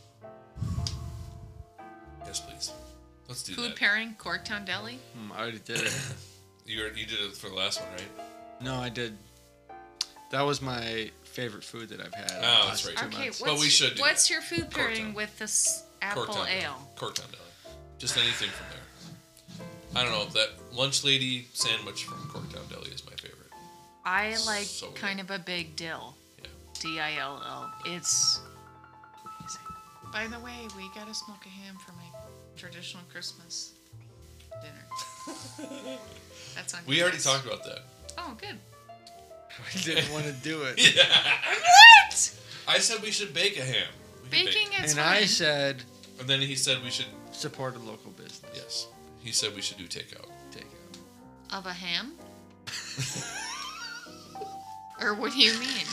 [SPEAKER 4] yes, please. Let's do
[SPEAKER 3] Food
[SPEAKER 4] that.
[SPEAKER 3] pairing, Corktown Deli.
[SPEAKER 2] Hmm, I already did it.
[SPEAKER 4] You already- you did it for the last one, right?
[SPEAKER 2] No, I did. That was my favorite food that I've had. in the
[SPEAKER 4] Oh,
[SPEAKER 2] last
[SPEAKER 4] that's right.
[SPEAKER 2] two
[SPEAKER 3] Okay,
[SPEAKER 2] months.
[SPEAKER 3] what's,
[SPEAKER 4] Well, we should do
[SPEAKER 3] what's your food pairing
[SPEAKER 4] Corktown.
[SPEAKER 3] with this apple
[SPEAKER 4] Corktown Deli.
[SPEAKER 3] ale?
[SPEAKER 4] Corktown Deli. Just anything from there. I don't know. That lunch lady sandwich from Corktown Deli is my favorite.
[SPEAKER 3] I like
[SPEAKER 4] So good.
[SPEAKER 3] kind of a big dill.
[SPEAKER 4] Yeah.
[SPEAKER 3] D I L L. It's amazing. By the way, we gotta smoke a ham for my traditional Christmas dinner. That's on.
[SPEAKER 4] We
[SPEAKER 3] your
[SPEAKER 4] already
[SPEAKER 3] list.
[SPEAKER 4] talked about that.
[SPEAKER 3] Oh, good.
[SPEAKER 2] I didn't want to do it.
[SPEAKER 4] Yeah.
[SPEAKER 3] What?
[SPEAKER 4] I said we should bake a ham. We can
[SPEAKER 3] Baking
[SPEAKER 4] bake.
[SPEAKER 3] is
[SPEAKER 2] And
[SPEAKER 3] fine.
[SPEAKER 2] I said,
[SPEAKER 4] And then he said we should.
[SPEAKER 2] support a local business.
[SPEAKER 4] Yes. He said we should do takeout.
[SPEAKER 2] Take it.
[SPEAKER 3] Of a ham? Or what do you mean?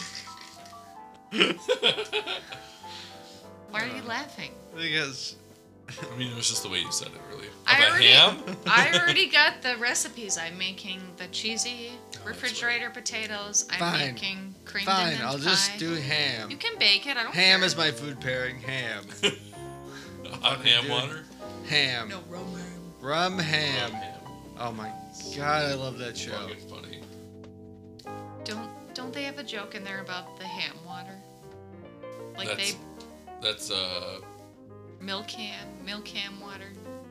[SPEAKER 3] Why are you laughing?
[SPEAKER 2] Because
[SPEAKER 4] I mean, it was just the way you said it, really. Of
[SPEAKER 3] I
[SPEAKER 4] a
[SPEAKER 3] already,
[SPEAKER 4] ham?
[SPEAKER 3] I already got the recipes. I'm making the cheesy
[SPEAKER 4] that's
[SPEAKER 3] refrigerator potatoes. I'm
[SPEAKER 2] Fine.
[SPEAKER 3] making cream
[SPEAKER 2] fine,
[SPEAKER 3] and
[SPEAKER 2] I'll
[SPEAKER 3] pie.
[SPEAKER 2] just do ham.
[SPEAKER 3] You can bake it. I don't
[SPEAKER 2] Ham
[SPEAKER 3] care.
[SPEAKER 2] is my food pairing. Ham.
[SPEAKER 4] Hot ham
[SPEAKER 2] dude.
[SPEAKER 4] water?
[SPEAKER 2] Ham.
[SPEAKER 3] No rum ham.
[SPEAKER 2] Rum ham.
[SPEAKER 4] Ham.
[SPEAKER 2] Oh my god, I love that show.
[SPEAKER 4] Fucking funny.
[SPEAKER 3] Don't don't they have a joke in there about the ham water? Like
[SPEAKER 4] That's-
[SPEAKER 3] they
[SPEAKER 4] That's, uh.
[SPEAKER 3] milk ham, milk ham water.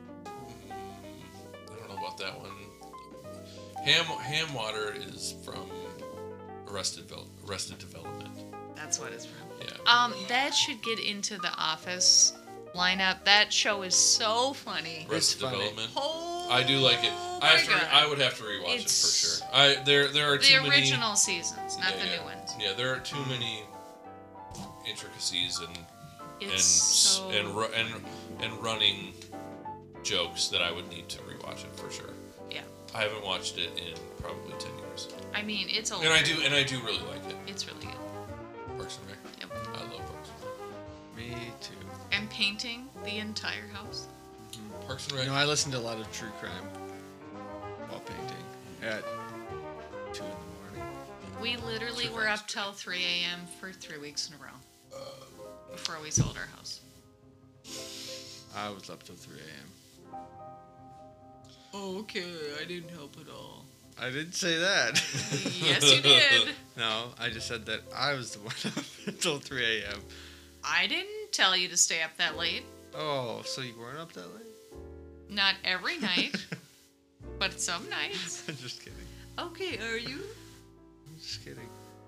[SPEAKER 4] I don't know about that one. Ham ham water is from Arrested, Vel- Arrested Development.
[SPEAKER 3] That's what it's from.
[SPEAKER 4] Yeah.
[SPEAKER 3] Um, that should get into the Office lineup. That show is so funny.
[SPEAKER 4] Arrested
[SPEAKER 2] funny.
[SPEAKER 4] Development.
[SPEAKER 3] Oh,
[SPEAKER 4] I do like it. I have to.
[SPEAKER 3] my
[SPEAKER 4] Re-
[SPEAKER 3] God.
[SPEAKER 4] I would have to rewatch
[SPEAKER 3] It's-
[SPEAKER 4] it for sure. I there there are
[SPEAKER 3] the
[SPEAKER 4] too
[SPEAKER 3] original seasons, not
[SPEAKER 4] many.
[SPEAKER 3] the
[SPEAKER 4] yeah,
[SPEAKER 3] new ones.
[SPEAKER 4] Yeah, there are too many intricacies and and
[SPEAKER 3] It's so
[SPEAKER 4] and ru- and and running jokes that I would need to rewatch it for sure.
[SPEAKER 3] yeah.
[SPEAKER 4] I haven't watched it in probably ten years,
[SPEAKER 3] I mean, it's old.
[SPEAKER 4] and I do and I do really like it.
[SPEAKER 3] It's really good.
[SPEAKER 4] Parks and Rec.
[SPEAKER 3] Yep.
[SPEAKER 4] I love Parks and
[SPEAKER 2] Me too.
[SPEAKER 3] And painting the entire house.
[SPEAKER 4] Rec. Parks and Rec.
[SPEAKER 2] You know, I listen to a lot of true crime while painting at two in the morning.
[SPEAKER 3] We literally
[SPEAKER 4] True
[SPEAKER 3] were
[SPEAKER 4] crimes.
[SPEAKER 3] up till three a.m. for three weeks in a row before we sold our house.
[SPEAKER 2] I was up till three a.m.
[SPEAKER 3] Okay, I didn't help at all.
[SPEAKER 2] I didn't say that.
[SPEAKER 3] Yes, you did.
[SPEAKER 2] No, I just said that I was the one up until three a.m.
[SPEAKER 3] I didn't tell you to stay up that late.
[SPEAKER 2] Oh, so you weren't up that late?
[SPEAKER 3] Not every night, but some nights.
[SPEAKER 2] I'm just kidding.
[SPEAKER 3] Okay, are you?
[SPEAKER 2] I'm just kidding.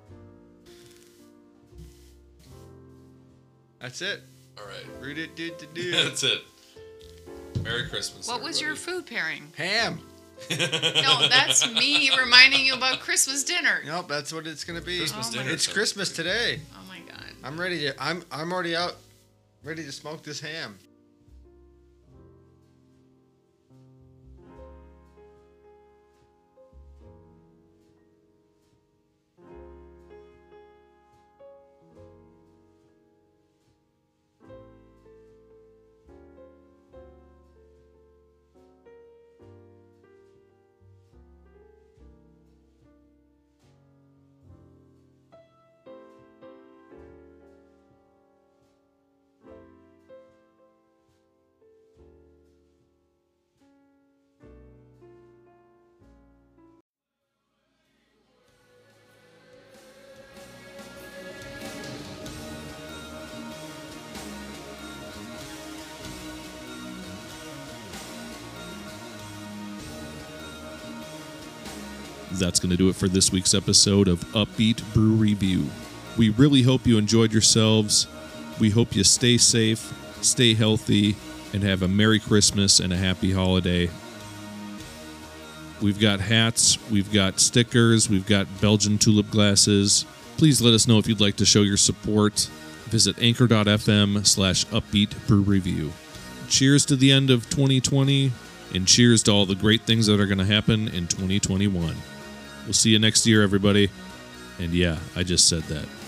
[SPEAKER 2] That's it.
[SPEAKER 4] All right.
[SPEAKER 2] Root it, do, do, do.
[SPEAKER 4] That's it. Merry Christmas.
[SPEAKER 3] What was your
[SPEAKER 4] everybody.
[SPEAKER 3] food pairing?
[SPEAKER 2] Ham.
[SPEAKER 3] No, that's me reminding you about Christmas dinner.
[SPEAKER 2] Nope, that's what it's gonna be.
[SPEAKER 4] Christmas
[SPEAKER 3] Oh my-
[SPEAKER 4] dinner.
[SPEAKER 2] It's
[SPEAKER 4] sounds
[SPEAKER 2] Christmas
[SPEAKER 4] great.
[SPEAKER 2] today.
[SPEAKER 3] Oh my god.
[SPEAKER 2] I'm ready to. I'm. I'm already out, ready to smoke this ham.
[SPEAKER 1] that's going to do it for this week's episode of Upbeat Brew Review. We really hope you enjoyed yourselves. We hope you stay safe, stay healthy, and have a Merry Christmas and a Happy Holiday. We've got hats, we've got stickers, we've got Belgian tulip glasses. Please let us know if you'd like to show your support. Visit anchor.fm slash upbeat brew review. Cheers to the end of twenty twenty, and cheers to all the great things that are going to happen in twenty twenty-one. We'll see you next year, everybody. And yeah, I just said that.